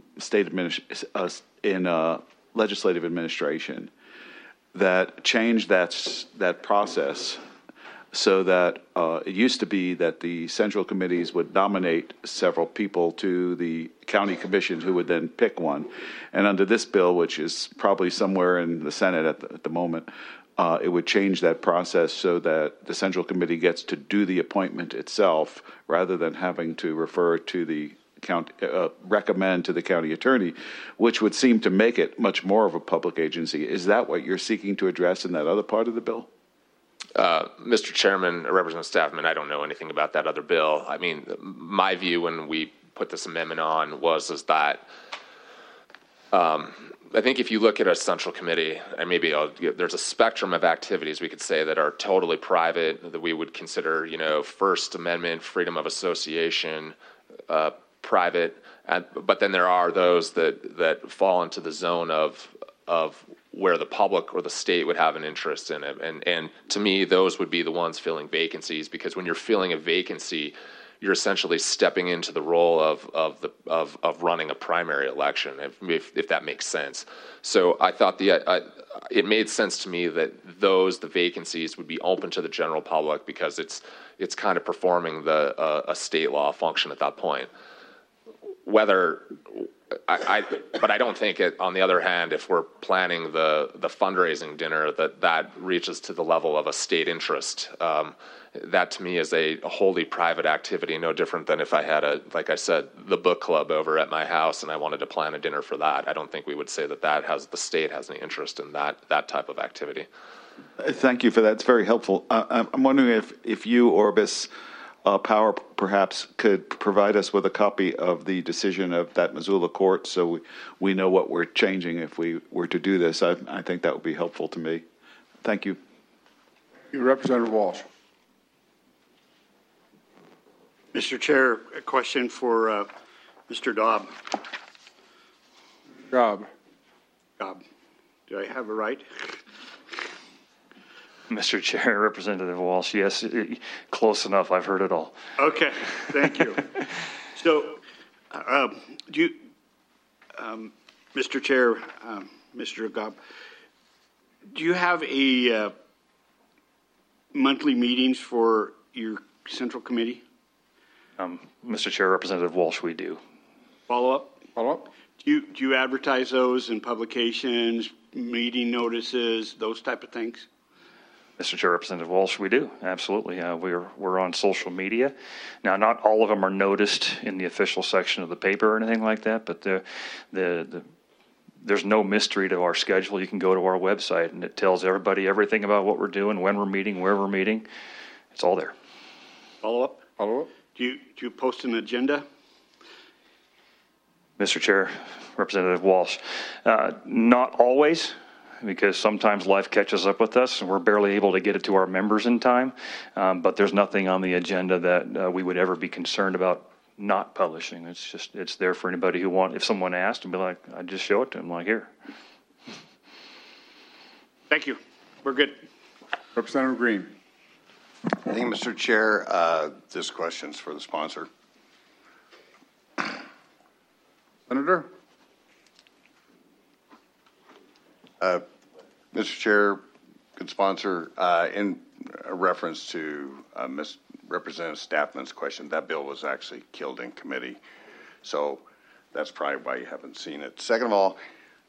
legislative administration that changed that process. So that it used to be that the central committees would nominate several people to the county commission who would then pick one. And under this bill, which is probably somewhere in the Senate at the moment, it would change that process so that the central committee gets to do the appointment itself rather than having to refer to the county, recommend to the county attorney, which would seem to make it much more of a public agency. Is that what you're seeking to address in that other part of the bill? Mr. Chairman, Representative Staffman, I don't know anything about that other bill. I mean, my view when we put this amendment on was that I think if you look at a central committee, and maybe there's a spectrum of activities we could say that are totally private, that we would consider, First Amendment, freedom of association, private, but then there are those that fall into the zone of where the public or the state would have an interest in it. And to me, those would be the ones filling vacancies, because when you're filling a vacancy, you're essentially stepping into the role of running a primary election, if that makes sense. So I thought it made sense to me that the vacancies would be open to the general public because it's kind of performing a state law function at that point. But I don't think on the other hand, if we're planning the fundraising dinner, that reaches to the level of a state interest. That to me is a wholly private activity, no different than if I had like I said, the book club over at my house and I wanted to plan a dinner for that. I don't think we would say that the state has any interest in that type of activity. Thank you for that. It's very helpful. I'm wondering if you, Orbis Power, perhaps could provide us with a copy of the decision of that Missoula court so we know what we're changing if we were to do this. I think that would be helpful to me. Thank you. Representative Walsh. Mr. Chair, a question for Mr. Dobb. Dobb. Do I have it right? Mr. Chair, Representative Walsh, yes, close enough. I've heard it all. Okay, thank you. So, Mr. Chair, Mr. Gobb, do you have a monthly meetings for your central committee? Mr. Chair, Representative Walsh, we do. Follow up? Do you advertise those in publications, meeting notices, those type of things? Mr. Chair, Representative Walsh, we do, absolutely. We're on social media. Now, not all of them are noticed in the official section of the paper or anything like that, but there's no mystery to our schedule. You can go to our website, and it tells everybody everything about what we're doing, when we're meeting, where we're meeting. It's all there. Follow up? Do you post an agenda? Mr. Chair, Representative Walsh, not always, because sometimes life catches up with us and we're barely able to get it to our members in time. But there's nothing on the agenda that we would ever be concerned about not publishing. It's there for anybody if someone asked, and be like, I just show it to them, like, here. Thank you. We're good. Representative Green. Thank you, Mr. Chair. This question's for the sponsor. Senator? Mr. Chair, good sponsor, in reference to Representative Staffman's question, that bill was actually killed in committee. So that's probably why you haven't seen it. Second of all,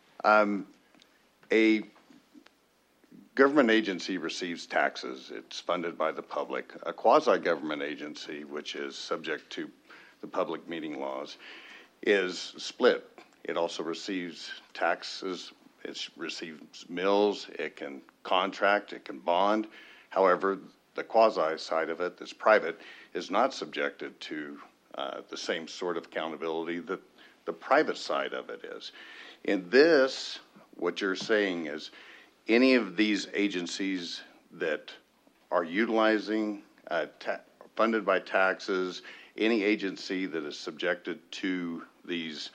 a government agency receives taxes. It's funded by the public. A quasi-government agency, which is subject to the public meeting laws, is split. It also receives taxes. It receives mills. It can contract. It can bond. However, the quasi side of it, that's private, is not subjected to the same sort of accountability that the private side of it is. In this, what you're saying is any of these agencies that are utilizing funded by taxes, any agency that is subjected to these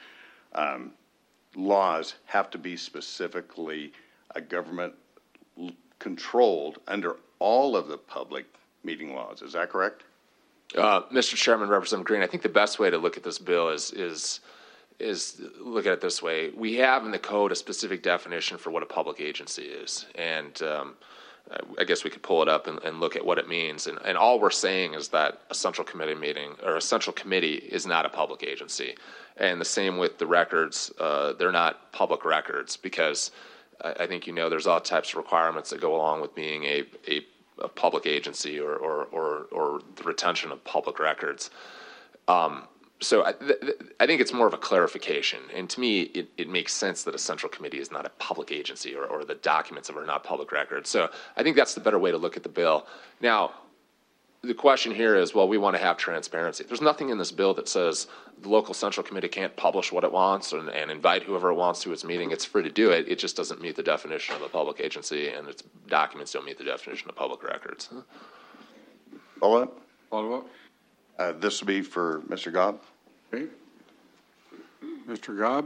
laws have to be specifically a government controlled under all of the public meeting laws. Is that correct? Mr. Chairman, Representative Green, I think the best way to look at this bill is look at it this way. We have in the code a specific definition for what a public agency is, and I guess we could pull it up and look at what it means. And all we're saying is that a central committee meeting or a central committee is not a public agency. And the same with the records. They're not public records because I think there's all types of requirements that go along with being a public agency or the retention of public records. So I think it's more of a clarification. And to me, it makes sense that a central committee is not a public agency or the documents of it are not public records. So I think that's the better way to look at the bill. Now, the question here is, well, we want to have transparency. There's nothing in this bill that says the local central committee can't publish what it wants and invite whoever it wants to its meeting. It's free to do it. It just doesn't meet the definition of a public agency, and its documents don't meet the definition of public records. Follow-up? Follow-up? This will be for Mr. Gobb. Okay. Mr. Gobb.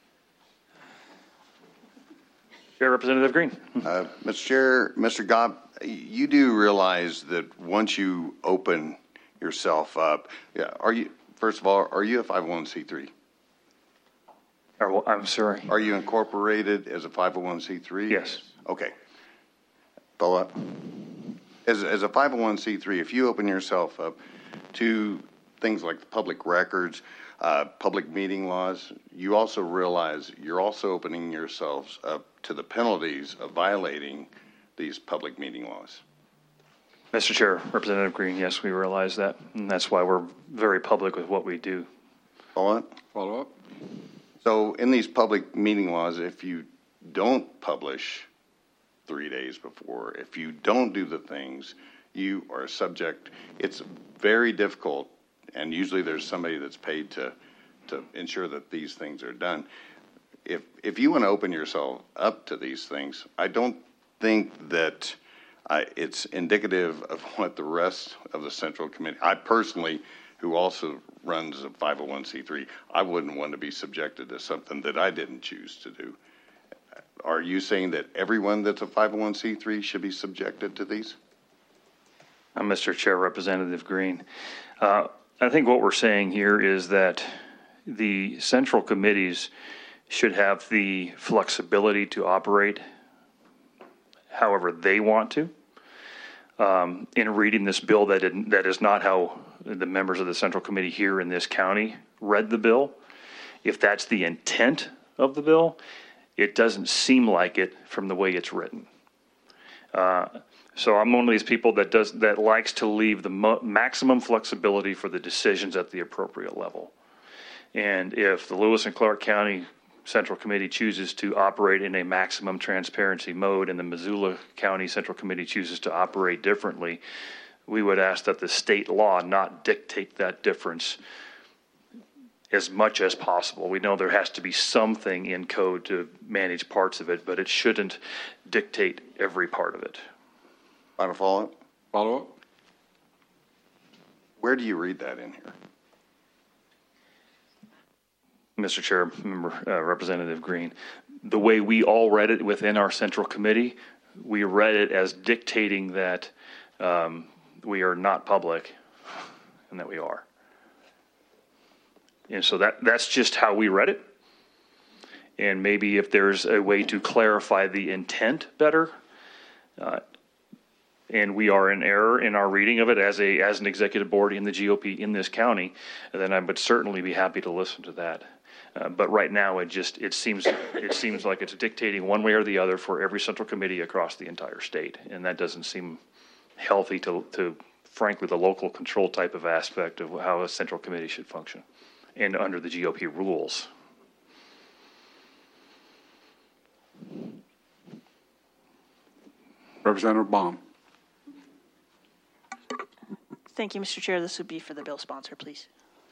Chair, Representative Green. Mr. Chair, Mr. Gobb, you do realize that once you open yourself up, first of all, are you a 501c3? I'm sorry. Are you incorporated as a 501c3? Yes. Okay. Follow up. As a 501c3, if you open yourself up to things like public records, public meeting laws, you also realize you're also opening yourselves up to the penalties of violating these public meeting laws. Mr. Chair, Representative Green, yes, we realize that, and that's why we're very public with what we do. Follow up? Follow up. So in these public meeting laws, if you don't publish 3 days before, if you don't do the things, you are subject. It's very difficult, and usually there's somebody that's paid to ensure that these things are done. If you want to open yourself up to these things, I don't think that it's indicative of what the rest of the Central Committee, I personally, who also runs a 501c3, I wouldn't want to be subjected to something that I didn't choose to do. Are you saying that everyone that's a 501c3 should be subjected to these? Mr. Chair, Representative Green, I think what we're saying here is that the central committees should have the flexibility to operate however they want to. In reading this bill, that is not how the members of the Central Committee here in this county read the bill. If that's the intent of the bill, it doesn't seem like it from the way it's written. So I'm one of these people that likes to leave the maximum flexibility for the decisions at the appropriate level. And if the Lewis and Clark County Central Committee chooses to operate in a maximum transparency mode and the Missoula County Central Committee chooses to operate differently, we would ask that the state law not dictate that difference as much as possible. We know there has to be something in code to manage parts of it, but it shouldn't dictate every part of it. Final follow-up? Follow-up? Where do you read that in here? Mr. Chair, Representative Green, the way we all read it within our Central Committee, we read it as dictating that we are not public and that we are. And so that's just how we read it. And maybe if there's a way to clarify the intent better, and we are in error in our reading of it as an executive board in the GOP in this county, then I would certainly be happy to listen to that. But right now, it seems like it's dictating one way or the other for every central committee across the entire state, and that doesn't seem healthy to frankly the local control type of aspect of how a central committee should function, and under the GOP rules. Representative Baum. Thank you, Mr. Chair. This would be for the bill sponsor, please.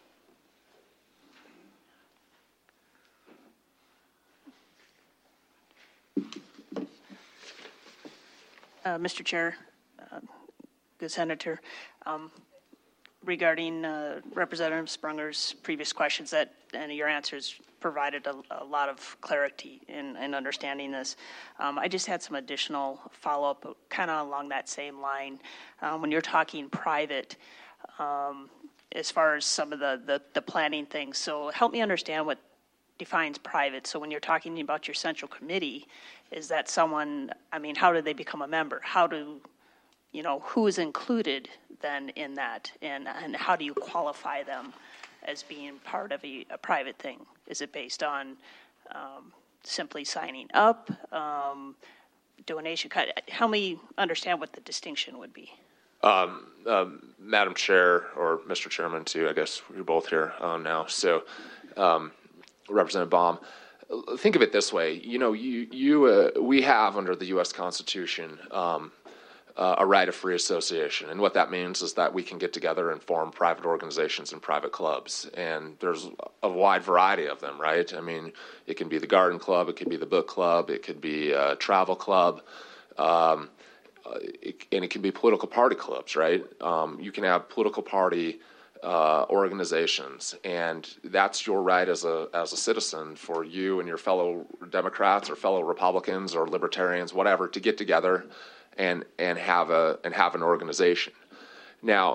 Mr. Chair, good Senator, regarding Representative Sprunger's previous questions, and your answers provided a lot of clarity in understanding this. I just had some additional follow-up kind of along that same line. When you're talking private, as far as some of the planning things, so help me understand what defines private. So when you're talking about your central committee, is that someone, how do they become a member? Who is included then in that? And how do you qualify them as being part of a private thing? Is it based on simply signing up, donation? Help me understand what the distinction would be. Madam Chair, or Mr. Chairman too, I guess we're both here now. So Representative Baum, think of it this way. We have under the U.S. Constitution a right of free association, and what that means is that we can get together and form private organizations and private clubs, and there's a wide variety of them, right? It can be the garden club, it could be the book club, it could be a travel club, and it can be political party clubs, right? You can have political party organizations, and that's your right as a citizen for you and your fellow Democrats or fellow Republicans or Libertarians, whatever, to get together and have an organization. Now,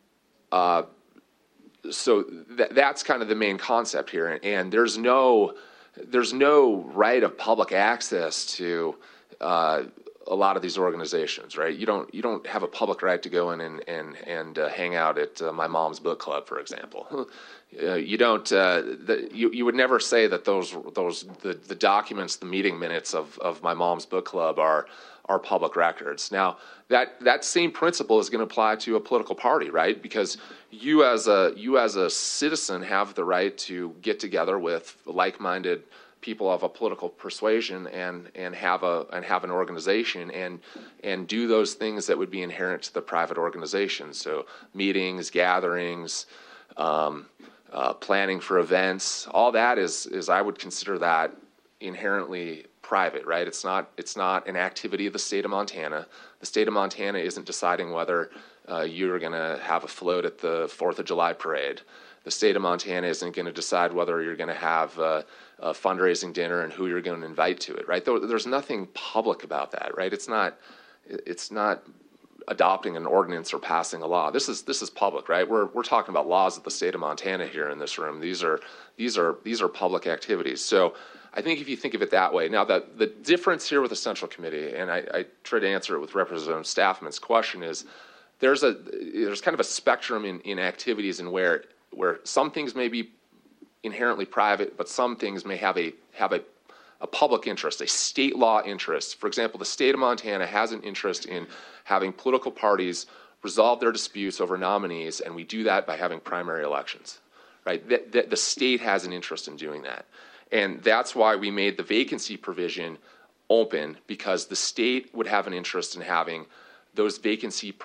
so that's kind of the main concept here, and there's no right of public access to a lot of these organizations, right? You don't have a public right to go in and hang out at my mom's book club, for example. You don't. You would never say that the documents, the meeting minutes of my mom's book club are public records. Now that same principle is going to apply to a political party, right? Because you as a citizen have the right to get together with like-minded people of a political persuasion and have an organization and do those things that would be inherent to the private organization. So meetings, gatherings, planning for events, all that is I would consider that inherently private, right? It's not an activity of the state of Montana. The state of Montana isn't deciding whether you're going to have a float at the 4th of July parade. The state of Montana isn't going to decide whether you're going to have a fundraising dinner and who you're going to invite to it, right? There's nothing public about that, right? It's not adopting an ordinance or passing a law. This is public, right? We're talking about laws of the state of Montana here in this room. These are public activities. So I think if you think of it that way, now that the difference here with the Central Committee, and I tried to answer it with Representative Staffman's question, is there's kind of a spectrum in activities and where some things may be inherently private, but some things may have a public interest, a state law interest. For example, the state of Montana has an interest in having political parties resolve their disputes over nominees, and we do that by having primary elections, right? The state has an interest in doing that. And that's why we made the vacancy provision open, because the state would have an interest in having those vacancy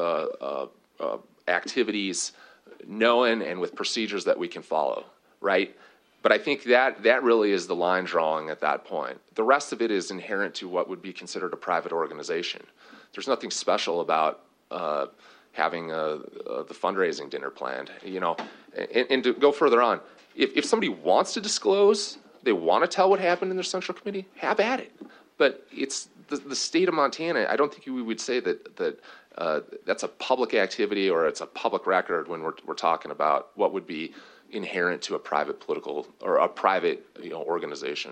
activities known and with procedures that we can follow, right? But I think that really is the line drawing at that point. The rest of it is inherent to what would be considered a private organization. There's nothing special about having the fundraising dinner planned, And to go further on, if somebody wants to disclose, they want to tell what happened in their Central Committee, have at it. But it's the state of Montana. I don't think we would say that that's a public activity or it's a public record when we're talking about what would be inherent to a private political or a private organization.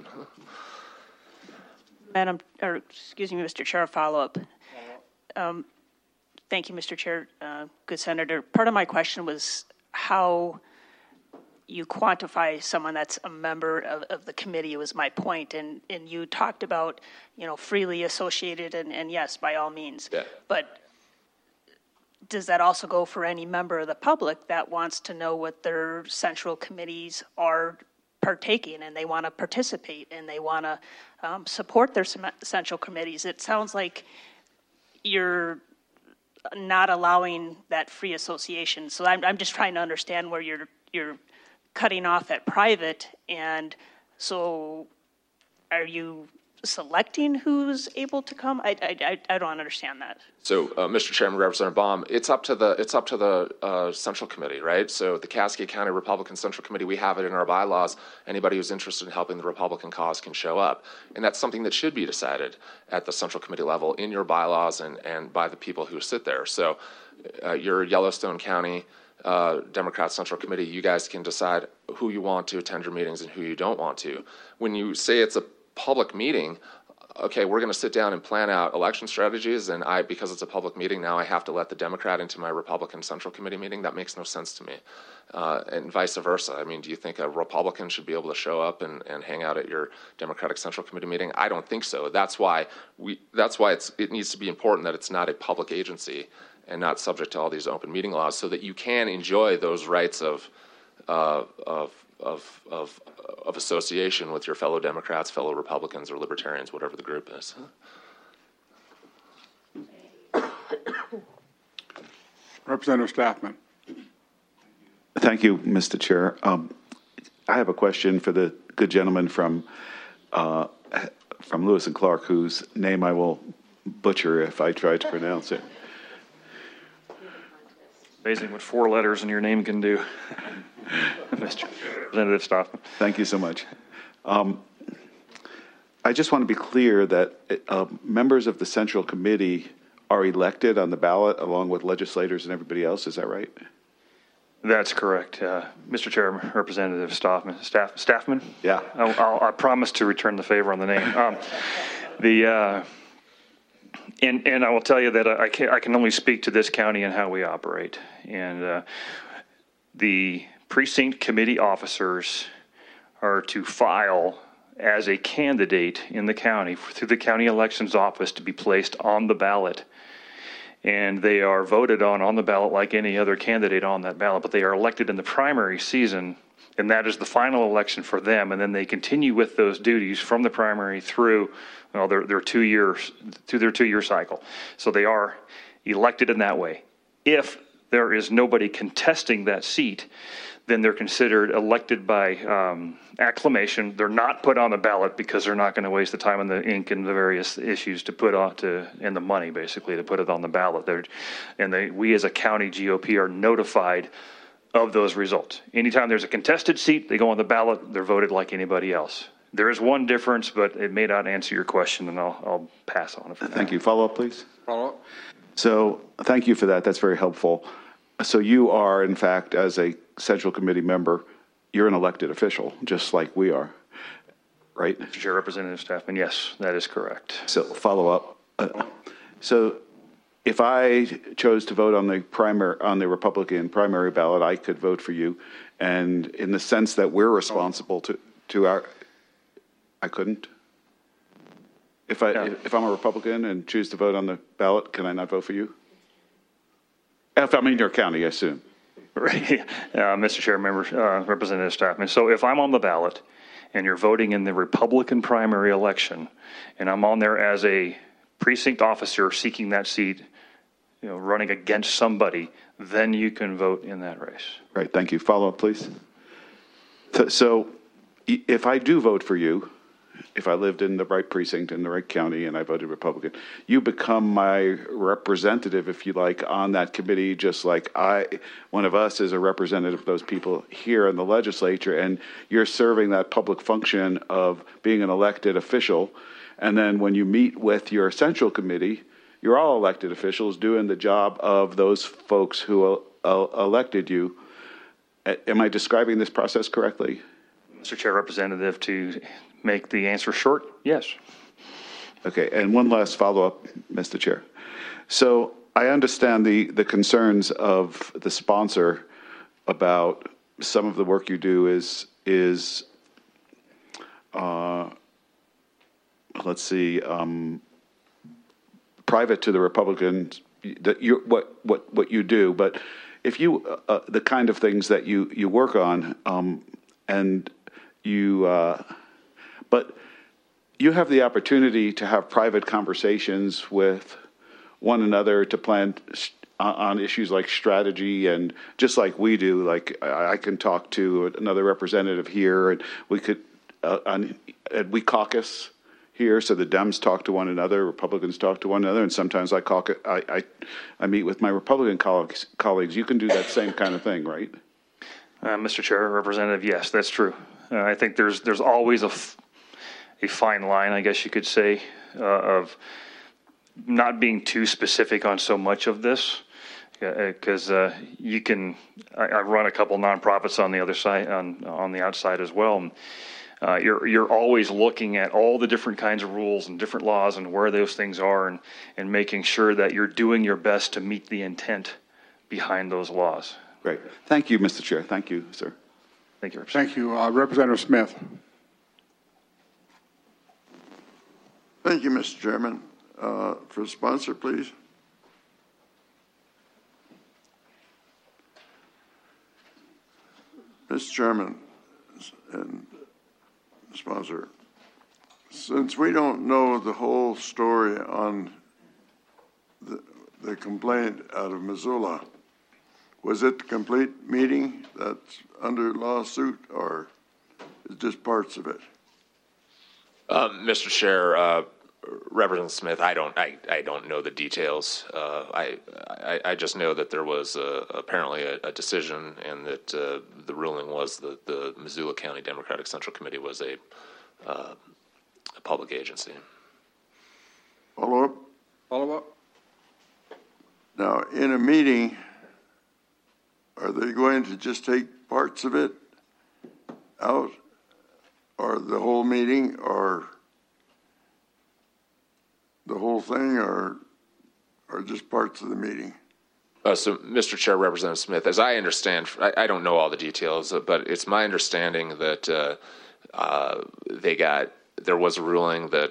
Mr. Chair, a follow-up. Thank you, Mr. Chair. Good Senator. Part of my question was how you quantify someone that's a member of the committee was my point. And you talked about, freely associated and yes, by all means. Yeah. But does that also go for any member of the public that wants to know what their central committees are partaking and they want to participate and they want to support their central committees? It sounds like you're not allowing that free association. So I'm just trying to understand where you're cutting off at private, and so are you selecting who's able to come? I don't understand that. So, Mr. Chairman, Representative Baum, it's up to the Central Committee, right? So the Cascade County Republican Central Committee, we have it in our bylaws. Anybody who's interested in helping the Republican cause can show up, and that's something that should be decided at the Central Committee level in your bylaws and by the people who sit there. So, your Yellowstone County Democrat Central Committee, you guys can decide who you want to attend your meetings and who you don't want to. When you say it's a public meeting, okay, we're going to sit down and plan out election strategies, and because it's a public meeting, now I have to let the Democrat into my Republican Central Committee meeting? That makes no sense to me. And vice versa. I mean, do you think a Republican should be able to show up and hang out at your Democratic Central Committee meeting? I don't think so. That's why it needs to be important that it's not a public agency and not subject to all these open meeting laws, so that you can enjoy those rights of association with your fellow Democrats, fellow Republicans, or Libertarians, whatever the group is. Representative Staffman. Thank you, Mr. Chair. I have a question for the good gentleman from Lewis and Clark, whose name I will butcher if I try to pronounce it. Amazing what 4 letters in your name can do. Mr. Representative Staffman. Thank you so much. I I just want to be clear that members of the Central Committee are elected on the ballot along with legislators and everybody else. Is that right? That's correct. Mr. Chair, Representative Staffman? Yeah. I promise to return the favor on the name. And I will tell you that I can only speak to this county and how we operate. And the precinct committee officers are to file as a candidate in the county through the county elections office to be placed on the ballot. And they are voted on the ballot like any other candidate on that ballot, but they are elected in the primary season, and that is the final election for them. And then they continue with those duties from the primary through their 2 years, through their 2-year cycle. So they are elected in that way. If there is nobody contesting that seat, then they're considered elected by acclamation. They're not put on the ballot because they're not going to waste the time and the ink and the various issues to put on and the money basically to put it on the ballot. We as a county GOP are notified of those results. Anytime there's a contested seat, they go on the ballot. They're voted like anybody else. There is one difference, but it may not answer your question, and I'll pass on it. Thank you. Follow up, please. Follow up. So thank you for that. That's very helpful. So you are, in fact, as a Central Committee member, you're an elected official, just like we are, right? Mr. Chair, Representative Staffman, yes, that is correct. So follow up. So if I chose to vote on the Republican primary ballot, I could vote for you, and in the sense that we're responsible to our, I couldn't. If I'm a Republican and choose to vote on the ballot, can I not vote for you? If I'm in your county, I assume. Right. Mr. Chair, Representative Staffman. So if I'm on the ballot and you're voting in the Republican primary election and I'm on there as a precinct officer seeking that seat, running against somebody, then you can vote in that race. Right. Thank you. Follow up, please. So if I do vote for you, if I lived in the right precinct in the right county and I voted Republican, you become my representative, if you like, on that committee, just like one of us is a representative of those people here in the legislature, and you're serving that public function of being an elected official. And then when you meet with your Central Committee, you're all elected officials doing the job of those folks who elected you. Am I describing this process correctly? Mr. Chair, Representative, to make the answer short, yes. Okay, and one last follow-up, Mr. Chair. So I understand the concerns of the sponsor about some of the work you do is private to the Republicans, that what you do, but if you the kind of things that you work on, and you but you have the opportunity to have private conversations with one another to plan on issues like strategy, and just like we do, like I can talk to another representative here, and we could we caucus here, so the Dems talk to one another, Republicans talk to one another, and sometimes I meet with my Republican colleagues. You can do that same kind of thing, right? Mr. Chair, Representative, yes, that's true. I think there's always a fine line, I guess you could say, of not being too specific on so much of this, because you can. I run a couple nonprofits on the other side, on the outside as well. And, you're always looking at all the different kinds of rules and different laws and where those things are, and making sure that you're doing your best to meet the intent behind those laws. Great. Thank you, Mr. Chair. Thank you, sir. Thank you, Representative. Thank you, Representative Smith. Thank you, Mr. Chairman. For the sponsor, please. Mr. Chairman and sponsor, since we don't know the whole story on the complaint out of Missoula, was it the complete meeting that's under lawsuit, or is just parts of it? Mr. Chair, Representative Smith, I don't know the details. I just know that there was apparently a decision, and that the ruling was that the Missoula County Democratic Central Committee was a public agency. Follow up? Follow up? Now, in a meeting, are they going to just take parts of it out, or the whole meeting, or the whole thing, or just parts of the meeting? So, Mr. Chair, Representative Smith, as I understand, I don't know all the details, but it's my understanding that there was a ruling that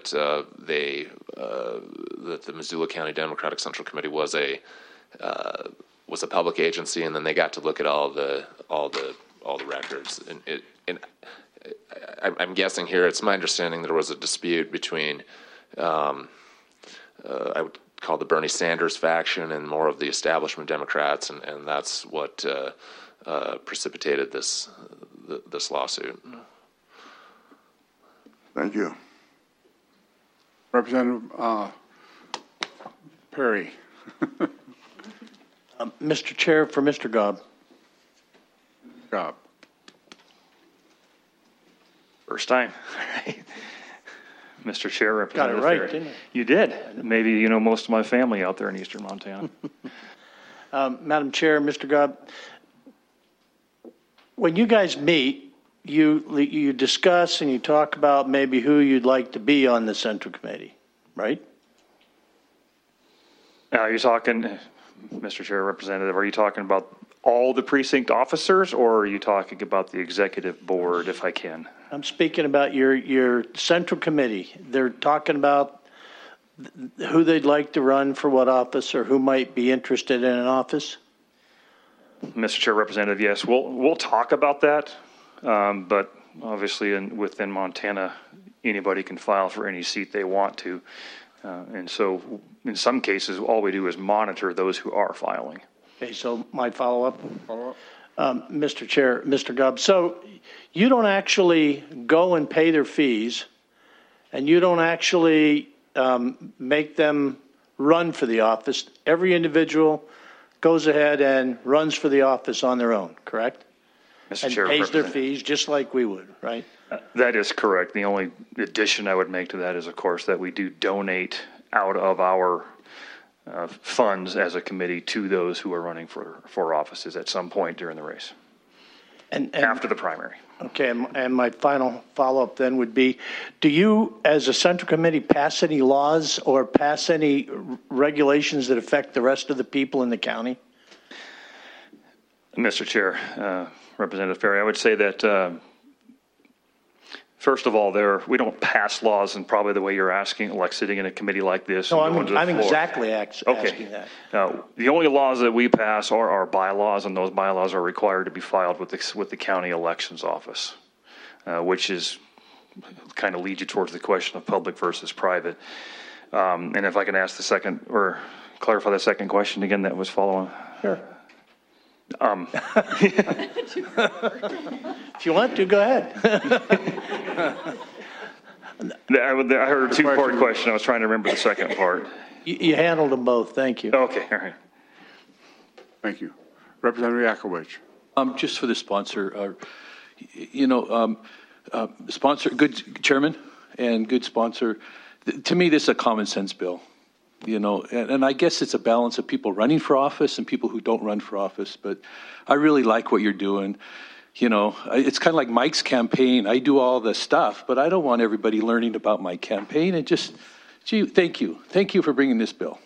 that the Missoula County Democratic Central Committee was a public agency, and then they got to look at all the records. And I'm guessing here, it's my understanding there was a dispute between I would call the Bernie Sanders faction and more of the establishment Democrats, and that's what precipitated this lawsuit. Thank you. Representative Perry. Mr. Chair, for Mr. Gobb. Gobb. First time. Mr. Chair, Representative Got it right, Ferry. didn't I? You did. Maybe you know most of my family out there in eastern Montana. Madam Chair, Mr. Gobb, when you guys meet, you discuss and you talk about maybe who you'd like to be on the Central Committee, right? You're talking, Mr. Chair, Representative, are you talking about all the precinct officers, or are you talking about the executive board, if I can? I'm speaking about your Central Committee. They're talking about who they'd like to run for what office, or who might be interested in an office. Mr. Chair, Representative, yes, we'll talk about that, but obviously within Montana, anybody can file for any seat they want to, and so in some cases, all we do is monitor those who are filing. Okay, so my follow-up? Mr. Chair, Mr. Gobb, so you don't actually go and pay their fees, and you don't actually make them run for the office. Every individual goes ahead and runs for the office on their own, correct? Mr. And Chair, pays their fees just like we would, right? That is correct. The only addition I would make to that is, of course, that we do donate out of our funds as a committee to those who are running for offices at some point during the race and after the primary. Okay, and my final follow-up then would be, do you, as a Central Committee, pass any laws or pass any regulations that affect the rest of the people in the county? Mr. Chair, Representative Ferry, I would say that first of all, we don't pass laws in probably the way you're asking, like sitting in a committee like this. No, I'm exactly asking that. The only laws that we pass are our bylaws, and those bylaws are required to be filed with the county elections office, which is kind of leads you towards the question of public versus private. And if I can ask the second, or clarify the second question again that was following. Sure. If you want to, go ahead. I heard a two-part question. I was trying to remember the second part. You handled them both. Thank you. Okay. All right. Thank you. Representative Yakowicz. Just for the sponsor, sponsor, good chairman and good sponsor. To me, this is a common sense bill. And I guess it's a balance of people running for office and people who don't run for office. But I really like what you're doing. It's kind of like Mike's campaign. I do all the stuff, but I don't want everybody learning about my campaign. And thank you. Thank you for bringing this bill.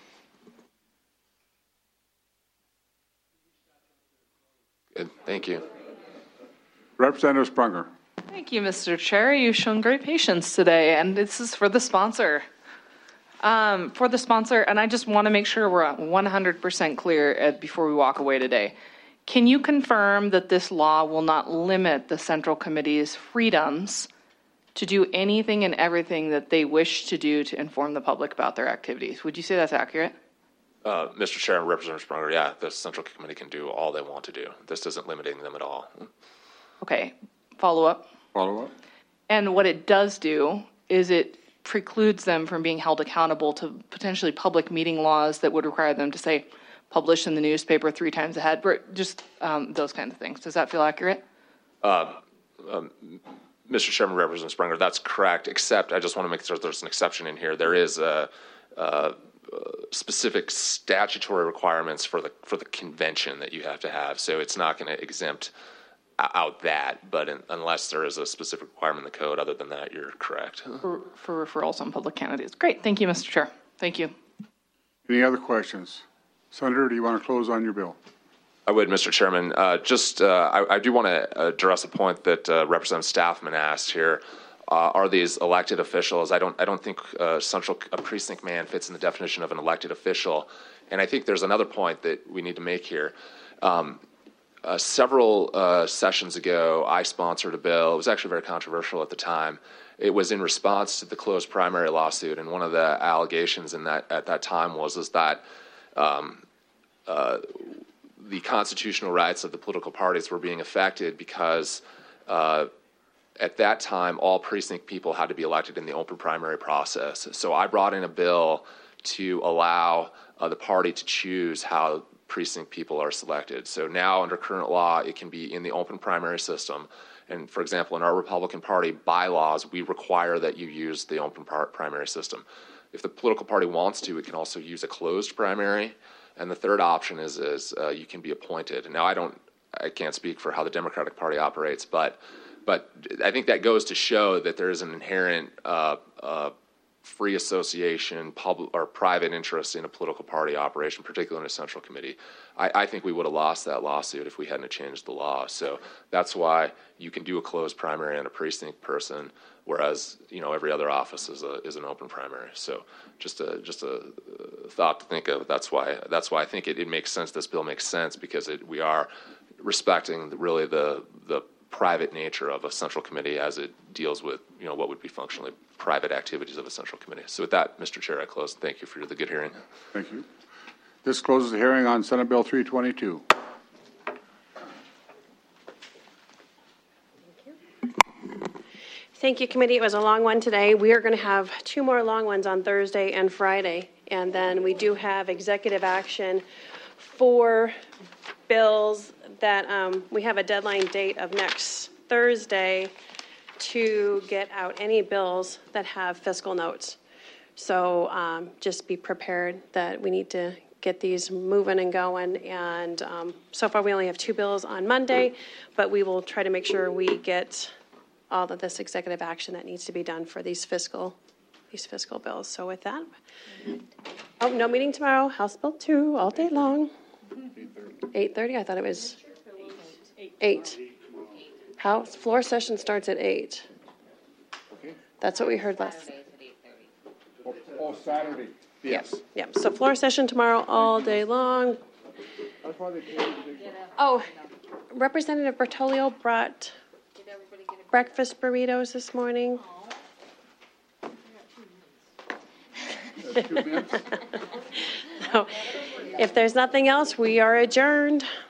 Good. Thank you. Representative Sprunger. Thank you, Mr. Chair. You've shown great patience today, and this is for the sponsor. And I just want to make sure we're 100% clear before we walk away today. Can you confirm that this law will not limit the Central Committee's freedoms to do anything and everything that they wish to do to inform the public about their activities? Would you say that's accurate? Mr. Chair and Representative Sprunger, yeah, the Central Committee can do all they want to do. This isn't limiting them at all. Okay. Follow up. And what it does do is it precludes them from being held accountable to potentially public meeting laws that would require them to say, publish in the newspaper 3 times ahead, just those kinds of things. Does that feel accurate? Mr. Chairman, Representative Springer, that's correct, except I just want to make sure there's an exception in here. There is a specific statutory requirements for the convention that you have to have. So it's not going to exempt out that, but unless there is a specific requirement in the code, other than that, you're correct. For referrals on public candidates. Great. Thank you, Mr. Chair. Thank you. Any other questions? Senator, do you want to close on your bill? I would, Mr. Chairman. I do want to address a point that Representative Staffman asked here. Are these elected officials? I don't think a precinct man fits in the definition of an elected official. And I think there's another point that we need to make here. Several sessions ago, I sponsored a bill. It was actually very controversial at the time. It was in response to the closed primary lawsuit, and one of the allegations at that time was that the constitutional rights of the political parties were being affected because at that time, all precinct people had to be elected in the open primary process. So I brought in a bill to allow the party to choose how precinct people are selected. So now under current law, it can be in the open primary system. And for example, in our Republican Party bylaws, we require that you use the open primary system. If the political party wants to, it can also use a closed primary. And the third option is you can be appointed. And now I can't speak for how the Democratic Party operates, but I think that goes to show that there is an inherent free association, public or private interest in a political party operation, particularly in a central committee. I think we would have lost that lawsuit if we hadn't changed the law. So that's why you can do a closed primary on a precinct person, whereas every other office is an open primary. So just a thought to think of. That's why I think it makes sense. This bill makes sense because we are respecting really the private nature of a central committee as it deals with what would be functionally private activities of a central committee. So with that, Mr. Chair, I close. Thank you for the good hearing. Thank you. This closes the hearing on Senate Bill 322. Thank you, committee. It was a long one today. We are going to have 2 more long ones on Thursday and Friday. And then we do have executive action for bills that we have a deadline date of next Thursday to get out any bills that have fiscal notes. So just be prepared that we need to get these moving and going. And so far we only have 2 bills on Monday, but we will try to make sure we get all of this executive action that needs to be done for these fiscal bills. So with that, no meeting tomorrow. House Bill 2 all day long. 8:30. I thought it was 8. House floor session starts at 8. That's what we heard last. Oh, Saturday. Yes. Yep. So floor session tomorrow all day long. Oh, Representative Bertolio brought breakfast burritos this morning. So, if there's nothing else, we are adjourned.